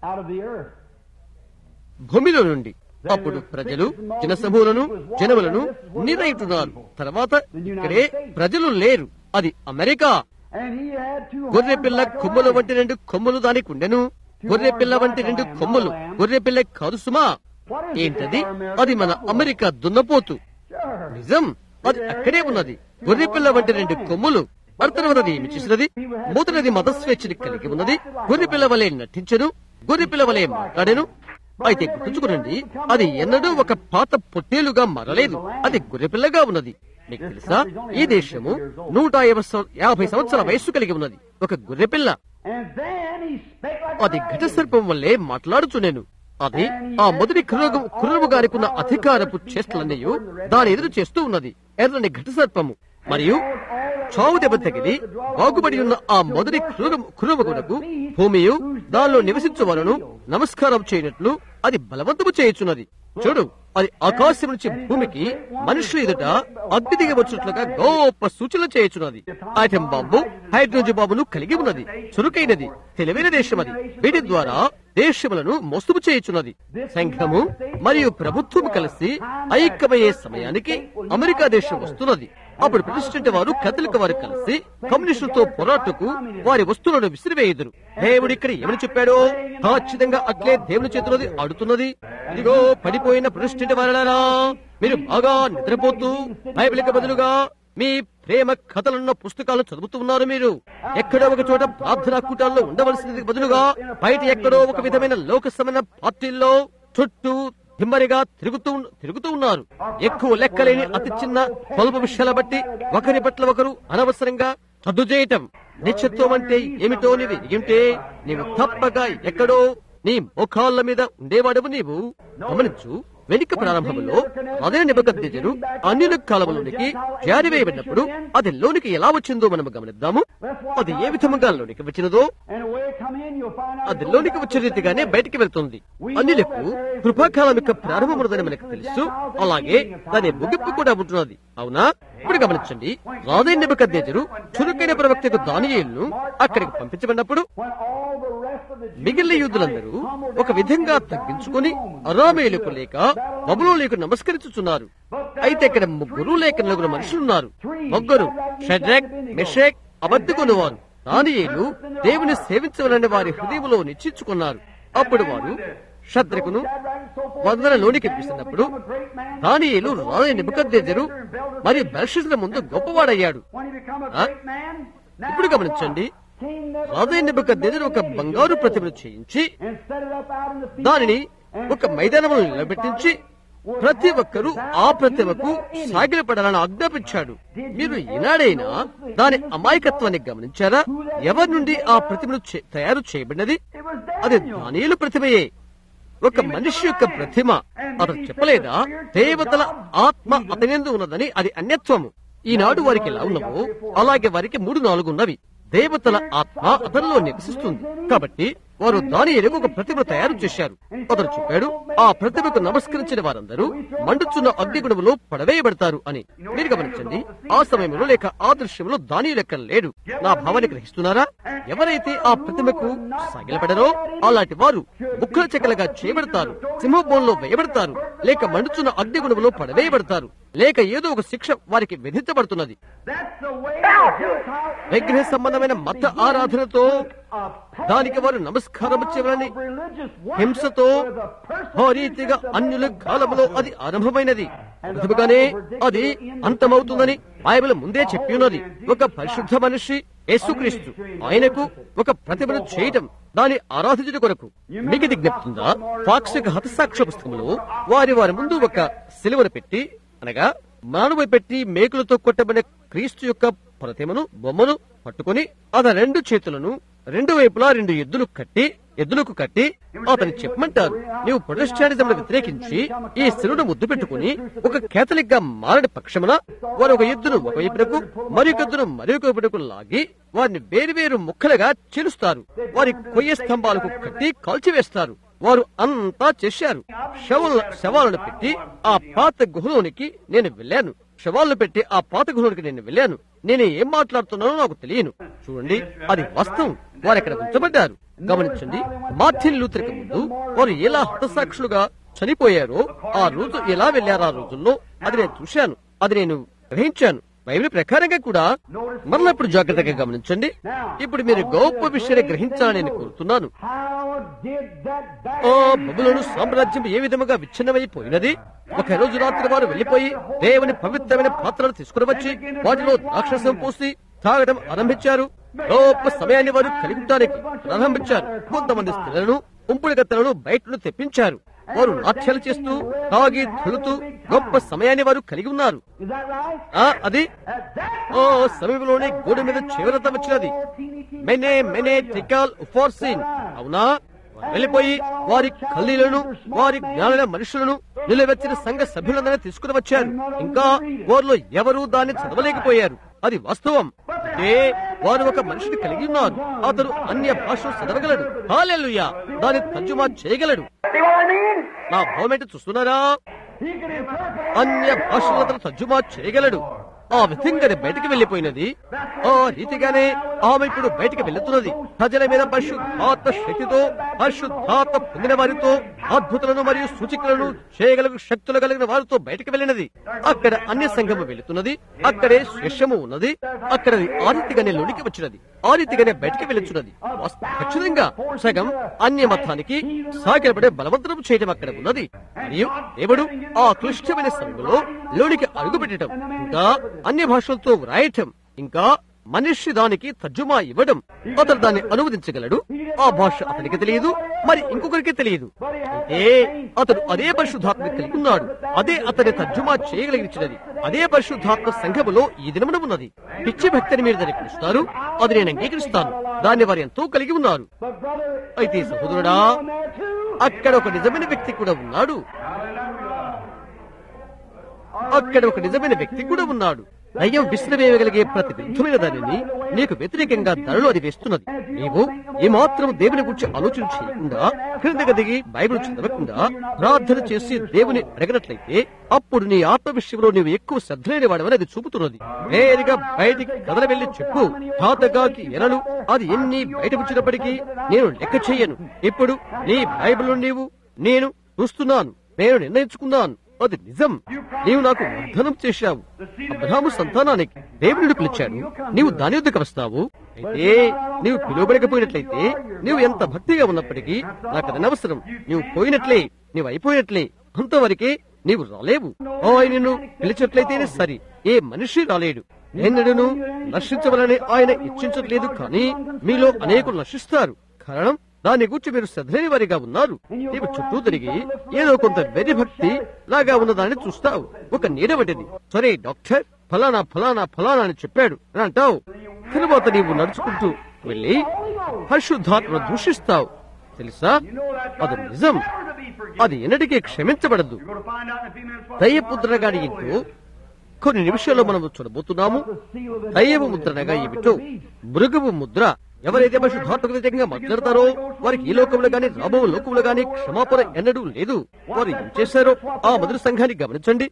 భూమిలో నుండి. అప్పుడు ప్రజలు జనసమూలను జనములను నిర్ణయిస్తున్నారు. తర్వాత ఇక్కడే ప్రజలు లేరు. అది అమెరికా. గొర్రె పిల్ల కొమ్ముల వంటి రెండు కొమ్ములు దానికి ఉండెను. గొర్రె పిల్ల వంటి రెండు కొమ్ములు. గొర్రె పిల్ల కాదు సుమా. ఏంటది? అది మన అమెరికా దున్నపోతు. నిజం, అది అక్కడే ఉన్నది. గొర్రె పిల్ల వంటి రెండు కొమ్ములు. అర్థనది ఏమి చేసినది? మొదటిది మత స్వేచ్ఛని కలిగి ఉన్నది. గొర్రె పిల్ల వలె నటించెను, గొర్రె పిల్ల వలె మాట్లాడెను. అయితే గుర్తుంచుకోనండి, అది ఎన్నడూ ఒక పాత పొట్టేలుగా మారలేదు. అది గొర్రెపిల్లగా ఉన్నది. మీకు తెలుసా, ఈ దేశము నూట యాభై సంవత్సరాల వయస్సు కలిగి ఉన్నది. ఒక గొర్రెపిల్ల. అది ఘట సర్పం వల్లే మాట్లాడుచునేను. అది ఆ మొదటి కుర్రము గారికి ఉన్న అధికారపు చేష్టలన్నీ దాని ఎదురు చేస్తూ ఉన్నది. ఎర్రని ఘట సర్పము మరియు చావు దెబ్బ తగిలి బాగుపడి ఉన్న ఆ మొదటి కుర్రమునకు భూమియు దానిలో నివసించు వారును నమస్కారం చేయనట్లు అది బలవంతము చేయుచున్నది. చూడు, అది ఆకాశం నుంచి భూమికి మనుషుల ఎదుట అగ్ని దిగి వచ్చినట్లుగా గొప్ప సూచనలు చేయుచున్నది. ఐటం బాంబు, హైడ్రోజన్ బాంబును కలిగి ఉన్నది. చురుకైనది, తెలివైన దేశం అది. వీటి ద్వారా దేశములను మోసము చేయుచున్నది. సంఘము మరియు ప్రభుత్వం కలిసి ఐక్యమయ్యే సమయానికి అమెరికా దేశం వస్తున్నది. అప్పుడు ప్రతిష్ఠించే వారు కథలిక వారు కలిసి కమ్యూనిస్టులతో పోరాటకు వారి వస్తువులను విసిరివేయుదురు. దేవుడు ఇక్కడ ఏమని చెప్పాడో ఖచ్చితంగా అట్లే దేవుని చేతులది ఆడుతున్నది. ఇదిగో పడిపోయిన ప్రతిష్ఠించే వారలారా, మీరు బాగా నిద్రపోతూ బైబిల్కి బదులుగా మీ ప్రేమ కథలున్న పుస్తకాలను చదువుతూ ఉన్నారు. మీరు ఎక్కడో ఒక చోట ప్రార్థనా కూటాల్లో ఉండవలసినది బదులుగా బయట ఎక్కడో ఒక విధమైన లోకసమైన పార్టీల్లో చుట్టూ దిమ్మరిగా తిరుగుతూ తిరుగుతూ ఉన్నారు. ఎక్కువ లెక్కలేని అతి చిన్న స్వల్ప విషయాల బట్టి ఒకరి పట్ల ఒకరు అనవసరంగా రద్దు చేయటం. నిశ్చత్వం అంటే ఏమిటో నీవు ఎరిగింటే నీవు తప్పక ఎక్కడో నీ మోకాళ్ళ మీద ఉండేవాడవు. నీవు గమనించు, వెనుక ప్రారంభంలో అదే నెబుకద్నెజరు అన్యుల కాలంలోనికి జారివేయబడినప్పుడు అది లోనికి ఎలా వచ్చిందో మనం గమనిద్దాము. అది ఏ విధముగా లోనికి వచ్చినదో అది లోనికి వచ్చే రీతిగానే బయటికి వెళ్తుంది. అన్యులకు కృపాకాలం యొక్క ప్రారంభమున్నదని మనకు తెలుసు. అలాగే దాని ముగింపు కూడా ఉంటున్నది. అవునా? ఇప్పుడు గమనించండి, రాజైన నెబుకద్నెజరు చురుకైన ప్రవక్తకు దానియేలును అక్కడికి పంపించబడినప్పుడు మిగిలిన యూదులందరూ ఒక విధంగా తగ్గించుకుని అరామేయులకు లేక బబులోనులకు నమస్కరించుచున్నారు. అయితే ఇక్కడ ముగ్గురు లేక నలుగురు మనుషులున్నారు. ముగ్గురు షడ్రక్, మెషక్, అబద్దెగోను వారు. దానియేలు దేవుని సేవించవలని వారి హృదయంలో నిశ్చయించుకున్నారు. అప్పుడు వారు షద్రకును వందనలోనికి పిలిచినప్పుడు దానియేలు రాజు నెబుకద్నెజరు మరియు బెల్షస్సరు ముందు గొప్పవాడయ్యాడు. ఇప్పుడు గమనించండి, రాజు నెబుకద్నెజరు ఒక బంగారు ప్రతిమను చేయించి దానిని ఒక మైదానంలో నిలబెట్టించి ప్రతి ఒక్కరూ ఆ ప్రతిమకు సాగిలపడాలని ఆజ్ఞాపించాడు. మీరు ఈనాడైనా దాని అమాయకత్వాన్ని గమనించారా? ఎవరి నుండి ఆ ప్రతిమను తయారు చేయబడినది? అది దానియేలు ప్రతిమయే, ఒక మనిషి యొక్క ప్రతిమ. అతను చెప్పలేదా దేవతల ఆత్మ అతనిందు ఉన్నదని? అది అన్యత్వము. ఈనాడు వారికి ఎలా ఉన్నవో అలాగే వారికి మూడు నాలుగు ఉన్నవి. దేవతల ఆత్మ అతనిలో నివసిస్తుంది. కాబట్టి వారు దానియేలుకు ఒక ప్రతిమ తయారు చేశారు. అతను చెప్పాడు, ఆ ప్రతిమకు నమస్కరించిన వారందరూ మండుచున్న అగ్నిగుణములో పడవేయబడతారు అని. మీరు గమనించండి, ఆ సమయంలో లేక ఆ దృశ్యంలో దానియేలు ఎక్కడ లేడు. నా భావాన్ని గ్రహిస్తున్నారా? ఎవరైతే ఆ ప్రతిమకు సాగిలపడరో అలాంటి వారు ముక్కల చెక్కలుగా చేయబడతారు, సింహభవనంలో వేయబడతారు, లేక మండుచున్న అగ్నిగుణములో పడవేయబడతారు, లేక ఏదో ఒక శిక్ష వారికి విధించబడుతున్నది. విగ్రహ సంబంధమైన మత ఆరాధనతో దానికి వారు నమస్కారం చేయవాలని హింసతో ఆ రీతిగా అన్యుల కాలంలో అది ఆరంభమైనది. ప్రతిభగానే అది అంతమవుతుందని బైబిల్ ముందే చెప్పి ఉన్నది. ఒక పరిశుద్ధ మనిషి యేసుక్రీస్తు ఆయనకు ఒక ప్రతిభను చేయటం, దాని ఆరాధించడం కొరకు. మీకు ఇది జ్ఞప్తుందా? పాక్షిక హతసాక్ష్య పుస్తకంలో వారి వారి ముందు ఒక సిలువను పెట్టి, అనగా మానవ పెట్టి మేకులతో కొట్టబడిన క్రీస్తు యొక్క ప్రతిమను బొమ్మను పట్టుకుని అతని రెండు చేతులను రెండు వైపులా రెండు ఎద్దులు కట్టి ఎద్దులకు కట్టి అతని చెప్పమంటారు, నీవు ప్రొటెస్టాంటిజంను వ్యతిరేకించి ఈ శిలువను ముద్దు పెట్టుకుని ఒక కేథలిక్ గా మారని పక్షమున వారు ఒక ఎద్దును ఒకవైపునకు మరొక ఎద్దును మరొక వైపునకు లాగి వారిని వేరు వేరు ముక్కలుగా చీలుస్తారు. వారి కొయ్య స్తంభాలకు కట్టి కాల్చివేస్తారు. వారు అంతా చేశారు. శవాల శవాలను పెట్టి ఆ పాత గుహలోనికి నేను వెళ్ళాను. శవాలను పెట్టి ఆ పాత గుహలోనికి నేను వెళ్ళాను. నేను ఏం మాట్లాడుతున్నానో నాకు తెలియను. చూడండి, అది వాస్తవం. వారు ఎక్కడ ఉంచబడ్డారు. గమనించండి, మార్టిన్ లూథర్ కు ముందు వారు ఎలా హతసాక్షులుగా చనిపోయారో ఆ రోజు ఎలా వెళ్లారు ఆ రోజుల్లో అది నేను చూశాను, అది నేను గ్రహించాను. బైబిల్ ప్రకారంగా కూడా మరలా ఇప్పుడు జాగ్రత్తగా గమనించండి. ఇప్పుడు మీరు గొప్ప విషయాన్ని గ్రహించాలని నేను కోరుతున్నాను. ఆ బబులోను సామ్రాజ్యం ఏ విధముగా విచ్ఛిన్నమైపోయినది. ఒక రోజు రాత్రి వారు వెళ్లిపోయి దేవుని పవిత్రమైన పాత్రలు తీసుకుని వచ్చి వాటిలో రాక్షసం పూసి తాగడం ఆరంభించారు. గొప్ప సమయాన్ని వారు కలిగి ఉండడానికి ప్రారంభించారు. కొంతమంది స్త్రీలను ఉంపుడు గత్తలను బయటను తెప్పించారు. వారు నాట్యాలు చేస్తూ తాగి తులుతూ గొప్ప సమయాన్ని వారు కలిగి ఉన్నారు. అది ఓ సమయంలోనే గోడ మీద చివరత వచ్చినది. మెనే మెనే టికాల్ ఉఫోర్సిన్. అవునా? వెళ్లిపోయి వారి కల్లీలను వారి జ్ఞాన మనుషులను నిలవెచ్చిన సంఘ సభ్యులందరినీ తీసుకుని వచ్చారు. ఇంకా వారిలో ఎవరూ దాన్ని చదవలేకపోయారు. అది వాస్తవం. అంటే వారు ఒక మనిషిని కలిగి ఉన్నారు. అతడు అన్య భాషలు చదవగలడు. హల్లెలూయా! దాన్ని తర్జుమా చేయగలడు. నా భావమేంటి చూస్తున్నారా? అన్య భాషలు అతను తర్జుమా చేయగలడు. ఆ విధంగానే బయటికి వెళ్లిపోయినది. ఆ రీతిగానే ఆమె ఇప్పుడు బయటికి వెళ్తున్నది. ప్రజల మీద పరిశుద్ధాత్మ శక్తితో, పరిశుద్ధాత్మ పొందిన వారితో, అద్భుతాలను మరియు సూచికలను చేయగల శక్తులు కలిగిన వారితో బయటికి వెళ్ళినది. అక్కడ అన్య సంఘము వెళుతున్నది. అక్కడే శేషము ఉన్నది. అక్కడ ఆ రీతిగానే లోనికి వచ్చినది. ఆ రీతిగానే బయటికి వెళ్ళుచున్నది. ఖచ్చితంగా సగం అన్య మతానికి సాగిలపడే బలవంతం చేయడం అక్కడ ఉన్నది. మరియు దేవుడు ఆ క్లిష్టమైన సమయంలో లోనికి అడుగు పెట్టడం, ఇంకా అన్య భాషలతో వ్రాయటం, ఇంకా మనిషి దానికి తర్జుమా ఇవ్వడం. అతను దాన్ని అనువదించగలడు. ఆ భాష అతనికి తెలియదు, మరి ఇంకొకరికి తెలియదు. అంటే అతడు అదే పరిశుద్ధాత్మ కలిగి ఉన్నాడు. అదే అతని తర్జుమా చేయగలిగించినది. అదే పరిశుద్ధాత్మ సంఘములో ఈ దినమున ఉన్నది. పిచ్చి భక్తిని మీరు దాన్ని పిలుస్తారు. అది నేను అంగీకరిస్తాను. దాన్ని వారు ఎంతో కలిగి ఉన్నారు. అయితే సహోదరుడా, అక్కడ ఒక నిజమైన వ్యక్తి కూడా ఉన్నాడు. అక్కడ ఒక నిజమైన వ్యక్తి కూడా ఉన్నాడు. దయ్యం విసిరివేయగలిగే ప్రతి విరుద్ధమైన దానిని నీకు వ్యతిరేకంగా ధరలో అది వేస్తున్నది. నీవు ఏమాత్రం దేవుని గురించి ఆలోచన చేయకుండా, క్రిందకి దిగి బైబిల్ చదవకుండా ప్రార్థన చేసి దేవుని అడగనట్లయితే అప్పుడు నీ ఆత్మ విషయంలో నీవు ఎక్కువ శ్రద్ధ లేని వాడవని అది చూపుతున్నది. వేరుగా బయటికి కదల వెళ్లి చెప్పు, తాతగాకి ఎరలు అది ఎన్ని బయట వచ్చినప్పటికీ నేను లెక్క చెయ్యను. ఇప్పుడు నీ బైబిల్ నీవు నేను చూస్తున్నాను. నేను నిర్ణయించుకున్నాను. అది నిజం. నీవు నాకు వాగ్దానం చేశావు, అబ్రహాము సంతానానికి దేవుడు పిలిచాడు, నీవు దాని యొద్దకు వస్తావు. అయితే నీవు పిలువబడకపోయినట్లయితే నీవు ఎంత భక్తిగా ఉన్నప్పటికీ నాకు అది అనవసరం. నీవు పోయినట్లే, నీవు అయిపోయినట్లే, అంతవరకే నీవు రాలేవు. ఆయనను పిలిచినట్లయితేనే సరి. ఏ మనిషి రాలేడు. ఎన్నడను నశించవలని ఆయన ఇచ్చించట్లేదు, కానీ మీలో అనేకులు నశిస్తారు. కారణం దాని గురించి మీరు శ్రద్ధలేని వారిగా ఉన్నారు. నీవు చుట్టూ తిరిగి ఏదో కొంత వెర్రి భక్తి లాగా ఉన్నదాన్ని చూస్తావు. ఒక నీడ వంటిది. సరే డాక్టర్ ఫలానా ఫలానా ఫలానా అని చెప్పాడు అని అంటావు. తరువాత నీవు నడుచుకుంటూ వెళ్లి పరిశుద్ధాత్మను దూషిస్తావు. తెలుసా, అది నిజం. అది ఎన్నటికీ క్షమించబడదు. దయ్యపుత్రగాని ఇంటూ కొన్ని నిమిషాల్లో మనం చూడబోతున్నాము. దయ్యపు ముద్రనగా ఏమిటో, మృగపు ముద్ర. ఎవరైతే పరిశుద్ధాత్మకు వ్యతిరేకంగా మాట్లాడతారో వారికి ఈ లోకంలో గాని రాబో లోకంలో గాని క్షమాపణ ఎన్నడూ లేదు. వారు ఏం చేశారో ఆ మొదటి సంఘాన్ని గమనించండి.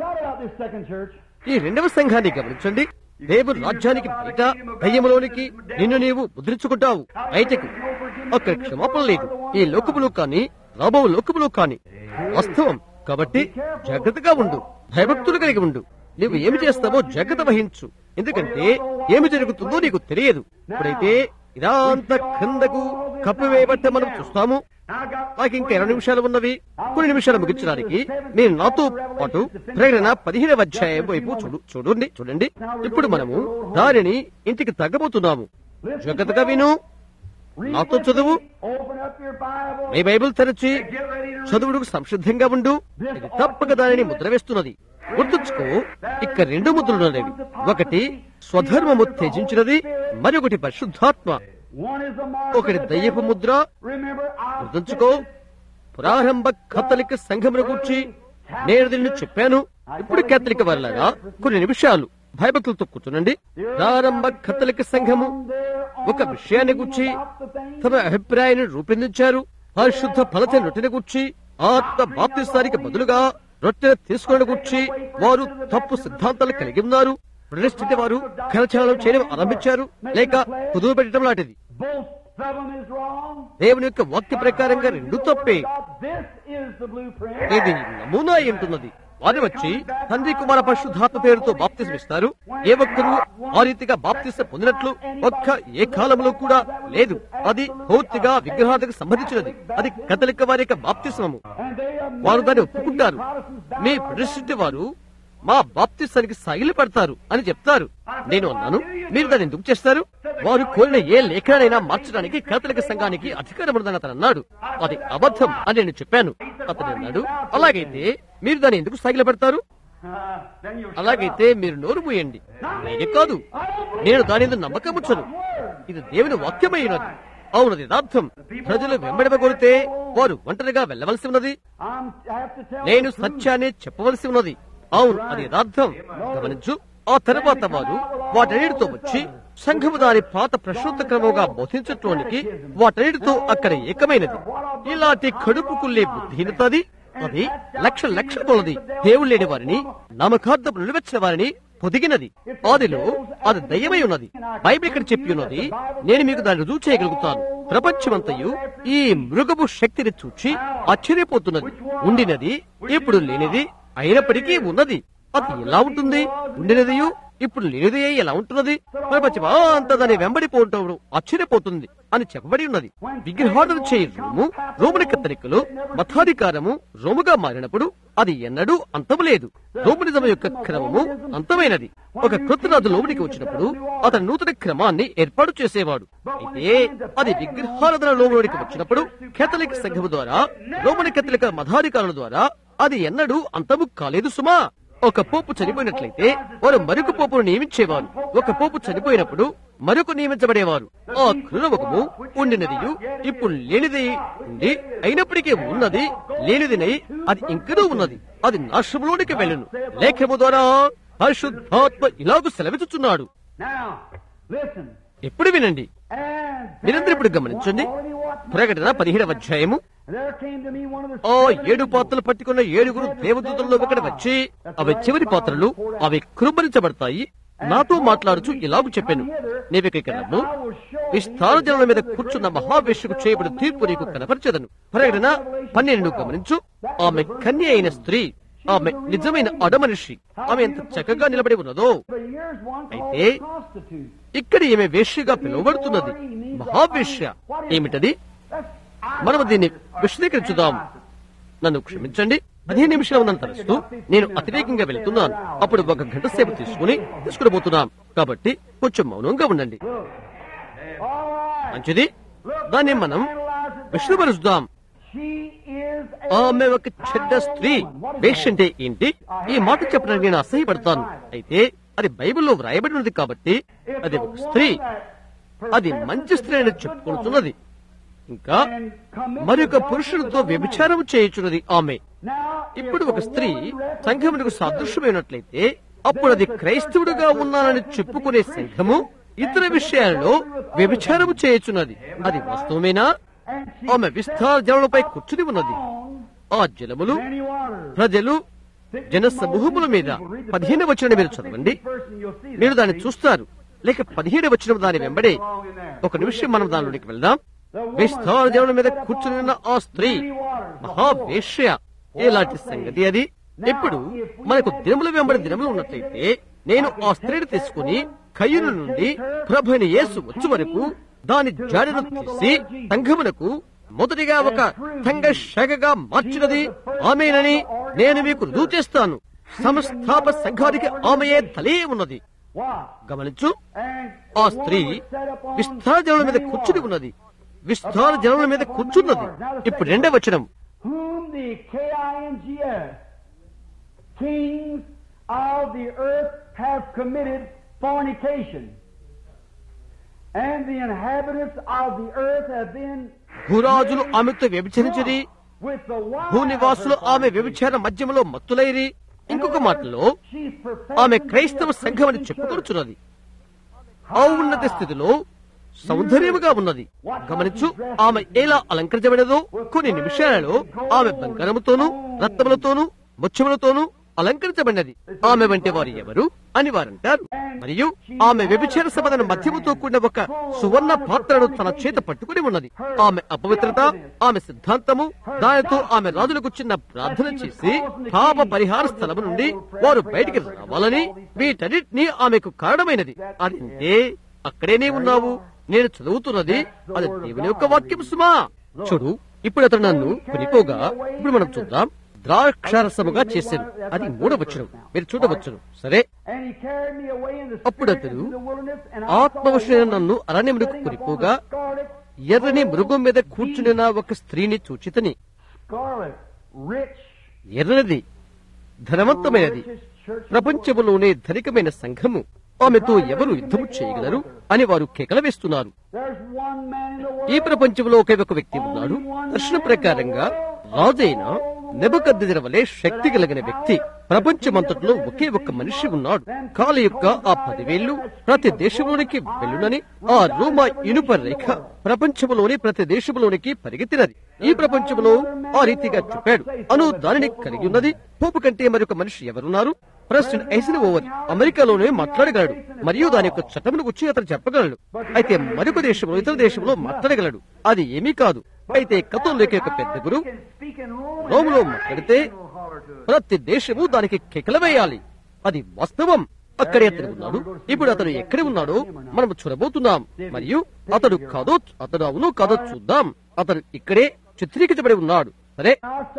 ఈ రెండవ సంఘాన్ని గమనించండి. దేవుని రాజ్యానికి బయట దయ్యములోనికి నిన్ను నీవు ముద్రించుకుంటావు. బయటకు అక్కడ క్షమాపణ లేదు. ఈ లోకములో కాని రాబో లోకములో కాని వాస్తవం. కాబట్టి జాగ్రత్తగా ఉండు, భయభక్తులు కలిగి ఉండు. నీవు ఏమి చేస్తావో జాగ్రత్త వహించు. ఎందుకంటే ఏమి జరుగుతుందో నీకు తెలియదు. ఇప్పుడైతే ఇదంతా క్రిందకు కప్పివేయబట్టే మనం చూస్తాము. నాకు ఇంకా ఇరవై నిమిషాలు ఉన్నవి. కొన్ని నిమిషాలు ముగించడానికి మీరు నాతో పాటు ప్రకటన పదిహేనవ అధ్యాయం వైపు చూడు చూడండి చూడండి ఇప్పుడు మనము దానిని ఇంటికి తగ్గబోతున్నాము. జాగ్రత్తగా విను, నాతో చదువు. మీ బైబిల్ తెరచి చదువుడుకు సంసిద్ధంగా ఉండు. ఇది తప్పక దానిని ముద్ర వేస్తున్నది. గుర్తుంచుకో, ఇక్కడ రెండు ముద్రలున్నవి. ఒకటి స్వధర్మము త్యజించినది, మరొకటి పరిశుద్ధాత్మ. ఒకటి దయ్యపు ముద్ర. గుర్తుంచుకో, ప్రారంభ కథలిక సంఘమును గూర్చి నేను దీన్ని చెప్పాను. ఇప్పుడు కేథలిక వారిలాగా కొన్ని నిమిషాలు భయభక్తులతో కూర్చునండి. ప్రారంభ కథలిక సంఘము ఒక విషయాన్ని గూర్చి తమ అభిప్రాయాన్ని రూపొందించారు. పరిశుద్ధ ఫలత రొట్టెని గూర్చి, ఆత్మ బాప్తిస్తానికి బదులుగా రొట్టెను తీసుకోవడం గూర్చి వారు తప్పు సిద్ధాంతాలు కలిగి ఉన్నారు. ప్రతిష్ఠిత వారు కరచాలం చేయడం ఆరంభించారు, లేక కుదురు పెట్టడం లాంటిది. దేవుని యొక్క వాక్య ప్రకారంగా రెండు తప్పే. ఇది నమూనా ఏంటున్నది. వారు వచ్చి తండ్రి కుమార పరిశుద్ధాత్మ పేరుతో బాప్తిస్మిస్తారు. ఏ ఒక్కరూ ఆ రీతిగా బాప్తిస్మ పొందినట్లు ఒక్క ఏ కాలంలో కూడా లేదు. అది పూర్తిగా విగ్రహాలకు సంబంధించినది. అది కథలిక వారి యొక్క బాప్తిస్మము. వారు దాన్ని ఒప్పుకుంటారు. మీ ప్రతిష్ఠిత వారు మా బాప్తిస్మానికి సాగిలి పడతారు అని చెప్తారు. నేను అన్నాను, మీరు దాన్ని ఎందుకు చేస్తారు? వారు కోరిన ఏ లేఖనైనా మార్చడానికి కథలిక సంఘానికి అధికారం ఉందని అతను అన్నాడు. అది అబద్ధం అని నేను చెప్పాను. అతను అన్నాడు, అలాగైతే మీరు దాన్ని ఎందుకు సాగిలి పడతారు? అలాగైతే మీరు నోరు మూయండి. నేనే కాదు, నేను దాని మీద నమ్మకం ఉంచను. ఇది దేవుని వాక్యమైనది. అవునది యథార్థం. ప్రజలు వెంబడబగొడితే వారు ఒంటరిగా వెళ్ళవలసి ఉన్నది. నేను సత్యాన్ని చెప్పవలసి ఉన్నది. అవును, అది యథార్థం. గమనించు, ఆ తర్వాత వారు వాటన్నిటితో వచ్చి సంఘము దాని పాత ప్రశ్నోత్త క్రమంగా బోధించటానికి వాటన్నిటితో అక్కడ ఏకమైనది. ఇలాంటి కడుపు కుల్లే బుద్ధిహీనతది. అది లక్ష లక్ష కొలది దేవుడు లేని వారిని, నమ్మకార్థం నిలవెచ్చిన వారిని పొదిగినది. ఆదిలో అది దయ్యమై ఉన్నది. బైబిల్ ఇక్కడ చెప్పి ఉన్నది. నేను మీకు దాన్ని రుజువు చేయగలుగుతాను. ప్రపంచమంతయు ఈ మృగపు శక్తిని చూచి ఆశ్చర్యపోతున్నది. ఉండినది, ఇప్పుడు లేనిది అయినప్పటికీ ఉన్నది. అది ఎలా ఉంటుంది? ఉండినదియు ఇప్పుడు లేనిది ఎలా ఉంటున్నది? ప్రపంచం అంతా దాన్ని వెంబడిపోవటం ఆశ్చర్యపోతుంది అని చెప్పబడి ఉన్నది. విగ్రహార్థన చేయి రోము, రోముని కత్తరికలు మతాధికారము రోముగా మారినప్పుడు అది ఎన్నడూ అంతము లేదు. రోమునిజం యొక్క క్రమము అంతమైనది. ఒక క్రొత్త రాజు లోమునికి వచ్చినప్పుడు అతను నూతన క్రమాన్ని ఏర్పాటు చేసేవాడు. అయితే అది విగ్రహారాధన లోమునికి వచ్చినప్పుడు కేథలిక్ సంఘము ద్వారా, రోమని కత్తలిక మతాధికారుల ద్వారా అది ఎన్నడూ అంతము కాలేదు సుమా. ఒక పోపు చనిపోయినట్లయితే వారు మరొక పోపును నియమించేవారు. ఒక పోపు చనిపోయినప్పుడు మరొక నియమించబడేవారు. ఆ క్రూరముఖము ఉండినదియు ఇప్పుడు లేనిది ఉండి, అయినప్పటికీ ఉన్నది లేనిదినై అది ఇంకనూ ఉన్నది. అది నాశనంలోనికి వెళ్ళును. లేఖము ద్వారా పరిశుద్ధాత్మ ఇలాగూ సెలవిస్తున్నాడు. ఎప్పుడు వినండి, మీరందరూ ఇప్పుడు గమనించండి. ప్రకటన పదిహేడవ అధ్యాయము. ఆ ఏడు పాత్రలు పట్టుకున్న ఏడుగురు దేవదూతల్లో ఒకటి వచ్చి, అవి చివరి పాత్రలు, అవి కృంభరించబడతాయి. నాతో మాట్లాడుచు ఇలాగూ చెప్పాను, నీవికము విస్తార జనుల మీద కూర్చున్న మహావేశ్యకు చేయబడిన తీర్పు నీకు కనపరచదను. ప్రకటన పన్నెండు గమనించు. ఆమె కన్య అయిన స్త్రీ ఆమె నిజమైన అడమనిషి. ఆమె ఎంత చక్కగా నిలబడి ఉన్నదో. అయితే ఇక్కడ ఈమె వేశ్యగా పిలువబడుతున్నది, మహావేశ్య. ఏమిటది? మనం దీన్ని విశదీకరించుదాం. నన్ను క్షమించండి, పదిహేను నిమిషాలు నన్ను తలుస్తూ నేను అతిరేకంగా వెళుతున్నాను. అప్పుడు ఒక గంట సేపు తీసుకుని తీసుకునిపోతున్నాం. కాబట్టి కొంచెం మౌనంగా ఉండండి. మంచిది, దాన్ని మనం విశదపరుచుదాం. ఆమె ఒక చెడ్డ స్త్రీ. వేశ్య అంటే ఏంటి? ఈ మాట చెప్పడానికి నేను అసహ్యపడతాను. అయితే అది బైబిల్లో వ్రాయబడి ఉన్నది కాబట్టి అది ఒక స్త్రీ. అది మంచి స్త్రీ అని చెప్పుకుంటున్నది. ఇంకా మరి ఒక పురుషుడితో వ్యభిచారం చేయుచున్నది ఆమె. ఇప్పుడు ఒక స్త్రీ సంఘమునకు సాదృశ్యమైనట్లయితే అప్పుడు అది క్రైస్తవుడుగా ఉన్నానని చెప్పుకునే సంఘము ఇతర విషయాలలో వ్యభిచారము చేయుచున్నది. అది వాస్తవమేనా? ఆమె విస్తార జలములపై కూర్చుని ఉన్నది. ఆ జలములు ప్రజలు జన సమూహముల మీద. పదిహేను వచనం మీరు చదవండి, మీరు దాన్ని చూస్తారు. లేక పదిహేడు వచనం దాని వెంబడే. ఒక నిమిషం మనం దానిలోనికి వెళ్దాం. విస్తార జలముల మీద కూర్చుని ఉన్న ఆ స్త్రీ మహావేశ్య. ఎలాంటి సంగతి అది? ఇప్పుడు మనకు దినముల వెంబడి దినములు ఉన్నట్లయితే నేను ఆ స్త్రీని తీసుకుని కయ్యూరు నుండి ప్రభుని యేసు వచ్చే వరకు దాని జాడను తీసి సంఘమునకు మొదటిగా ఒక సంఘ శాఖగా మార్చినది ఆమెనని నేను మీకు రుజువు చేస్తాను. సంస్థాప సంఘానికి ఆమెయే తలే ఉన్నది. గమనించు, ఆ స్త్రీ విస్తార జనుల మీద కూర్చుని ఉన్నది. విస్తార జనుల మీద కూర్చున్నది. ఇప్పుడు రెండవ వచనం, kings of the earth have committed fornication, and the inhabitants of the earth have been భూరాజులు ఆమెతో వ్యభిచరించిరి, భూనివాసులు ఆమె వ్యభిచార మధ్యములో మత్తులైరి. ఇంకొక మాటలో ఆమె క్రైస్తవ సంఘం అని చెప్పుకొనుచున్నది. ఆ ఉన్నత స్థితిలో సౌందర్యముగా ఉన్నది. గమనించు, ఆమె ఎలా అలంకరించబడదో. కొన్ని నిమిషాలలో ఆమె బంగారముతోనూ రత్నములతోనూ ముత్యములతోనూ అలంకరించబడినది. ఆమె వంటి వారు ఎవరు అని వారంటారు. మరియు ఆమె వ్యభిచార సమాధాన మధ్యముతో కూడిన ఒక సువర్ణ పాత్రను తన చేత పట్టుకుని ఉన్నది. ఆమె అపవిత్రత, ఆమె సిద్ధాంతము, దానితో ఆమె రాజులకు చిన్న ప్రార్థన చేసి పాప పరిహార స్థలము నుండి వారు బయటికి రావాలని వీటన్నిటినీ ఆమెకు కారణమైనది. అదంటే అక్కడే నీ ఉన్నావు. నేను చదువుతున్నది అది దేవుని యొక్క వాక్యం సుమా. చూడు, ఇప్పుడు అతను నన్ను కొనిపోగా ఇప్పుడు మనం చూద్దాం. ద్రాక్షారసముగా చేశాను. అది మూడవ వచనం, మీరు చూడవచ్చును. సరే, అప్పుడు అతడు ఆత్మవశుడైన నన్ను అరణ్యమునకు కొనిపోగా ఎర్రని మృగం మీద కూర్చుని ఒక స్త్రీని చూచితని. ఎర్రనిది, ధనవంతమైనది, ప్రపంచములోనే ధనికమైన సంఘము. ఆమెతో ఎవరు యుద్ధము చేయగలరు అని వారు కేకలు వేస్తున్నారు. ఈ ప్రపంచంలో ఒకే ఒక వ్యక్తి ఉన్నాడు. దర్శన ప్రకారంగా రాజైన నెబుకద్నెజరు వలె శక్తి కలిగిన వ్యక్తి. ప్రపంచమంతట్లో ఒకే ఒక్క మనిషి ఉన్నాడు. కాలి యొక్క ఆ పదివేళ్లు ప్రతి దేశంలోనికి వెళ్ళునని ఆ రోమా ఇనుప రేఖ ప్రపంచంలోని ప్రతి దేశంలోనికి పరిగెత్తినది. ఈ ప్రపంచంలో ఆ రీతిగా చెప్పాడు. అను దానిని కలిగి ఉన్నది. పోపు కంటే మరొక మనిషి ఎవరున్నారు? ప్రెసిడెంట్ ఐజెన్హోవర్ అమెరికాలోనే మాట్లాడగలడు మరియు దాని యొక్క చట్టమును గురించి అతను చెప్పగలడు. అయితే మరొక దేశంలో, ఇతర దేశంలో మాట్లాడగలడు. అది ఏమీ కాదు. అయితే కథోలిక యొక్క పెద్ద గురు రోములో మాట్లాడితే ప్రతి దేశము దానికి కెకల వేయాలి. అది వాస్తవం. అక్కడే అతను ఉన్నాడు. ఇప్పుడు అతను ఎక్కడ ఉన్నాడో మనం చూడబోతున్నాం. మరియు అతడు కాదో, అతడు అవునో కాదో చూద్దాం. అతడు ఇక్కడే చిత్రీకరించబడి ఉన్నాడు. సరే,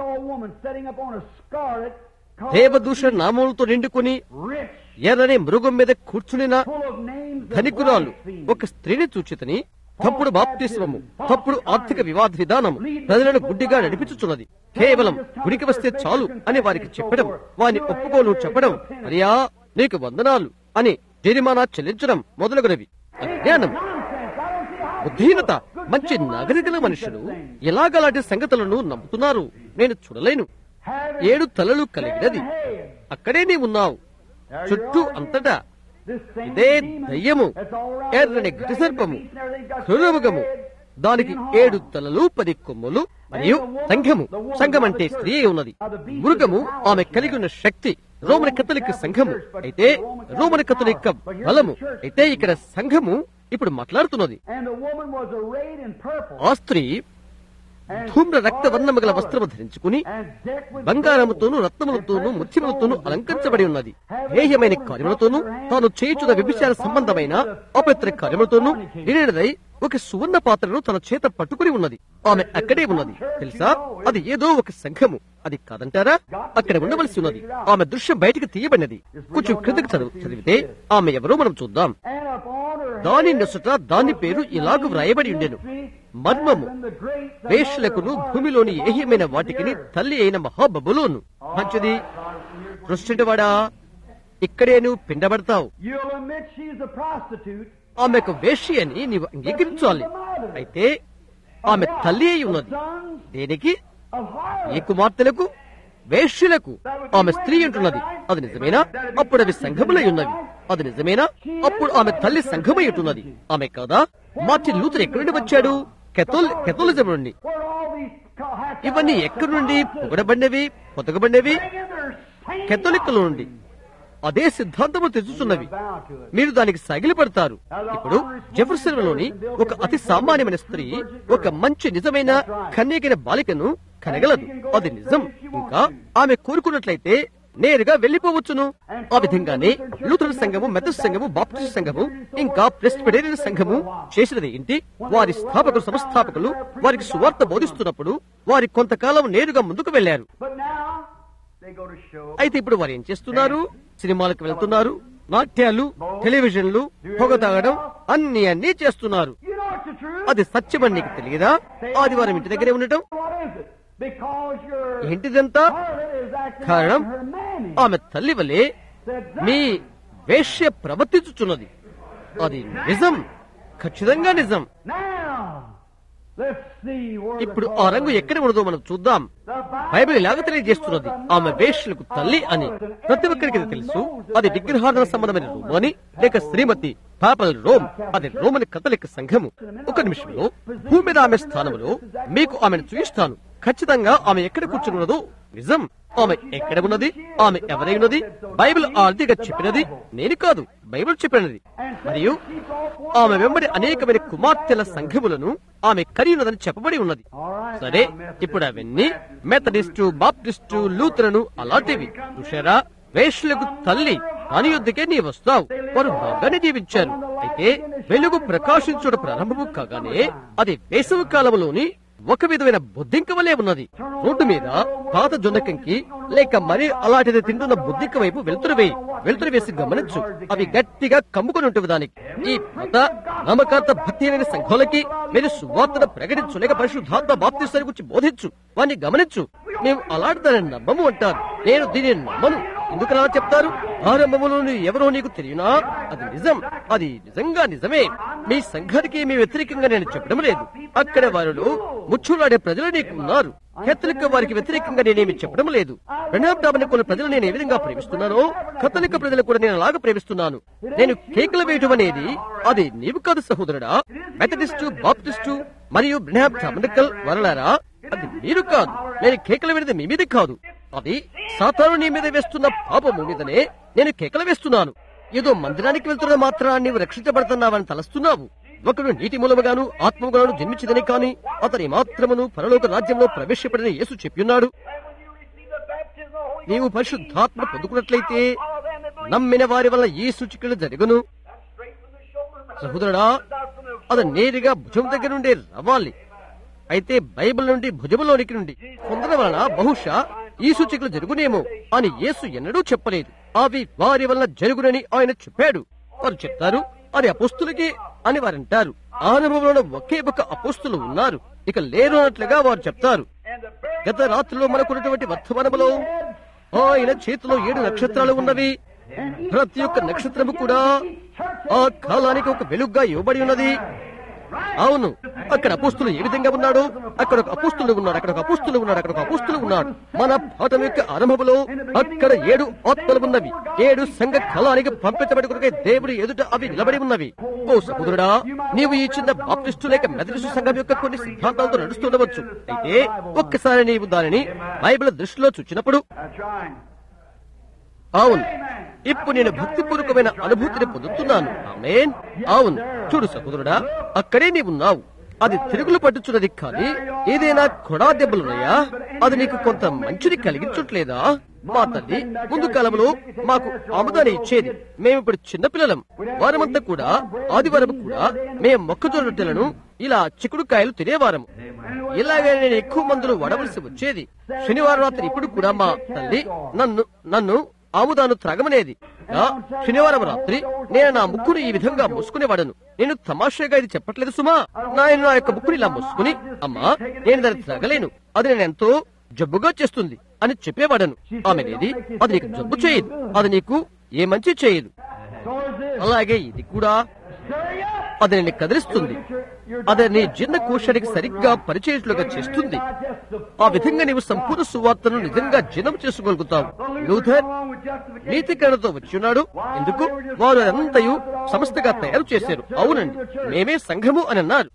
దేవదూషణ నామములతో నిండుకుని ఎర్రని మృగం మీద కూర్చునిన ధనికురాలు ఒక స్త్రీని చూచితని. తప్పుడు బాప్తిస్మము, తప్పుడు ఆర్థిక వివాద విధానము ప్రజలను గుడ్డిగా నడిపించుచున్నది. కేవలం గుడికి వస్తే చాలు అని వారికి చెప్పడం, వారిని ఒప్పుకోను చెప్పడం, మరియా నీకు వందనాలు అని జరిమానా చెల్లించడం మొదలగునవి. అజ్ఞానం, బుద్ధిహీనత. మంచి నాగరికల మనుషులు ఎలాగలాంటి సంగతులను నమ్ముతున్నారు నేను చూడలేను. ఏడు తలలు కలిగినది. అక్కడే నీ ఉన్నావు. చుట్టూ అంతటా ఇదే దయ్యము, ఎర్రని ఘట సర్పము, క్రూరముగము. దానికి ఏడు తలలు, పది కొమ్ములు. మరియు సంఘము, సంఘం అంటే స్త్రీ ఉన్నది. మృగము ఆమె కలిగి ఉన్న శక్తి. రోమన్ కథలిక్ సంఘము అయితే రోమన్ కథలిక్ బలము. అయితే ఇక్కడ సంఘము ఇప్పుడు మాట్లాడుతున్నది. ఆ స్త్రీ ధూమ్ర రక్త వర్ణము గల వస్త్రము ధరించుకుని బంగారముతోనూ రత్నములతోనూ ముత్యములతోనూ అలంకరించబడి ఉన్నది. హేయమైన కార్యములతోనూ తాను చేయుచున్న వ్యభిచార సంబంధమైన అపవిత్ర కార్యములతోనూ నిండినదై ఒక సువర్ణ పాత్రను తన చేత పట్టుకుని ఉన్నది. ఆమె అక్కడే ఉన్నది. తెలుసా, అది ఏదో ఒక సంఘము. అది కాదంటారా? అక్కడ ఉండవలసి ఉన్నది. ఆమె దృశ్యం బయటికి తీయబడినది. కొంచెం క్రిందకి చదువు చదివితే ఆమె ఎవరో మనం చూద్దాం. దాని నొసట దాని పేరు ఇలాగ వ్రాయబడి ఉండెను, మర్మము, వేశ్యలకును భూమిలోని ఏహ్యమైన వాటికి తల్లి అయిన మహాబబులోను. మంచిది, దృష్టివాడా, ఇక్కడే నువ్వు పిండబడతావు. ఆమెకు వేశ్య అని నీవు అంగీకరించాలి. అయితే ఆమె తల్లి అయి ఉన్నది. దేనికి? ఈ కుమార్తెలకు, వేశ్యలకు. ఆమె స్త్రీ అంటున్నది. అది నిజమేనా? అప్పుడు అవి సంఘములై ఉన్నవి. అది నిజమేనా? అప్పుడు ఆమె తల్లి సంఘమై ఉంటున్నది. ఆమె కాదా? మార్టిన్ లూథర్ ఎక్కడి నుండి వచ్చాడు? కెథోల్ కెథోలిజం నుండి. ఇవన్నీ ఎక్కడి నుండి పొగడబడినవి, పొతగబడినవి? కెథోలిక్కుల నుండి. అదే సిద్ధాంతము తెచ్చుచున్నవి. మీరు దానికి సగిలిపడతారు. ఇప్పుడు జెఫర్సన్ లోని ఒక అతి సామాన్యమైన స్త్రీ ఒక మంచి నిజమైన కన్యకైన బాలికను కనగలదు. అది నిజం. ఇంకా ఆమె కోరుకున్నట్లయితే నేరుగా వెళ్లిపోవచ్చును. ఆ విధంగానే లూథరన్ సంఘము, మెథడిస్ట్ సంఘము, బాప్టిస్ట్ సంఘము, ఇంకా ప్రెస్బిటేరియన్ సంఘము చేసినది ఏంటి? వారి స్థాపకులు, సంస్థాపకులు వారికి సువార్త బోధిస్తున్నప్పుడు వారి కొంతకాలం నేరుగా ముందుకు వెళ్లారు. అయితే ఇప్పుడు వారు ఏం చేస్తున్నారు? సినిమాలకు వెళ్తున్నారు, నాట్యాలు, టెలివిజన్లు, పొగ తాగడం, అన్ని అన్ని చేస్తున్నారు. అది సత్యమని నీకు తెలియదా? ఆదివారం ఇంటి దగ్గరే ఉండటం ఏంటిదంతా? కారణం ఆమె తల్లి వలె మీ వేశ్య ప్రవర్తించుచున్నది. అది నిజం, ఖచ్చితంగా నిజం. ఇప్పుడు ఆ రంగు ఎక్కడ ఉన్నదో మనం చూద్దాం. బైబిల్ ఇలాగ తెలియజేస్తున్నది, ఆమె వేశ్యలకు తల్లి అని. ప్రతి ఒక్కరికి తెలుసు అది విగ్రహారాధన సంబంధమైన రోమ్ అని, లేక శ్రీమతి పాపల్ రోమ్. అది రోమన్ కథలిక్ సంఘము. ఒక నిమిషంలో భూమి మీద ఆమె స్థానంలో మీకు ఆమెను చూయిస్తాను. ఖచ్చితంగా ఆమె ఎక్కడ కూర్చుని ఉన్నదో నిజం. ఆమె ఎక్కడ ఉన్నది? ఆమె ఎవరై ఉన్నది? బైబిల్ ఆర్థిగా చెప్పినది, నేను కాదు, బైబిల్ చెప్పినది. మరియు ఆమె వెంబడి అనేకమైన కుమార్తెల సంఘములను ఆమె కలిగినదని చెప్పబడి ఉన్నది. సరే, ఇప్పుడు అవన్నీ మెథడిస్టు, బాప్టిస్టు, లూథరను అలాంటివి. చూశారా? వేశ్యలకు తల్లి దాని యొద్దకే నీ వస్తావు. వారు బాగానే జీవించారు. అయితే వెలుగు ప్రకాశించుట ప్రారంభము కాగానే అది వేసవి కాలంలోని ఒక విధమైన బొద్దింక వలె ఉన్నది. రోడ్డు మీద పాత జొన్నకంకి లేక మరీ అలాంటిది తింటున్న బొద్దింక వైపు వెళ్తురు వేయి వెళ్తురు వేసి గమనించు. అవి గట్టిగా కమ్ముకొని ఉంటుంది. దానికి ఈ మత నమ్మకాంత భక్తి అనే సంఘాలకి మీరు సువార్తను ప్రకటించు, లేక పరిశుద్ధాత్మ బాప్తిస్తాన్ని గురించి బోధించు. వారిని గమనించు. మేము అలాంటి దాన్ని నమ్మము అంటారు. నేను దీనిని నమ్మను. ఎందుకు అలా చెప్తారు? ఆరంభములో ఎవరో నీకు తెలియనా? అది నిజం. అది నిజంగా నిజమే. మీ సంఘానికి మీ వ్యతిరేకంగా నేను చెప్పడం లేదు. అక్కడ వారిలో ముచ్చులాడే ప్రజలు నీకు ఉన్నారు. కథలిక వారికి వ్యతిరేకంగా నేనేమి చెప్పడం లేదు. ప్రణాబ్డాబని కొన్ని ప్రజలు నేను ఏ విధంగా ప్రేమిస్తున్నానో కథలిక ప్రజలు కూడా నేను అలాగ ప్రేమిస్తున్నాను. నేను కేకులు వేయటం అనేది అది నీవు కాదు సహోదరుడా. మెథడిస్టు, బాప్టిస్టు మరియు బ్రహ్మాబ్డాబనికల్ వరలారా, అది మీరు కాదు. నేను కేకలు వేయడం మీ మీద కాదు. అది సాతాను నీ మీద వేస్తున్న పాపము మీదనే నేను కేకలు వేస్తున్నాను. ఏదో మందిరానికి వెళ్తున్న మాత్రాన్ని నీవు రక్షించబడుతున్నావని తలస్తున్నావు. ఒకడు నీటి మూలముగాను ఆత్మముగాను జన్మించదని కాని అతని మాత్రమును పరలోక రాజ్యంలో ప్రవేశపడిన యేసు చెప్పియున్నాడు. నీవు పరిశుద్ధాత్మ పొందుకున్నట్లయితే నమ్మిన వారి వల్ల ఈ సూచికలు జరుగును. సహోదరుడా, అది నేరుగా భుజం దగ్గర నుండి రావాలి. అయితే బైబిల్ నుండి భుజములోనికి నుండి పొందడం వలన బహుశా ఈ సూచికలు జరుగునేమో అని యేసు ఎన్నడూ చెప్పలేదు. అవి వారి వల్ల జరుగునని ఆయన చెప్పాడు. వారు చెప్తారు అది అపోస్తులకి అని వారంటారు. అనుభవంలో ఒకే ఒక అపోస్తులు ఉన్నారు, ఇక లేరు అన్నట్లుగా వారు చెప్తారు. గత రాత్రిలో మనకున్నటువంటి వర్తమానములో ఆయన చేతిలో ఏడు నక్షత్రాలు ఉన్నవి. ప్రతి ఒక్క నక్షత్రము కూడా ఆ కాలానికి ఒక వెలుగుగా ఇవ్వబడి ఉన్నది. అవును, అక్కడ అపోస్తులు ఏ విధంగా ఉన్నాడు? అక్కడ ఒక అపోస్తులు ఉన్నాడు, అక్కడ ఒక అపోస్తులు ఉన్నాడు, అక్కడ ఒక అపోస్తులు ఉన్నాడు. మన పాఠం యొక్క ఆరంభంలో అక్కడ ఏడు ఆత్మలు ఉన్నవి. ఏడు సంఘ కాలానికి పంపించబడి దేవుడు ఎదుట అవి నిలబడి ఉన్నవి. ఓ సహోదరుడా, నీవు ఈ చిన్న బాప్టిస్టు లేక మెథడిస్టు సంఘం యొక్క కొన్ని సిద్ధాంతాలతో నడుస్తుండవచ్చు. అయితే ఒక్కసారి నీవు దానిని బైబిల్ దృష్టిలో చూచినప్పుడు, అవును, ఇప్పుడు నేను భక్తిపూర్వకమైన అనుభూతిని పొందుతున్నాను. ఆమేన్. అవును, చూడు సహోదరుడా, అక్కడే నీవున్నావు. అది తిరుగులు పట్టుచున్నది, కానీ ఏదైనా కొడా దెబ్బలున్నాయా? అది నీకు కొంత మంచిని కలిగించట్లేదా? మా తల్లి ముందు కాలంలో మాకు ఆముదాన్ని ఇచ్చేది. మేము ఇప్పుడు చిన్నపిల్లలం. వారమంతా కూడా ఆదివారం కూడా మేము మొక్కజొన్న రొట్టెలను ఇలా చిక్కుడు కాయలు తినేవారము. ఇలాగే నేను ఎక్కువ మందులు వడవలసి వచ్చేది. శనివారం రాత్రి ఇప్పుడు కూడా మా తల్లి నన్ను నన్ను ఆముదాను త్రాగమనేది. శనివారం రాత్రి నేను నా ముక్కును ఈ విధంగా మూసుకునేవాడను. నేను తమాషాగా ఇది చెప్పట్లేదు సుమా. నేను నా యొక్క ముక్కుని ఇలా మూసుకుని, అమ్మా నేను దాన్ని త్రాగలేను, అది నేను ఎంతో జబ్బుగా చేస్తుంది అని చెప్పేవాడను. ఆమెనేది, అది నీకు జబ్బు చేయదు, అది నీకు ఏ మంచి చేయదు. అలాగే ఇది కూడా అది నిన్ను కదిలిస్తుంది, అది నీ జీర్ణ కోశానికి సరిగ్గా పనిచేయట్లుగా చేస్తుంది. ఆ విధంగా నీవు సంపూర్ణ సువార్తను నిజంగా జీర్ణం చేసుకోగలుగుతావు. లూథర్ నీతికరణతో వచ్చున్నాడు. ఎందుకు? వారు అదంతయు సంస్థగా తయారు చేశారు. అవునండి, మేమే సంఘము అని అన్నారు.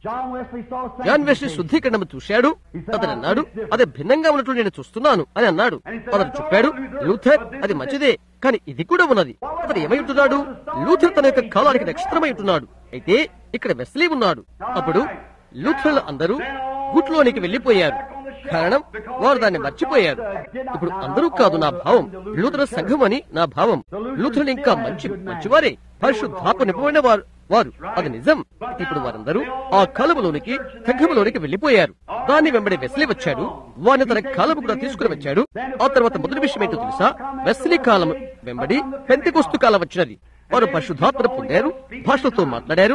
జాన్ వెస్లీ శుద్ధీకరణము చూశాడు. అతను అన్నాడు, అది భిన్నంగా ఉన్నట్లు నేను చూస్తున్నాను అని అన్నాడు. అతను చెప్పాడు, లూథర్ అది మంచిదే, కానీ ఇది కూడా ఉన్నది. అతను ఏమై ఉంటున్నాడు? లూథర్ తన యొక్క కాలానికి నక్షత్రమై ఉంటున్నాడు. అయితే ఇక్కడ వెస్లీ ఉన్నాడు. అప్పుడు లూథర్లు అందరూ గుట్లోనికి వెళ్లిపోయారు. కారణం, వారు దాన్ని మర్చిపోయారు. ఇప్పుడు అందరూ కాదు నా భావం, లూథర్ సంఘం అని నా భావం. లూథర్లు ఇంకా మంచి మంచివారే, పరిశుద్ధాత్మ నింపబడిన వారు వారు అది నిజం. ఇప్పుడు వారందరూ ఆ కాలములోనికి సంఘములోనికి వెళ్లిపోయారు. దాన్ని వెంబడి వెస్లీ వచ్చాడు. వారిని తన కాలము కూడా తీసుకుని వచ్చాడు. ఆ తర్వాత మొదటి విషయం ఏంటో తెలుసా? వెస్లీ కాలం వెంబడి పెంతెకొస్తు కాలం వచ్చినది. వారు పరిశుద్ధాత్మను పొందారు, భాషలతో మాట్లాడారు.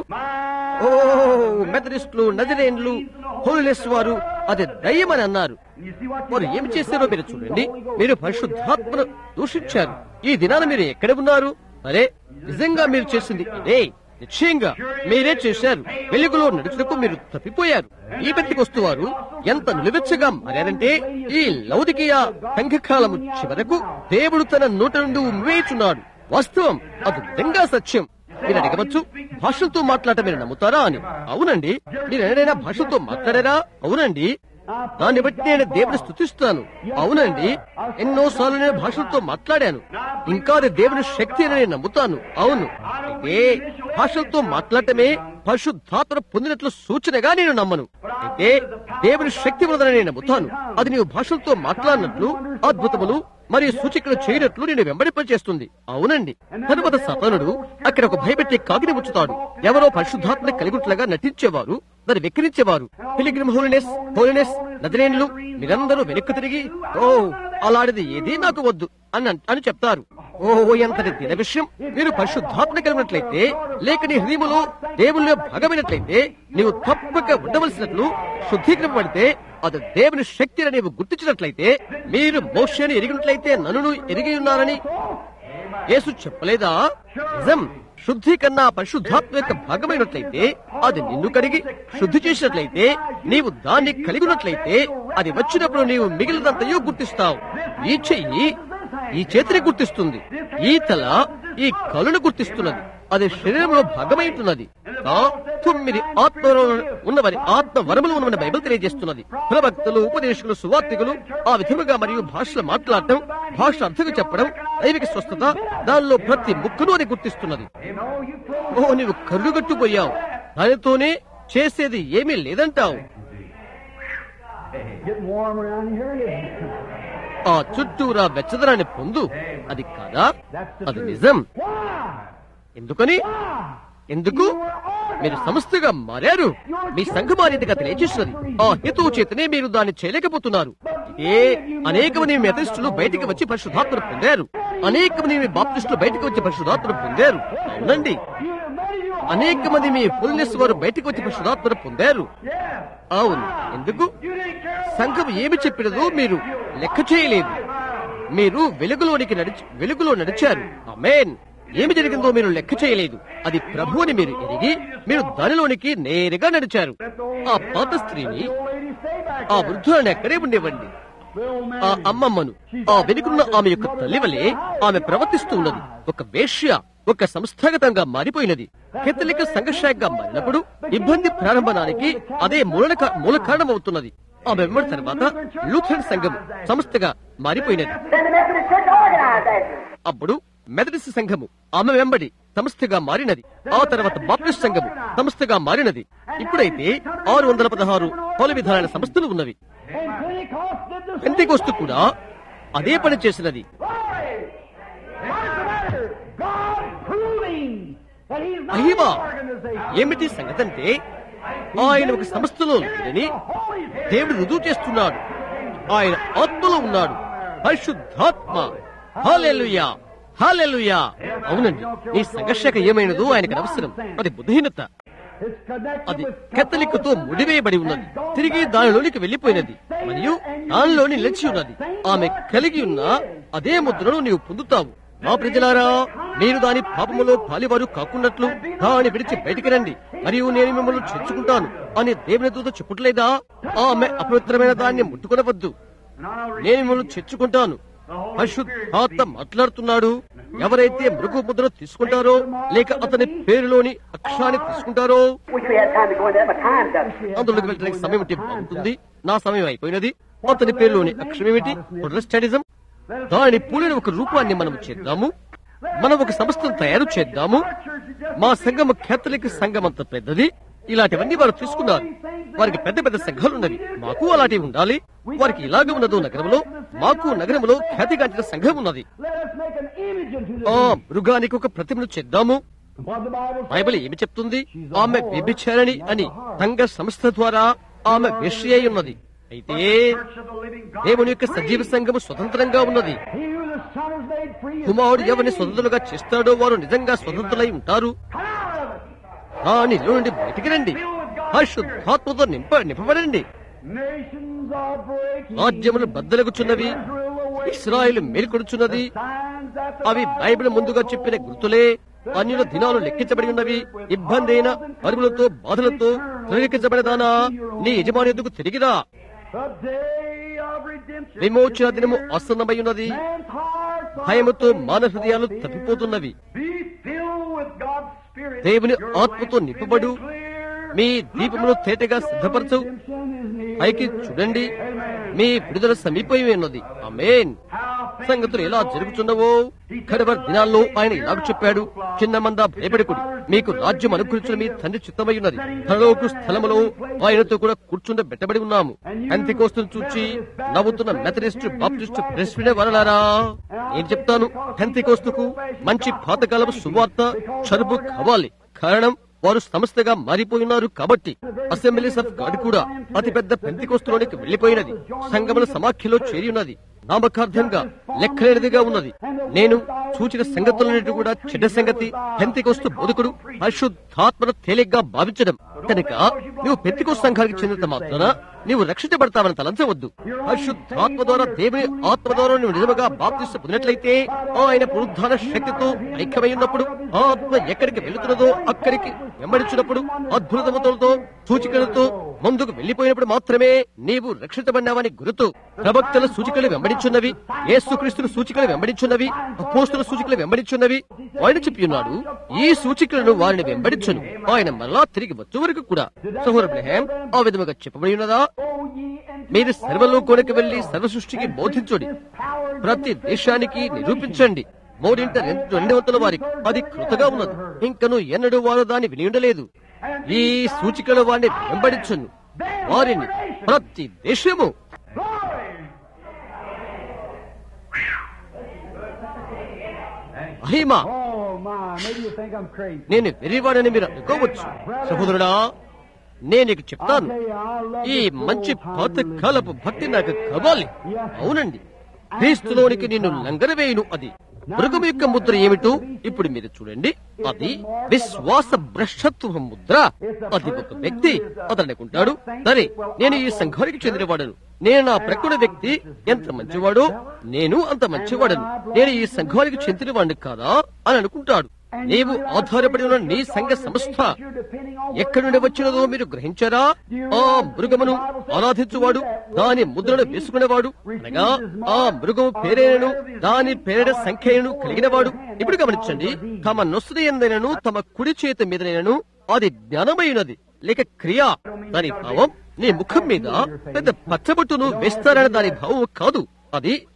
ఓ మెథడిస్టులు, నజరేన్లు, హోలీనెస్ వారు అది దయ్యమని అన్నారు. వారు ఏమి చేశారో మీరు చూడండి. మీరు పరిశుద్ధాత్మను దూషించారు. ఈ దినాన మీరు ఎక్కడ ఉన్నారు? అరే నిజంగా మీరు చేసింది ఇదే. నిశ్చయంగా మీరే చేశారు. వెలుగులో నడుచుటకు మీరు తప్పిపోయారు. ఈ పెంతెకొస్తు వారు ఎంత నిలువెచ్చగా మారారంటే, ఈ లౌదికీయ సంఘకాలము చివరకు దేవుడు తన నోట నుండి ఉమ్మివేయుచున్నాడు. వాస్తవం, అది నిజంగా సత్యం. మీరు అడగవచ్చు, భాషలతో మాట్లాడటం మీరు నమ్ముతారా అని. అవునండి. మీరు ఏదైనా భాషలతో మాట్లాడారా? అవునండి. దాన్ని బట్టి నేను దేవుని స్తుతిస్తాను. అవునండి, ఎన్నోసార్లు నేను భాషలతో మాట్లాడాను. ఇంకా అది దేవుని శక్తి అని నేను నమ్ముతాను. అవును. అయితే భాషలతో మాట్లాడటమే పరిశుద్ధాత్మ పొందినట్లు సూచనగా నేను నమ్మను. అయితే దేవుని శక్తి ఉన్నదని నేను నమ్ముతాను. అది నీవు భాషలతో మాట్లాడినట్లు, అద్భుతములు మరియు సూచికలు చేయనట్లు నేను వెంబడింపచేస్తుంది. అవునండి. తరువాత సాతానుడు అక్కడ ఒక భయపెట్టే కాకిని ఉంచుతాడు. ఎవరో పరిశుద్ధాత్మని కలిగుట్లుగా నటించేవారు, దాన్ని వెక్కిరించేవారు. పిలిగ్రిమ్ హోలీనెస్, హోలీనెస్, నజరేన్లు మీరందరూ వెనక్కు తిరిగి, ఓ అలాంటిది ఏదీ నాకు వద్దు అని అని చెప్తారు. ఓ ఎంతటి దిన విషయం. మీరు పరిశుద్ధాత్మ కలిగినట్లయితే, లేక నీ హృదయములో దేవుల్లో భాగమైనట్లయితే, నీవు తప్పక ఉండవలసినట్లు శుద్ధీకరింపబడితే, అది దేవుని శక్తిని నీవు గుర్తించినట్లయితే, మీరు మోషేని ఎరిగినట్లయితే నన్ను ఎరిగి ఉన్నారని యేసు చెప్పలేదా? నిజం. శుద్ధి కన్నా పరిశుద్ధాత్మ యొక్క భాగమైనట్లయితే, అది నిన్ను కడిగి శుద్ధి చేసినట్లయితే, నీవు దాన్ని కలిగి ఉన్నట్లయితే, అది వచ్చినప్పుడు నీవు మిగిలినంతయో గుర్తిస్తావు. ఈ చెయ్యి ఈ చేతిని గుర్తిస్తుంది, ఈ తల ఈ కలును గుర్తిస్తున్నది. అది శరీరంలో భాగమైంటున్నది. తొమ్మిది ఆత్మలో ఉన్నవని, ఆత్మ వరములు ఉన్నవని బైబిల్ తెలియజేస్తున్నది. ప్రవక్తలు, ఉపదేశకులు, సువార్తికులు ఆ విధముగా మరియు భాషలు మాట్లాడటం, భాష అర్థంగా చెప్పడం, దైవిక స్వస్థత, దానిలో ప్రతి ముక్కును అది గుర్తిస్తున్నది. ఓ నీవు కరుడుగట్టుపోయావు, దానితోనే చేసేది ఏమీ లేదంటావు. ఆ చుట్టూరా వెచ్చదనాన్ని పొందు. అది కాదా? అది నిజం. ఎందుకని? ఎందుకు? మీరు సంస్థగా మారారు. మీ సంఘమారీతిగా తెలియజేస్తున్నది. ఆ హేతువు చేతనే మీరు దాన్ని చేయలేకపోతున్నారు. ఇదే అనేక మంది మెథడిస్టులు బయటికి వచ్చి పరిశుద్ధాత్మను పొందారు. అనేక మంది మీ బాప్టిస్టులు బయటకు వచ్చి పరిశుద్ధాత్మను పొందారు. అవునండి. అనేక మంది మీ హోలీనెస్ వారు బయటకు వచ్చి పరిశుద్ధాత్మను పొందారు. అవును. ఎందుకు? సంఘం ఏమి చెప్పినదో మీరు లెక్క చేయలేదు. మీరు వెలుగులోనికి నడిచి వెలుగులో నడిచారు. ఆమేన్. ఏమి జరిగిందో మీరు లెక్క చేయలేదు. అది ప్రభువుని మీరు ఎరిగి మీరు దానిలోనికి నేరుగా నడిచారు. ఆ పాత స్త్రీని, ఆ వృద్ధులను ఎక్కడే ఉండేవండి. ఆ అమ్మమ్మను, ఆ వెనుకున్న ఆమె యొక్క తల్లి వలె ఆమె ప్రవర్తిస్తూ ఉన్నది. ఒక వేశ్య, ఒక సంస్థాగతంగా మారిపోయినది. కేథలిక్ సంఘశాఖగా మారినప్పుడు ఇబ్బంది ప్రారంభానికి అదే మూల మూల కారణమవుతున్నది. ఆమె వెంబడి తర్వాత లూథరన్ సంఘం సంస్థగా మారిపోయినది. అప్పుడు మెథడిస్ట్ సంఘము ఆమె వెంబడి సంస్థగా మారినది. ఆ తర్వాత బాప్టిస్ట్ సంఘము సంస్థగా మారినది. ఇప్పుడైతే ఆరు వందల పదహారు పలు విధాలైన సంస్థలు ఉన్నవి. పెంతెకోస్తు కూడా అదే పని చేసినది. మహిమ ఏమిటి సంగతంటే ఆయన ఒక సంస్థలో లేదని దేవుడు రుజువు చేస్తున్నాడు. ఆయన ఆత్మలో ఉన్నాడు, పరిశుద్ధాత్మ. హల్లెలూయా, హల్లెలూయా. అవునండి, నీ సంఘర్షక ఏమైనదో ఆయనకు అవసరం. అది బుద్ధిహీనత. అది కత్తలికతో ముడివేయబడి ఉన్నది, తిరిగి దానిలోనికి వెళ్లిపోయినది మరియు దానిలోని నిలిచి ఉన్నది. ఆమె కలిగి ఉన్న అదే ముద్రను నీవు పొందుతావు. మా ప్రజలారా, మీరు దాని పాపములో పాలివారు కాకున్నట్లు దాన్ని విడిచి బయటికి రండి మరియు నేను మిమ్మల్ని చేర్చుకుంటాను అని దేవుని దూత చెప్పుట్లేదా? ఆమె అపవిత్రమైన దాన్ని ముట్టుకొనవద్దు, నేను మిమ్మల్ని చేర్చుకుంటాను. పరిశుద్ధాత్మ మాట్లాడుతున్నాడు. ఎవరైతే మృగు ముద్ర తీసుకుంటారో లేక అతని పేరులోని అక్షరాన్ని తీసుకుంటారో అందులోకి వెళ్ళడానికి సమయం ఏంటి బాగుంటుంది. నా సమయం అయిపోయినది. అతని పేరులోని అక్షరం ఏమిటి? ప్రొటెస్టాంటిజం. దాని పూలిన ఒక రూపాన్ని మనం చేద్దాము. మనం ఒక సంస్థను తయారు చేద్దాము. మా సంఘం కేథలిక్ సంఘం అంత పెద్దది. ఇలాంటివన్నీ వారు తీసుకున్నారు. వారికి పెద్ద పెద్ద సంఘాలు ఉన్నవి. మాకు అలాంటివి ఉండాలి. వారికి ఇలాగ ఉన్నదో నగరంలో, మాకు నగరంలో ఖ్యాతిగాంచిన సంఘం ఉన్నది. ఆ మృగానికి ఒక ప్రతిమను చేద్దాము. బైబిల్ ఏమి చెప్తుంది? ఆమె వ్యభిచారిణి అని సంఘ సంస్థ ద్వారా ఆమె వేశ్య అయి ఉన్నది. అయితే దేవుని యొక్క సజీవ సంఘము స్వతంత్రంగా ఉన్నది. కుమారుడు ఎవరిని స్వతంత్రులుగా చేస్తాడో వారు నిజంగా స్వతంత్రులై ఉంటారు. దాని నుండి బయటికి రండి, పరిశుద్ధాత్మతో నింప నింపబడండి. రాజ్యములు బద్దలగుచున్నవి, ఇశ్రాయేలు మేల్కొడుచున్నది. అవి బైబిల్ ముందుగా చెప్పిన గుర్తులే. అన్యుల దినాలు లెక్కించబడి ఉన్నవి. ఇబ్బంది అయిన అరువులతో బాధలతో తొలగించబడదానా, నీ యజమాని ఎదుగు తిరిగిరా. విమోచన దినము ఆసన్నమై ఉన్నది. భయముతో మానవ హృదయాలు తప్పిపోతున్నవి. దేవుని ఆత్మతో నింపబడు. మీ దీపమును తేటగా సిద్ధపరచు. పైకి చూడండి, మీ విడుదల సమీపమే ఉన్నది. ఆమేన్. సంగతులు ఎలా జరుగుతున్నవో కడవరి దినాల్లో ఆయన ఇలాగ చెప్పాడు, చిన్న మంద భయపడకుడి, మీకు రాజ్యం అనుగ్రహించిన మీ తండ్రి చిత్తమై ఉన్నది. పరలోక స్థలములో ఆయనతో కూడా కూర్చుండ పెట్టబడి ఉన్నాము. పెంతెకోస్తును చూచి నవ్వుతున్న మెథడిస్టు, బాప్టిస్టు, ప్రెస్బిటేరియన్ వారలారా, నేను చెప్తాను, పెంతెకోస్తుకు మంచి పాతకాలపు సువార్త చరుపు కావాలి. కారణం వారు సంస్థగా మారిపోయినారు కాబట్టి. అసెంబ్లీస్ ఆఫ్ గాడ్ కూడా అతిపెద్ద పెంతెకోస్తులోనికి వెళ్లిపోయినది. సంఘముల సమాఖ్యలో చేరి ఉన్నది. నామకార్థంగా లెక్కలేనిదిగా ఉన్నది. నేను సూచిన సంగతులన్నిటి కూడా చెడ్డ సంగతి. పెంతెకోస్తు బోధకుడు పరిశుద్ధాత్మను తేలిగ్గా భావించడం కనుక నువ్వు పెంతెకోస్తు సంఘానికి చెందిన మాత్రాన నీవు రక్షించబడతావని తలంచవద్దు. పరిశుద్ధాత్మ ద్వారా, దేవుని ఆత్మ ద్వారా నువ్వు నిజముగా బాప్తిస్మ పొందినట్లయితే ఆయన పునరుద్ధాన శక్తితో ఐక్యమై ఉన్నప్పుడు, ఆత్మ ఎక్కడికి వెళుతున్నదో అక్కడికి వెంబడించినప్పుడు, అద్భుతములతో సూచికలతో ముందుకు వెళ్లిపోయినప్పుడు మాత్రమే నీవు రక్షించబడినావని గుర్తు. ప్రవక్తల సూచికలు వెంబడించున్నవి, యేసుక్రీస్తుల సూచికలు వెంబడించున్నవి, అపోస్తుల సూచికలు వెంబడించున్నవి. ఆయన చెప్పి ఉన్నాడు, ఈ సూచికలను వారిని వెంబడించును, ఆయన మరలా తిరిగి వచ్చే వరకు కూడా. సహోదరులహేం ఆ విధముగా చెప్పబడి ఉన్నదా? మీరు సర్వలోకానికి వెళ్లి సర్వ సృష్టికి బోధించుడి, ప్రతి దేశానికి నిరూపించండి. మూడింట రెండు వంతుల వారికి అది కృతగా ఉన్నది, ఇంకను ఎన్నడూ వారు దాన్ని విని ఉండలేదు. ఈ సూచికలు వారిని వెంబడించును, వారిని ప్రతి దేశము. మహిమ. నేను వెర్రివాడని మీరు అనుకోవచ్చు. సహోదరుడా, నేను నీకు చెప్తాను, ఈ మంచి పాతకాలపు భక్తి నాకు కావాలి. అవునండి, క్రీస్తులోనికి నిన్ను లంగరవేయును. అది మృగం యొక్క ముద్ర ఏమిటో ఇప్పుడు మీరు చూడండి. అది విశ్వాస భ్రష్టత్వ ముద్ర. అది ఒక వ్యక్తి అతను అనుకుంటాడు, సరే నేను ఈ సంఘానికి చెందినవాడను, నేను నా ప్రకృతి వ్యక్తి ఎంత మంచివాడో నేను అంత మంచివాడను, నేను ఈ సంఘానికి చెందినవాడిని కాదా అని అనుకుంటాడు. నీవు ఆధారపడి ఉన్న నీ సంఘ సంస్థ ఎక్కడి నుండి వచ్చినదో మీరు గ్రహించారా? ఆ మృగమును ఆరాధించువాడు, దాని ముద్రను వేసుకునేవాడు, అనగా ఆ మృగము పేరేనను దాని పేరిట సంఖ్యను కలిగినవాడు. ఇప్పుడు గమనించండి, తమ నొసటి ఎందైనను తమ కుడి చేతి మీదనైనను అది జ్ఞానమైనది లేక క్రియ. దాని భావం నీ ముఖం మీద పెద్ద పచ్చబొట్టును వేస్తారని దాని భావం కాదు. అది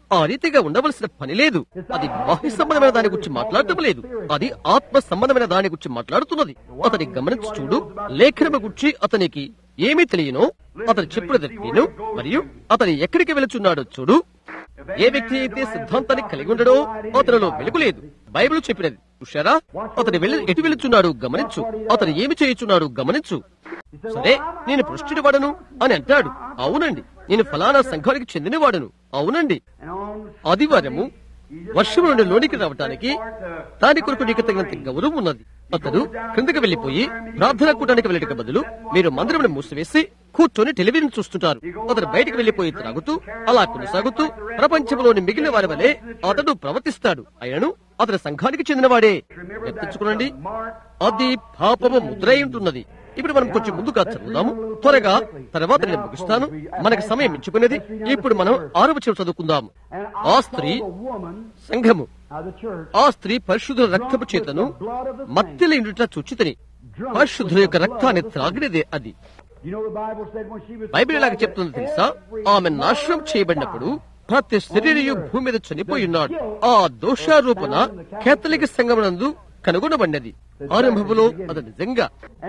ఆ రీతిగా ఉండవలసిన పని లేదు. అది బాహ్య సంబంధమైన దాని గురించి మాట్లాడటం లేదు, అది ఆత్మ సంబంధమైన దాని గురించి మాట్లాడుతున్నది. అతని గమనించి చూడు, లేఖనము గురించి అతనికి ఏమీ తెలియనో అతను చెప్పుడది విను, మరియు అతను ఎక్కడికి వెళుచున్నాడో చూడు. ఏ వ్యక్తి అయితే సిద్ధాంతాన్ని కలిగి ఉండడో అతనిలో వెలుగు లేదు. బైబిల్ చెప్పినది చూశారా? అతను వెళ్ళి ఎటు వెళుచున్నాడు గమనించు, అతను ఏమి చేయుచున్నాడు గమనించు. సరే, నేను పుష్టిని వాడను అని అంటాడు. అవునండి, నేను ఫలానా సంఘానికి చెందినవాడను. అవునండి, ఆదివారము వర్షం నుండి లోనికి రావటానికి దాని కొరకు నీకు తగినంత గౌరవం ఉన్నది. అతడు క్రిందకి వెళ్లిపోయి ప్రార్థన కూటానికి వెళ్ళటకు బదులు మీరు మందిరం మూసివేసి కూర్చొని టెలివిజన్ చూస్తుంటారు. అతడు బయటకు వెళ్లిపోయి త్రాగుతూ అలా కొనసాగుతూ ప్రపంచంలోని మిగిలిన వారి వలె అతడు ప్రవర్తిస్తాడు. అయినను అతని సంఘానికి చెందినవాడే. గుర్తుంచుకోనండి, అది పాపము ముద్రై ఉంటున్నది. ఇప్పుడు మనం కొంచెం ముందుగా చదువుదాము త్వరగా, తర్వాత నేను ముగిస్తాను, మనకు సమయం మించుకునేది. ఇప్పుడు మనం ఆరవ వచనం చదువుకుందాము. ఆ స్త్రీ సంఘము, ఆ స్త్రీ పరిశుద్ధుల రక్తపు చేతను మత్తెలైనట్ల చుచ్చితని పరిశుద్ధుల యొక్క రక్తాన్ని త్రాగినదే అది. బైబిల్ ఎలాగ చెప్తుంది తెలుసా? ఆమె నాశనం చేయబడినప్పుడు ప్రతి శరీరయు భూమి మీద చనిపోయి ఉన్నాడు. ఆ దోషారోపణ కేథలిక్ సంఘమునందు కనుగొనబడినది. ఆరంభంలో అది నిజంగా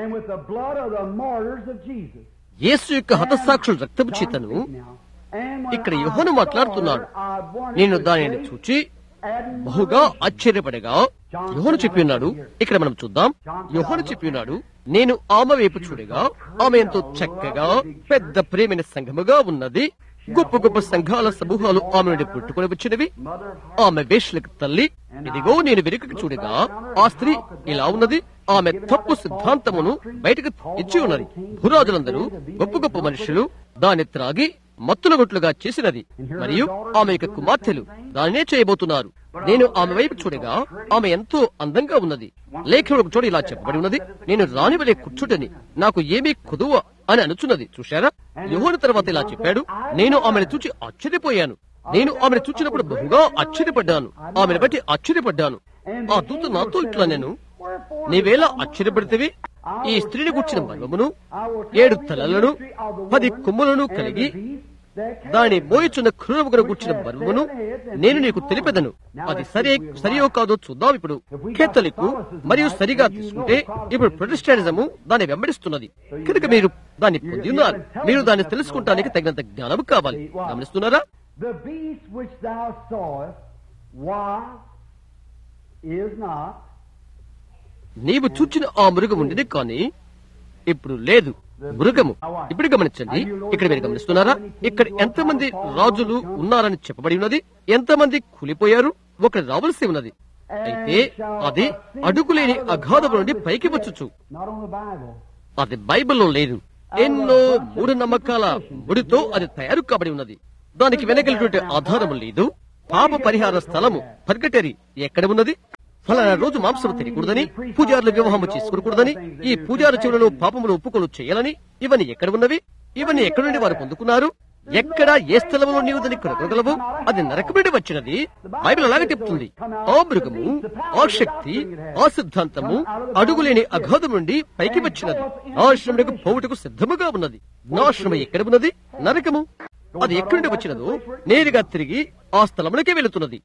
యేసు యొక్క హతసాక్షుల రక్తపు చేతను ఇక్కడ యోహాను మాట్లాడుతున్నాడు. నేను దానిని చూచి బహుగా ఆశ్చర్యపడగా యోహాను చెప్పి ఉన్నాడు. ఇక్కడ మనం చూద్దాం. యోహాను చెప్పి ఉన్నాడు, నేను ఆమె వైపు చూడగా ఆమె ఎంతో చక్కగా పెద్ద ప్రేమైన సంఘముగా ఉన్నది. గొప్ప గొప్ప సంఘాల సమూహాలు ఆమె నుండి పుట్టుకొని వచ్చినవి. ఆమె వేశ్యలకు తల్లి. ఇదిగో నేను వెనుకకు చూడగా ఆ స్త్రీ ఇలా ఉన్నది. ఆమె తప్పు సిద్ధాంతమును బయటకు ఇచ్చి ఉన్నది. భూరాజులందరూ గొప్ప గొప్ప మనుషులు దాన్ని త్రాగి మత్తులగొట్లుగా చేసినది. మరియు ఆమె యొక్క కుమార్తెలు దానినే చేయబోతున్నారు. నేను ఆమె వైపు చూడగా ఆమె ఎంతో అందంగా ఉన్నది. లేఖలో ఒక చోట ఇలా చెప్పబడి ఉన్నది, నేను రాణి వలె కూర్చుంటని నాకు ఏమీ కుదువ అని అనుచున్నది. చూశారా? యోహాను తర్వాత ఇలా చెప్పాడు, నేను ఆమెను చూచి ఆశ్చర్యపోయాను. నేను ఆమెను చూచినప్పుడు బహుగా ఆశ్చర్యపడ్డాను. ఆమెను బట్టి ఆశ్చర్యపడ్డాను. ఆ దూత నాతో ఇట్లా, నేను నీవేళ ఆశ్చర్యపడితేవి? ఈ స్త్రీని కూర్చిన మర్మమును, ఏడు తలలను పది కొమ్ములను కలిగి దాని మోయిచున్న క్రూరముగా కూర్చిన మర్మమును నేను నీకు తెలిపెదను. అది సరే సరియో కాదో చూద్దాం. ఇప్పుడు కేథలిక్ మరియు సరిగా తీసుకుంటే ఇప్పుడు ప్రొటెస్టాంటిజము దాన్ని వెంబడిస్తున్నది కనుక మీరు దాన్ని పొంది ఉన్నారు. మీరు దాన్ని తెలుసుకుంటానికి తగినంత జ్ఞానం కావాలి. గమనిస్తున్నారా? నీవు చూచిన ఆ మృగం ఉండేది కానీ ఇప్పుడు లేదు. మృగము ఇప్పుడు గమనించండి. ఇక్కడ మీరు గమనిస్తున్నారా? ఇక్కడ ఎంతమంది రాజులు ఉన్నారని చెప్పబడి ఉన్నది. ఎంతమంది కూలిపోయారు? ఒకరు రావలసి ఉన్నది. అయితే అది అడుగులేని అగాధం నుండి పైకి వచ్చుచు. అది బైబిల్లో లేదు. ఎన్నో మూఢనమ్మకాల ముడితో అది తయారు కాబడి ఉన్నది. దానికి వెనకలిటువంటి ఆధారం లేదు. పాప పరిహార స్థలము పర్గటరీ ఎక్కడ ఉన్నది? ఫలానా రోజు మాంసం తినకూడదని, పూజారులు వివాహము చేసుకోకూడదని, ఈ పూజారు చివరలో పాపములు ఒప్పుకోలు చేయాలని, ఇవన్నీ ఎక్కడ ఉన్నవి? ఇవన్నీ ఎక్కడి నుండి వారు పొందుకున్నారు? ఎక్కడ ఏ స్థలంలో నీవు దాన్ని కొనగలవు? అది నరకం నుండి వచ్చినది. బైబిల్ అలాగే చెప్తుంది. ఆ మృగము, ఆ శక్తి, ఆ సిద్ధాంతము అడుగులేని అగాధం నుండి పైకి వచ్చినది. నాశనమునకు పోవుటకు సిద్ధముగా ఉన్నది. నాశనము ఎక్కడ ఉన్నది? నరకము. అది ఎక్కడి నుండి వచ్చినదో నేరుగా తిరిగి ఆ స్థలములకే వెళుతున్నది.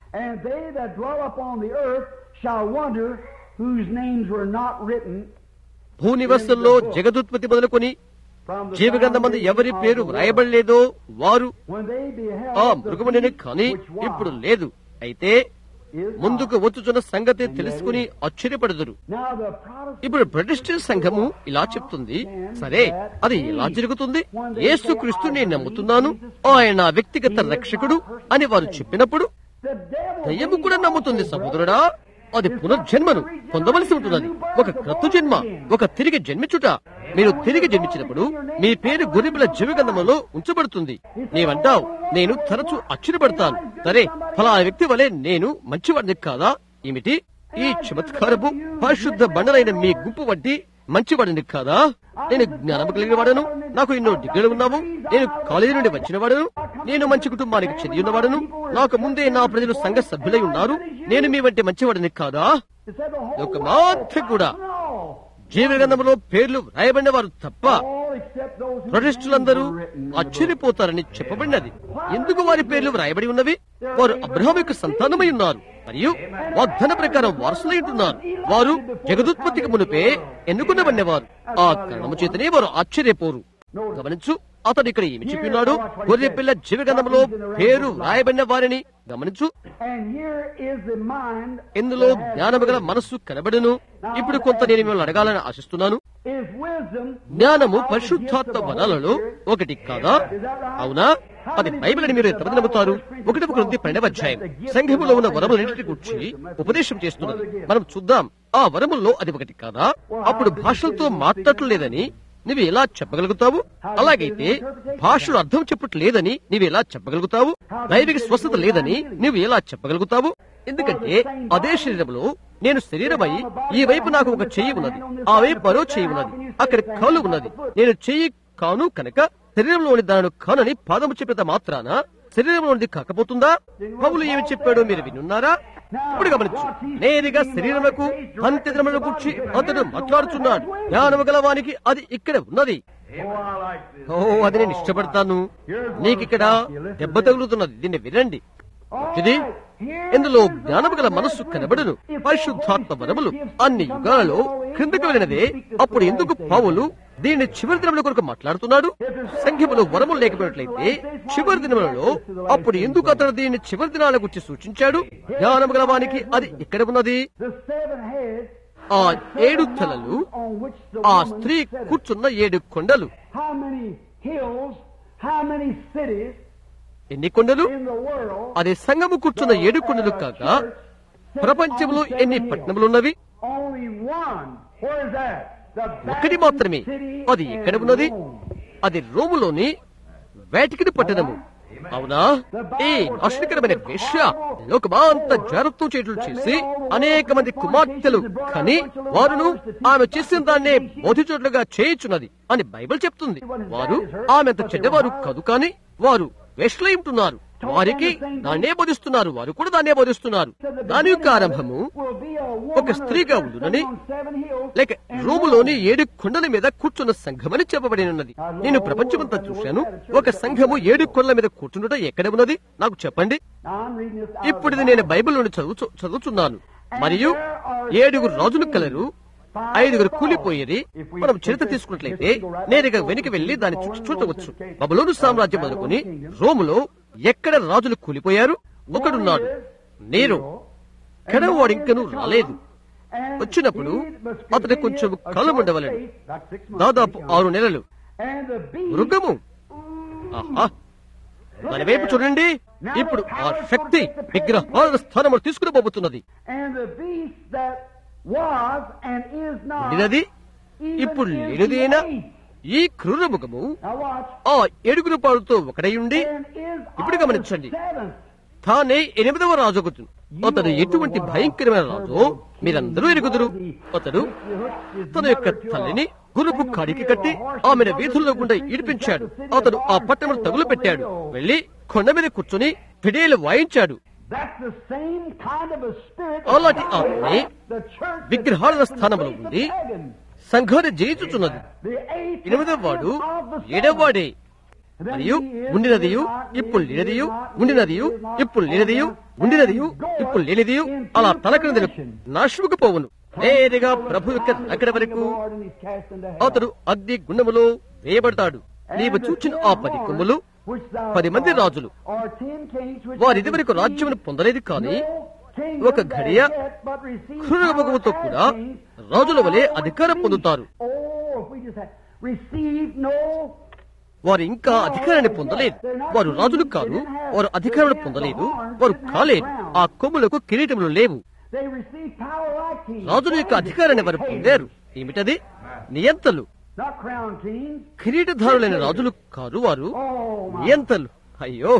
భూనివాసుల్లో జగదుత్పత్తి మొదలుకొని జీవగ్రంథమందు ఎవరి పేరు వ్రాయబడలేదో వారు ఆ మృగమునే కానీ ఇప్పుడు లేదు. అయితే ముందుకు వచ్చుచున్న సంగతి తెలుసుకుని ఆశ్చర్యపడుదురు. ఇప్పుడు ప్రొటెస్టెంట్ సంఘము ఇలా చెప్తుంది, సరే అది ఎలా జరుగుతుంది? యేసుక్రీస్తు నేను నమ్ముతున్నాను, ఆయన వ్యక్తిగత రక్షకుడు అని వారు చెప్పినప్పుడు దయ్యము కూడా నమ్ముతుంది. సహోదరుడా, అది పునర్జన్మను పొందవలసి ఉంటున్నది. ఒక క్రొత్త జన్మ, ఒక తిరిగి జన్మించుట. మీరు తిరిగి జన్మించినప్పుడు మీ పేరు గొర్రెపిల్ల జీవగ్రంథములో ఉంచబడుతుంది. నీవంటావు, నేను తరచూ ఆశ్చర్యపడతాను. సరే, ఫలానా వ్యక్తి వలె నేను మంచివాడిని కాదా? ఏమిటి ఈ చమత్కారపు పరిశుద్ధ బండలైన మీ గుంపు వంటి మంచివాడిని కాదా? నేను జ్ఞానం కలిగిన వాడను, నాకు ఎన్నో డిగ్రీలు ఉన్నావు, నేను కాలేజీ నుండి వచ్చిన వాడను, నేను మంచి కుటుంబానికి చెంది ఉన్నవాడను, నాకు ముందే నా ప్రజలు సంఘ సభ్యులై ఉన్నారు, నేను మీ వంటి మంచివాడిని కాదా? ఒక మాత్రం కూడా జీవగ్రంథములో పేర్లు రాయబడిన వారు తప్ప ప్రొటెస్టులందరూ ఆశ్చర్యపోతారని చెప్పబడినది. ఎందుకు వారి పేర్లు వ్రాయబడి ఉన్నవి? వారు అబ్రహాం యొక్క సంతానమై ఉన్నారు మరియు వాగ్దాన ప్రకారం వారసులై ఉంటున్నారు. వారు జగదుత్పత్తికి మునిపే ఎన్నుకున్నబడినవారు. ఆ కారణము చేతనే వారు ఆశ్చర్యపోరు. గమనించు, అతడు ఇక్కడ ఏమి చెప్పినాడు? గొర్రె పిల్ల జీవగంధంలో పేరు వ్రాయబడిన వారిని గమనించు. ఇందులో జ్ఞానము గల మనస్సు కనబడును. ఇప్పుడు కొంత నేను మిమ్మల్ని అడగాలని ఆశిస్తున్నాను. జ్ఞానము పరిశుద్ధాత్మ వనాలలో ఒకటి కాదా? అవునా? అది బైబిల్ అని మీరు ఎంతమంది నమ్ముతారు? ఒకటి కొరింథీ పన్నెండవ అధ్యాయం సంఘములో ఉన్న వరములన్నింటిని గురించి ఉపదేశం చేస్తున్నది. మనం చూద్దాం, ఆ వరముల్లో అది ఒకటి కాదా? అప్పుడు భాషలతో మాట్లాడలేదని నీవు ఎలా చెప్పగలుగుతావు? అలాగైతే భాషలు అర్థం చెప్పట్లేదని నీవు ఎలా చెప్పగలుగుతావు? దైవిక స్వస్థత లేదని నీవు ఎలా చెప్పగలుగుతావు? ఎందుకంటే అదే శరీరంలో నేను శరీరమై ఈ వైపు నాకు ఒక చెయ్యి ఉన్నది, ఆ వైపు మరో చెయ్యి ఉన్నది, అక్కడ కాలు ఉన్నది. నేను చెయ్యి కాను కనుక శరీరంలోని దానిని కానని పాదము చెప్పినంత మాత్రాన శరీరంలోనిది కాకపోతుందా? పౌలు ఏమి చెప్పాడో మీరు వినున్నారా? ఇప్పుడు గమనించు, నేరుగా శరీరములకు అంత్యదినములను గురించి అతడు మాట్లాడుతున్నాడు. జ్ఞానము గలవానికి అది ఇక్కడ ఉన్నది. ఓ, అది నేను ఇష్టపడతాను. నీకిక్కడ దెబ్బ తగులుతున్నది, దీన్ని వినండి. ఇది ఇందులో జ్ఞానము గల మనస్సు కనబడును. పరిశుద్ధాత్మ వరములు అన్ని యుగాలలో క్రిందకు వెళ్ళినదే. అప్పుడు ఎందుకు పౌలు దీన్ని చివరి దినముల కొరకు మాట్లాడుతున్నాడు? సంఖ్యములో వరములు లేకపోయినట్లయితే చివరి దినములలో అప్పుడు ఎందుకు అతడు దీన్ని చివరి దినాల గురించి సూచించాడు? జ్ఞానము గల వానికి అది ఇక్కడ ఉన్నది. ఆ ఏడు తలలు ఆ స్త్రీ కూర్చున్న ఏడు కొండలు. ఎన్ని కొండలు? అది సంఘము కూర్చున్న ఏడు కొండలు కాక ప్రపంచంలో ఎన్ని పట్టణములున్నవి? ఒక్కటి మాత్రమే. అది ఎక్కడ ఉన్నది? అది రోములోని వేటికిని పట్టణము. అవునా? ఈ నాశనకరమైన వేశ్య లోకమంతా జాగ్రత్త చేతులు చేసి అనేక మంది కుమార్తెలు కని వారును ఆమె చేసిన దాన్నే బోధించుట్లుగా చేయించున్నది అని బైబిల్ చెప్తుంది. వారు ఆమె అంత చెడ్డవారు కాదు, కానీ వారు వేశ్యలై ఉంటున్నారు. వారికి దాన్నే బోధిస్తున్నారు, వారు కూడా దాన్నే బోధిస్తున్నారు. దాని యొక్క ఆరంభము ఒక స్త్రీగా ఉండునని, లేక రోములోని ఏడు కొండల మీద కూర్చున్న సంఘమని చెప్పబడినది. నేను ప్రపంచమంతా చూశాను. ఒక సంఘము ఏడు కొండల మీద కూర్చుండట ఎక్కడ ఉన్నది? నాకు చెప్పండి. ఇప్పుడు ఇది నేను బైబిల్ నుండి చదువు చదువుతున్నాను. మరియు ఏడుగురు రాజులు కలరు, ఐదుగురు కూలిపోయేది. మనం చరిత్ర తీసుకున్నట్లయితే నేరుగా వెనుక వెళ్లి దాన్ని చూడవచ్చు. బబులోను సామ్రాజ్యం మొదలుకొని రోములో ఎక్కడ రాజులు కూలిపోయారు? ఒకడున్నాడు, నీరో. కడవాడు ఇంకనూ రాలేదు. వచ్చినప్పుడు అతడు కొంచెం కాలం ఉండవలెను, దాదాపు ఆరు నెలలు. మృగము, ఆహా, దాని వైపు చూడండి. ఇప్పుడు ఆ శక్తి విగ్రహాల స్థానంలో తీసుకుని పోబోతున్నది. ఉండినది, ఇప్పుడు లేనిదేనా? ఈ క్రూర ముఖము ఆ ఏడుగురు పాడుతో ఒకడయుండి, ఇప్పుడు గమనించండి, తానే ఎనిమిదవ రాజు. అతడు ఎటువంటి భయంకరమైన రాజు మీరందరూ ఎరుగుదురు. అతడు తన యొక్క తల్లిని గురుపు కాడికి కట్టి ఆమెను వీధుల్లో గుండా ఈడిపించాడు. అతడు ఆ పట్టణం తగులు పెట్టాడు. వెళ్లి కొండ మీద కూర్చుని ఫిడేలు వాయించాడు. అలాంటి ఆత్మే విగ్రహాల స్థానంలో ఉంది సంఘాన్ని జయించుచున్నది. ఎనిమిదవ వాడు ఏడవవాడే. మరియు ఉండినదియు ఇప్పుడు లేనిదియు, ఉండినదియు ఇప్పుడు లేనిదియు, ఉండినదియు ఇప్పుడు లేనిదియు అలా తల క్రింద నాశముకు పోవును. నేరుగా ప్రభు యొక్క అక్కడ వరకు అతడు అగ్ని గుండములో వేయబడతాడు. నీవు చూచిన ఆ పది కొమ్ములు పది మంది రాజులు. వారిది వరకు రాజ్యమును పొందలేదు, కానీ ఒక ఘడియ క్రూరముఖముతో కూడా రాజుల వలె అధికారం పొందుతారు. వారు ఇంకా అధికారాన్ని పొందలేదు. వారు రాజులు కాదు, వారు అధికారాన్ని పొందలేదు, వారు కాలేదు. ఆ కొమ్ములకు కిరీటములు లేవు. రాజుల యొక్క అధికారాన్ని వారు పొందారు. ఏమిటది? నియంతలు. కిరీటధారులైన రాజులు కారు, వారు నియంతలు. అయ్యో,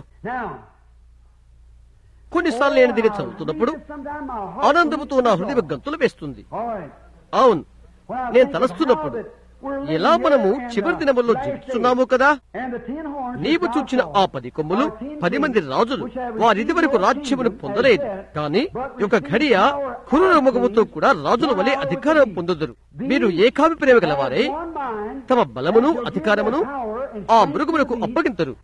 కొన్నిసార్లు నేను దీన్ని చదువుతున్నప్పుడు ఆనందముతో నా హృదయ గంతులు వేస్తుంది. అవును, నేను తలస్తున్నప్పుడు ఎలా మనము చివరి దినముల్లో జీవిస్తున్నాము కదా. నీవు చూచిన ఆ పది కొమ్ములు పది మంది రాజులు, వారిది వరకు రాజ్యమును పొందలేదు, కాని ఒక ఘడియ కురుల ముఖముతో కూడా రాజుల వలె అధికారం పొందుదురు. మీరు ఏకాభిప్రాయం గలవారై తమ బలమును అధికారమును ఆ మృగములకు అప్పగింతరు.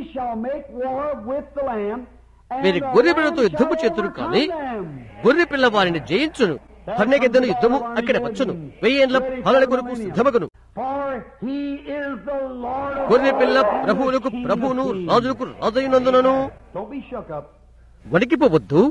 వీరి గొర్రె పిల్లతో యుద్ధము చేతురు, కాని గొర్రె పిల్ల వారిని జయించును. కన్నెగెద్దను యుద్ధము అక్కడ వచ్చును, వెయ్యేండ్ల పాలన కొరకు సిద్ధమగును. గొర్రె పిల్ల ప్రభువులకు ప్రభువును, రాజులకు రాజైనందునను వణికిపోవద్దు.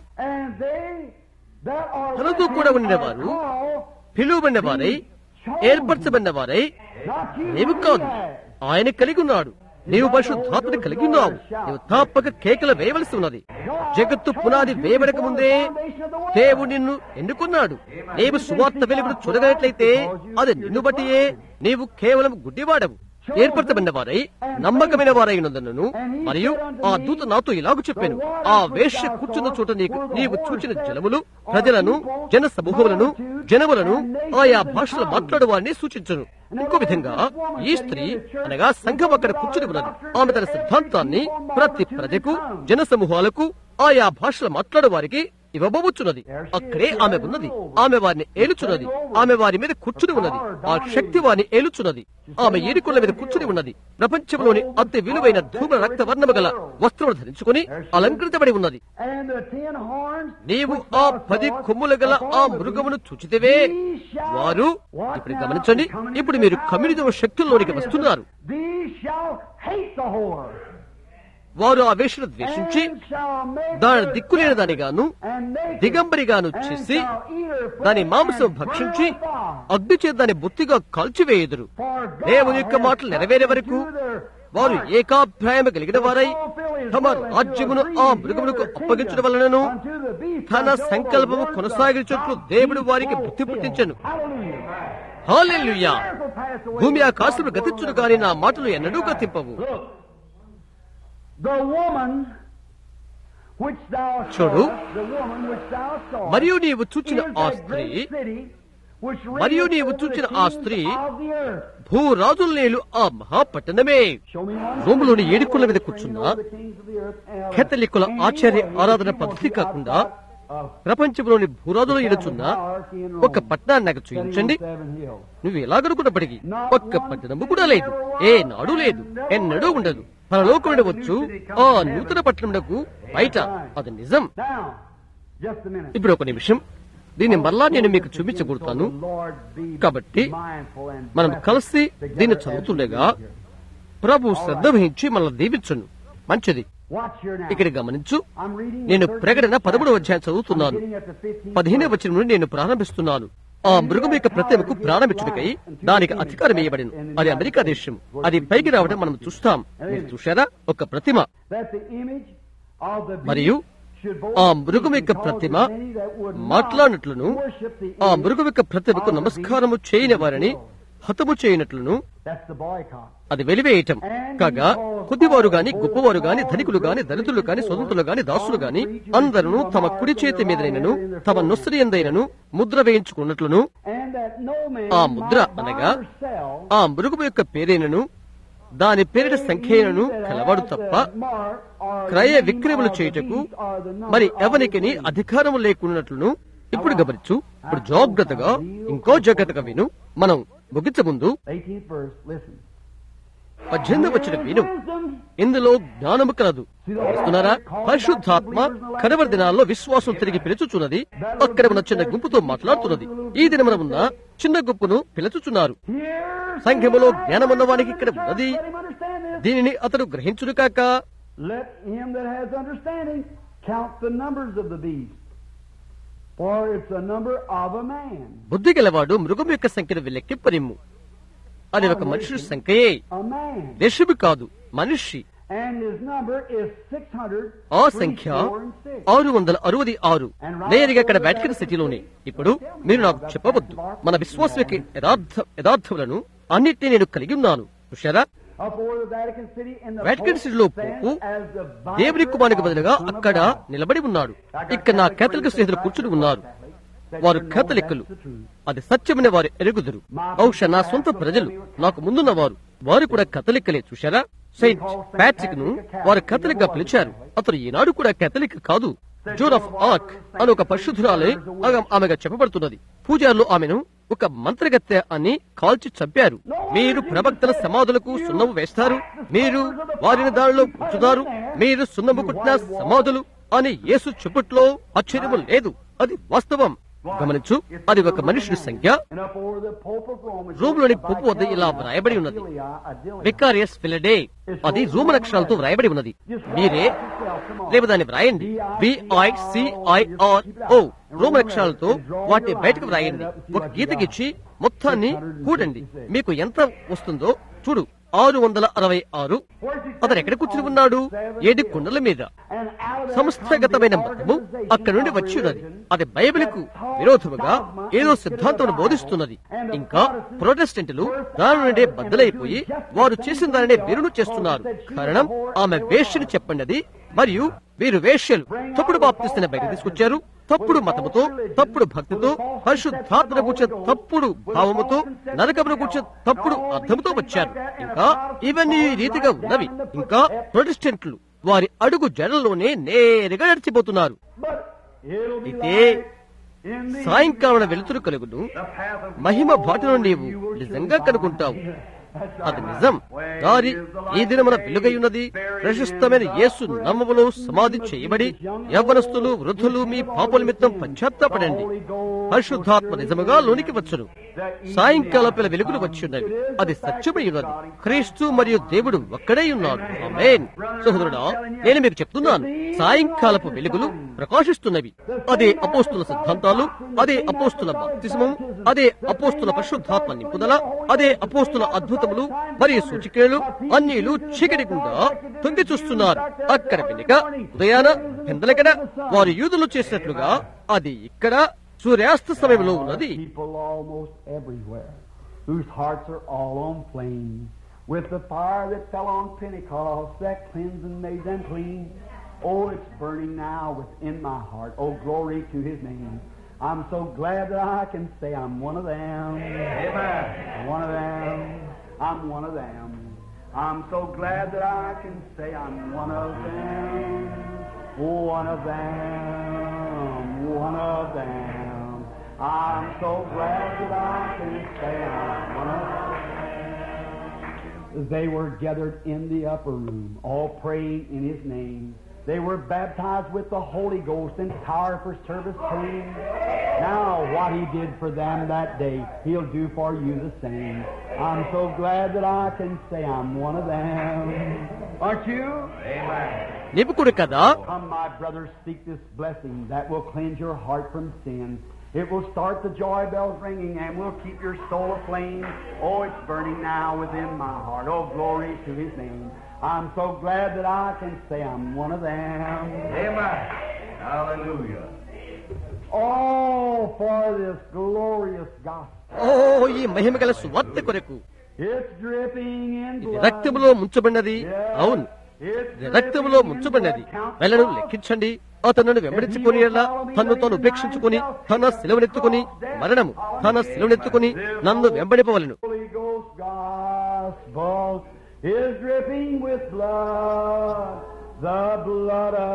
తనతో కూడా ఉండిన వారు పిలువబడిన వారై ఏర్పరచబడిన వారై నీవు కాదు, ఆయన కలిగి ఉన్నాడు. నీవు పరిశుద్ధాత్మని కలిగి ఉన్నావు. నీవు తప్పక కేకలు వేయవలసి ఉన్నది. జగత్తు పునాది వేయబడక ముందే దేవుడు నిన్ను ఎన్నుకున్నాడు. నీవు సువార్త వెలుగును చూడగలట్లయితే అది నిన్ను బట్టియే. నీవు కేవలం గుడ్డివాడవు. ఏర్పరచబడిన వారై నమ్మకమైన వారై ఉన్నదను. మరియు ఆ దూత నాతో ఇలాగ చెప్పాను, ఆ వేశ్య కూర్చున్న చోట నీకు నీవు చూచిన జనములు, ప్రజలను, జన సమూహములను, జనములను, ఆయా భాషలు మాట్లాడే వారిని సూచించను. ఇంకో విధంగా ఈ స్త్రీ అనగా సంఘం అక్కడ కూర్చుని ఉన్నది. ఆమె తన సిద్ధాంతాన్ని ప్రతి ప్రజకు, జన సమూహాలకు, ఆయా భాషలు మాట్లాడే వారికి ఇవ్వబోచున్నది. అక్కడే ఆమె ఉన్నది. ఆమె వారిని ఏలుచున్నది. ఆమె వారి మీద కూర్చుని ఉన్నది. ఆ శక్తి వారిని ఏలుచున్నది. ఆమె ఏడుకుల మీద కూర్చుని ఉన్నది. ప్రపంచంలోని అతి విలువైన ధూమ రక్త వర్ణము గల వస్త్రములు ధరించుకుని అలంకరించబడి ఉన్నది. నీవు ఆ పది కొమ్ముల గల ఆ మృగమును చూచితివే. వారు ఇప్పుడు గమనించండి, ఇప్పుడు మీరు కమ్యూనిజం శక్తుల్లోనికి వస్తున్నారు. వారు ఆ వేషను ద్వేషించి దాని దిక్కులేని దానిగాను దిగంబరిగాను చేసి దాని మాంసం భక్షించి అగ్ని చేత దాని బొత్తిగా కాల్చివేయుదురు. దేవుని యొక్క మాటలు నెరవేరే వరకు వారు ఏకాభిప్రాయం కలిగిన వారై తమ రాజ్యమును ఆ మృగమునకు అప్పగించడం వలనను తన సంకల్పము కొనసాగించుటకు దేవుడు వారికి బుద్ధి పుట్టించెను. హల్లెలూయా. భూమి ఆకాశములు గతించును గాని నా మాటలు ఎన్నడూ గతింపవు. చూడు, మరియు నీవు చూచిన ఆ స్త్రీ మరియు నీవు చూచిన ఆ స్త్రీ భూరాజుల నేలు ఆ మహాపట్టణమే. రోములోని ఏడుకుల మీద కూర్చున్న కేథలిక్కుల ఆచార్య ఆరాధన పద్ధతి కాకుండా ప్రపంచంలోని భూరాజులు ఏడుచున్న ఒక పట్టణాన్ని నాకు చూపించండి. నువ్వు ఎలాగనుకున్నప్పటికీ ఒక్క పట్టణము కూడా లేదు, ఏ నాడు లేదు, ఎన్నడూ ఉండదు. పరలోకం ఉండవచ్చు ఆ నూతన పట్టణమునకు బయట. అది నిజం. ఇప్పుడు ఒక నిమిషం, దీన్ని మరలా నేను మీకు చూపించకూడతాను. కాబట్టి మనం కలిసి దీన్ని చదువుతుండగా ప్రభు శ్రద్ధ వహించి మనల్ని దీవించను. మంచిది. ఇక్కడ గమనించు, నేను ప్రకటన పదమూడవ అధ్యాయం చదువుతున్నాను. పదిహేనవ వచనం నుండి నేను ప్రారంభిస్తున్నాను. ఆ మృగం యొక్క ప్రతిమకు ప్రారంభించుటకై దానికి అధికారం వేయబడిను. అది అమెరికా దేశం. అది పైకి రావడం మనం చూస్తాం. మీరు చూశారా? ఒక ప్రతిమ. మరియు ఆ మృగం యొక్క ప్రతిమ మాట్లాడినట్లును ఆ మృగం యొక్క ప్రతిమకు నమస్కారము చేయని వారిని హతము చేయనట్లును అది వెలివేయటం కాగా, కొద్దివారు గాని, గొప్పవారు గాని, ధనికులు గాని, దళితులు గాని, స్వతంత్రులు గాని, దాసులు గాని అందరూ తమ కుడి చేతి మీదనైనను తమ నొసరి యందైనను ముద్ర వేయించుకున్నట్లును, ఆ ముద్ర అనగా ఆ మృగము యొక్క పేరైనను దాని పేరిట సంఖ్యను కలవాడు తప్ప క్రయ విక్రయములు చేయుటకు మరి ఎవరికిని అధికారము లేకున్నట్లును. ఇప్పుడు గమనించు. ఇప్పుడు జాగ్రత్తగా, ఇంకో జాగ్రత్తగా విను. మనం ముగించ ముందు పద్దెనిమిది వచ్చిన విను. ఇందులో జ్ఞానము కలదు. చూస్తున్నారా? పరిశుద్ధాత్మ కడవరి దినాల్లో విశ్వాసం తిరిగి పిలుచుచున్నది. అక్కడ ఉన్న చిన్న గుంపుతో మాట్లాడుతున్నది. ఈ దినమున ఉన్న చిన్న గుంపును పిలుచుచున్నారు. సంఘములో జ్ఞానమున్న వానికి ఇక్కడ ఉన్నది. దీనిని అతడు గ్రహించును కాక. బుద్ధి గలవాడు మృగం యొక్క సంఖ్యను లెక్కింపనిమ్ము. అది ఒక మనుషుల సంఖ్యయే, దేశము కాదు, మనిషి. ఆ సంఖ్య ఆరు వందల అరవై ఆరు. నేరుగా ఇక్కడ వాటికన్ సిటీలోనే. ఇప్పుడు మీరు నాకు చెప్పవద్దు, మన విశ్వాస యథార్థ యథార్థములను అన్నిటినీ నేను కలిగి ఉన్నాను. చూశారా? వాటికన్ సిటీలో పోపు దేవుని కుమారునికి బదులుగా అక్కడ నిలబడి ఉన్నాడు. ఇక్కడ నా కేథలిక్ స్నేహితులు కూర్చుని ఉన్నారు. వారు కథలిక్కులు, అది సత్యమని వారు ఎరుగుదురు. బహుశా నా సొంత ప్రజలు నాకు ముందున్న వారు వారు కూడా కథలిక్కలే. చూశారా, సెయింట్ ప్యాట్రిక్ ను వారు కథలిక్ గా పిలిచారు. అతను ఈనాడు కూడా కథలిక్ కాదు. జోన్ ఆఫ్ ఆర్క్ అని ఒక పరిశుద్ధురాలే ఆమెగా చెప్పబడుతున్నది. పూజారులు ఆమెను ఒక మంత్రగత్తె అని కాల్చి చంపారు. మీరు ప్రవక్తల సమాధులకు సున్నము వేస్తారు, మీరు వారిని దానిలో ఉంచుతారు, మీరు సున్నము కుట్టిన సమాధులు అని యేసు చెప్పుట్లో ఆశ్చర్యము లేదు. అది వాస్తవం. గమనించు, అది ఒక మనుషుడి సంఖ్య. రోమ్లోని పొప్పు వద్ద ఇలా వ్రాయబడి ఉన్నది, వికారియస్ ఫిలడే. అది రోమన్ అక్షరాలతో వ్రాయబడి ఉన్నది. మీరే లేవు దాన్ని వ్రాయండి, విఐసిఐఆర్ ఓ రోమన్ అక్షరాలతో వాటిని బయటకు వ్రాయండి. ఒక గీత గీచి మొత్తాన్ని కూడండి, మీకు ఎంత వస్తుందో చూడు. ఆరు వందల అరవై ఆరు. అతను ఎక్కడ కూర్చుని ఉన్నాడు? ఏడు కొండల మీద. సంస్థాగతమైన మతము అక్కడి నుండి వచ్చి ఉన్నది. అది బైబిల్కు విరోధముగా ఏదో సిద్ధాంతం బోధిస్తున్నది. ఇంకా ప్రొటెస్టెంట్లు దాని నుండే బద్దలైపోయి వారు చేసిన దానినే వీరును చేస్తున్నారు. కారణం ఆమె వేష్యని చెప్పండి, మరియు వీరు వేష్యలు. తప్పుడు బాప్తిస్తున్న బయట తీసుకొచ్చారు. తప్పుడు మతముతో, తప్పుడు భక్తితో, పరిశుద్ధాత్మను కూర్చే తప్పుడు భావముతో, నరకమును కూర్చే తప్పుడు అర్థముతో వచ్చారు. ఇంకా ఇవన్నీ ఈ రీతిగా ఉన్నవి. ఇంకా ప్రొటెస్టెంట్లు వారి అడుగు జడల్లోనే నేరుగా నడిచిపోతున్నారు. అయితే సాయంకాలం వెలుతురు కలుగును, మహిమ బాటను నీవు నిజంగా కనుకుంటావు. అది నిజం. దారి ఈ దినమున వెలుగై ఉన్నది. ప్రశస్తమైన యేసు నామములో సమాధి చేయబడి యవ్వనస్తులు, వృద్ధులు మీ పాపల నిమిత్తం పశ్చాత్తాపడండి. పరిశుద్ధాత్మ నిజముగా లోనికి వచ్చును. సాయంకాలపల వెలుగులు వచ్చి ఉన్నవి. అది సత్యమై ఉన్నది. క్రీస్తు మరియు దేవుడు ఒక్కడే ఉన్నాడు. ఆమేన్. సహోదరుడా, నేను మీకు చెప్తున్నాను, సాయంకాలపు వెలుగులు ప్రకాశిస్తున్నవి. అదే అపోస్తుల సిద్ధాంతాలు, అదే అపోస్తుల బాప్తిస్మం, అదే అపోస్తుల పరిశుద్ధాత్మ నింపుదల, అదే అపోస్తుల అద్భుతములు మరియు సూచికలు అన్నీలు చీకటి గుండా తొంగి చూస్తున్నారు. అక్కడ వెనుక ఉదయాన పెందలకడ వారు యూదులు చేసినట్లుగా అది ఇక్కడ సూర్యాస్త సమయంలో ఉన్నది. With the fire that fell on Pentecost, that cleansed and made them clean. Oh, it's burning now within my heart. Oh, glory to His name. I'm so glad that I can say I'm one of them. Amen. One of them. I'm one of them. I'm so glad that I can say I'm one of them. One of them. One of them. I'm so glad that I can say I'm one of them. They were gathered in the upper room, all praying in His name. They were baptized with the Holy Ghost, and power for service came. Now what He did for them that day, He'll do for you the same. I'm so glad that I can say I'm one of them. Aren't you? Amen. నిపుకుడు కదా. Come, my brothers, seek this blessing that will cleanse your heart from sin. It will start the joy bells ringing and will keep your soul aflame. Oh, it's burning now within my heart. Oh, glory to His name. I'm so glad that I can say I'm one of them. Amen. Hallelujah. Oh, for this glorious gospel. ఓ, ఈ మహిమగల సువార్త కొరకు It's dripping in ఇది blood. రక్తములో ముంచబడినది. అవును, రక్తములో ముంచబడినది. వెళ్ళను లెక్కించండి. అతను వెంబడించుకుని తన్ను తాను ఉపేక్షించుకుని తన శిలువనెత్తుకుని మరణము తన శిలువనెత్తుకుని నన్ను వెంబడిపోవలను. Holy Ghost gospel is dripping with blood, the blood of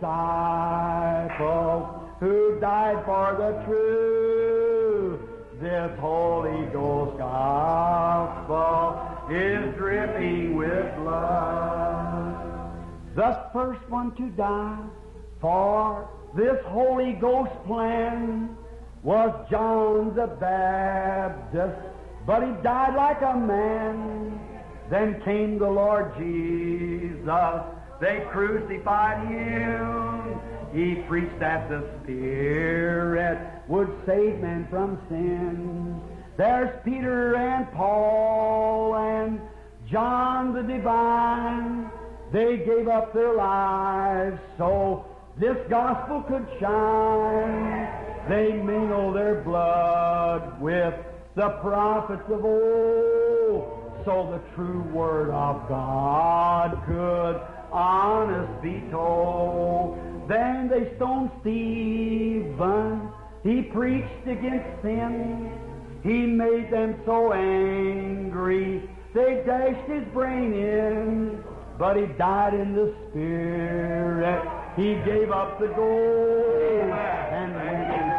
disciples who died for the truth. This Holy Ghost gospel is dripping with blood. The first one to die for this Holy Ghost plan was John the Baptist, but he died like a man. Then came the Lord Jesus, they crucified Him. He preached that the Spirit would save men from sin. There's Peter and Paul and John the Divine. They gave up their lives so this gospel could shine. They mingled their blood with the prophets of old, so the true word of God could honest be told. Then they stoned Stephen, He preached against sin. He made them so angry. They dashed his brain in, but he died in the spirit. He gave up the gold and went in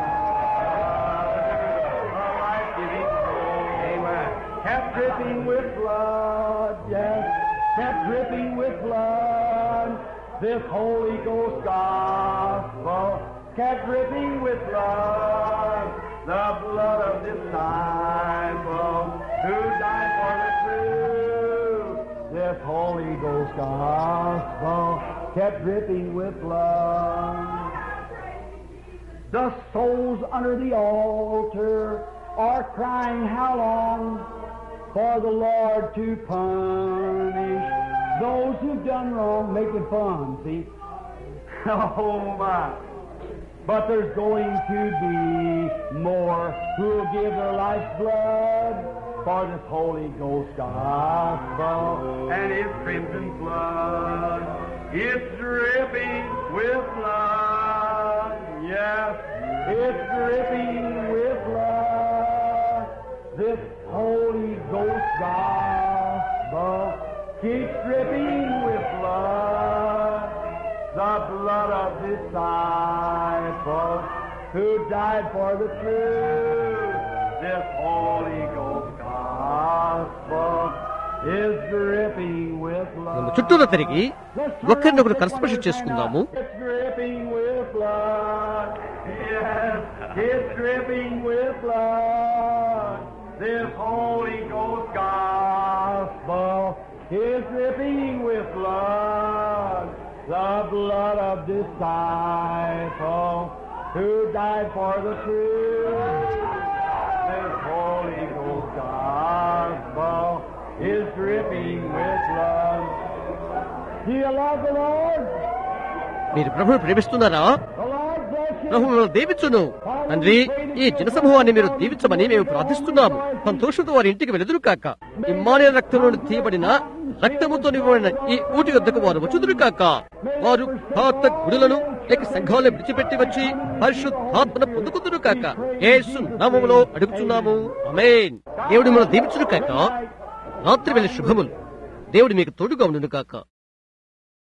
kept dripping with blood, yes, kept dripping with blood. This Holy Ghost gospel kept dripping with blood, the blood of disciple who died for the truth. This Holy Ghost gospel kept dripping with blood. The souls under the altar are crying, how long? For the Lord to punish those who've done wrong, making fun, see? Oh my. But there's going to be more who'll give their life's blood for this Holy Ghost gospel and His crimson blood. It's dripping with blood, yes, it's dripping with blood. This Holy Ghost gospel keeps dripping with blood, the blood of disciples who died for the truth. This Holy Ghost gospel is dripping with blood. చుట్టూరా తిరిగి ఒకరినొకరు కన్స్పర్శ చేసుకుందాము. It's dripping with blood. Yes, it's dripping with blood. This Holy Ghost gospel is dripping with blood, the blood of disciples who died for the truth. This Holy Ghost gospel is dripping with blood. Do you love the Lord? మీరు ప్రభువును ప్రేమిస్తున్నారా? The Lord bless you. ప్రభువు మిమ్మల్ని దీవించును. తండ్రి, ఈ జనసమూహాన్ని మీరు దీవించమని మేము ప్రార్థిస్తున్నాము. సంతోషంతో వారి ఇంటికి వెలుదురు కాక. ఇమ్మానుయేలు రక్తంలో తీయబడిన రక్తముతో నింపబడిన ఈ ఊటి వద్దకు వారు వచ్చుదురు కాక. వారు పాత గుడులను లేక సంఘాలను విడిచిపెట్టి వచ్చి పరిశుద్ధాత్మను పొందుకుందురు కాక. యేసు నామములో అడుగుచున్నాము, ఆమేన్. దేవుడు మిమ్మల్ని దీవించును కాక. రాత్రి వేళ శుభములు. దేవుడు మీకు తోడుగా ఉండును కాక.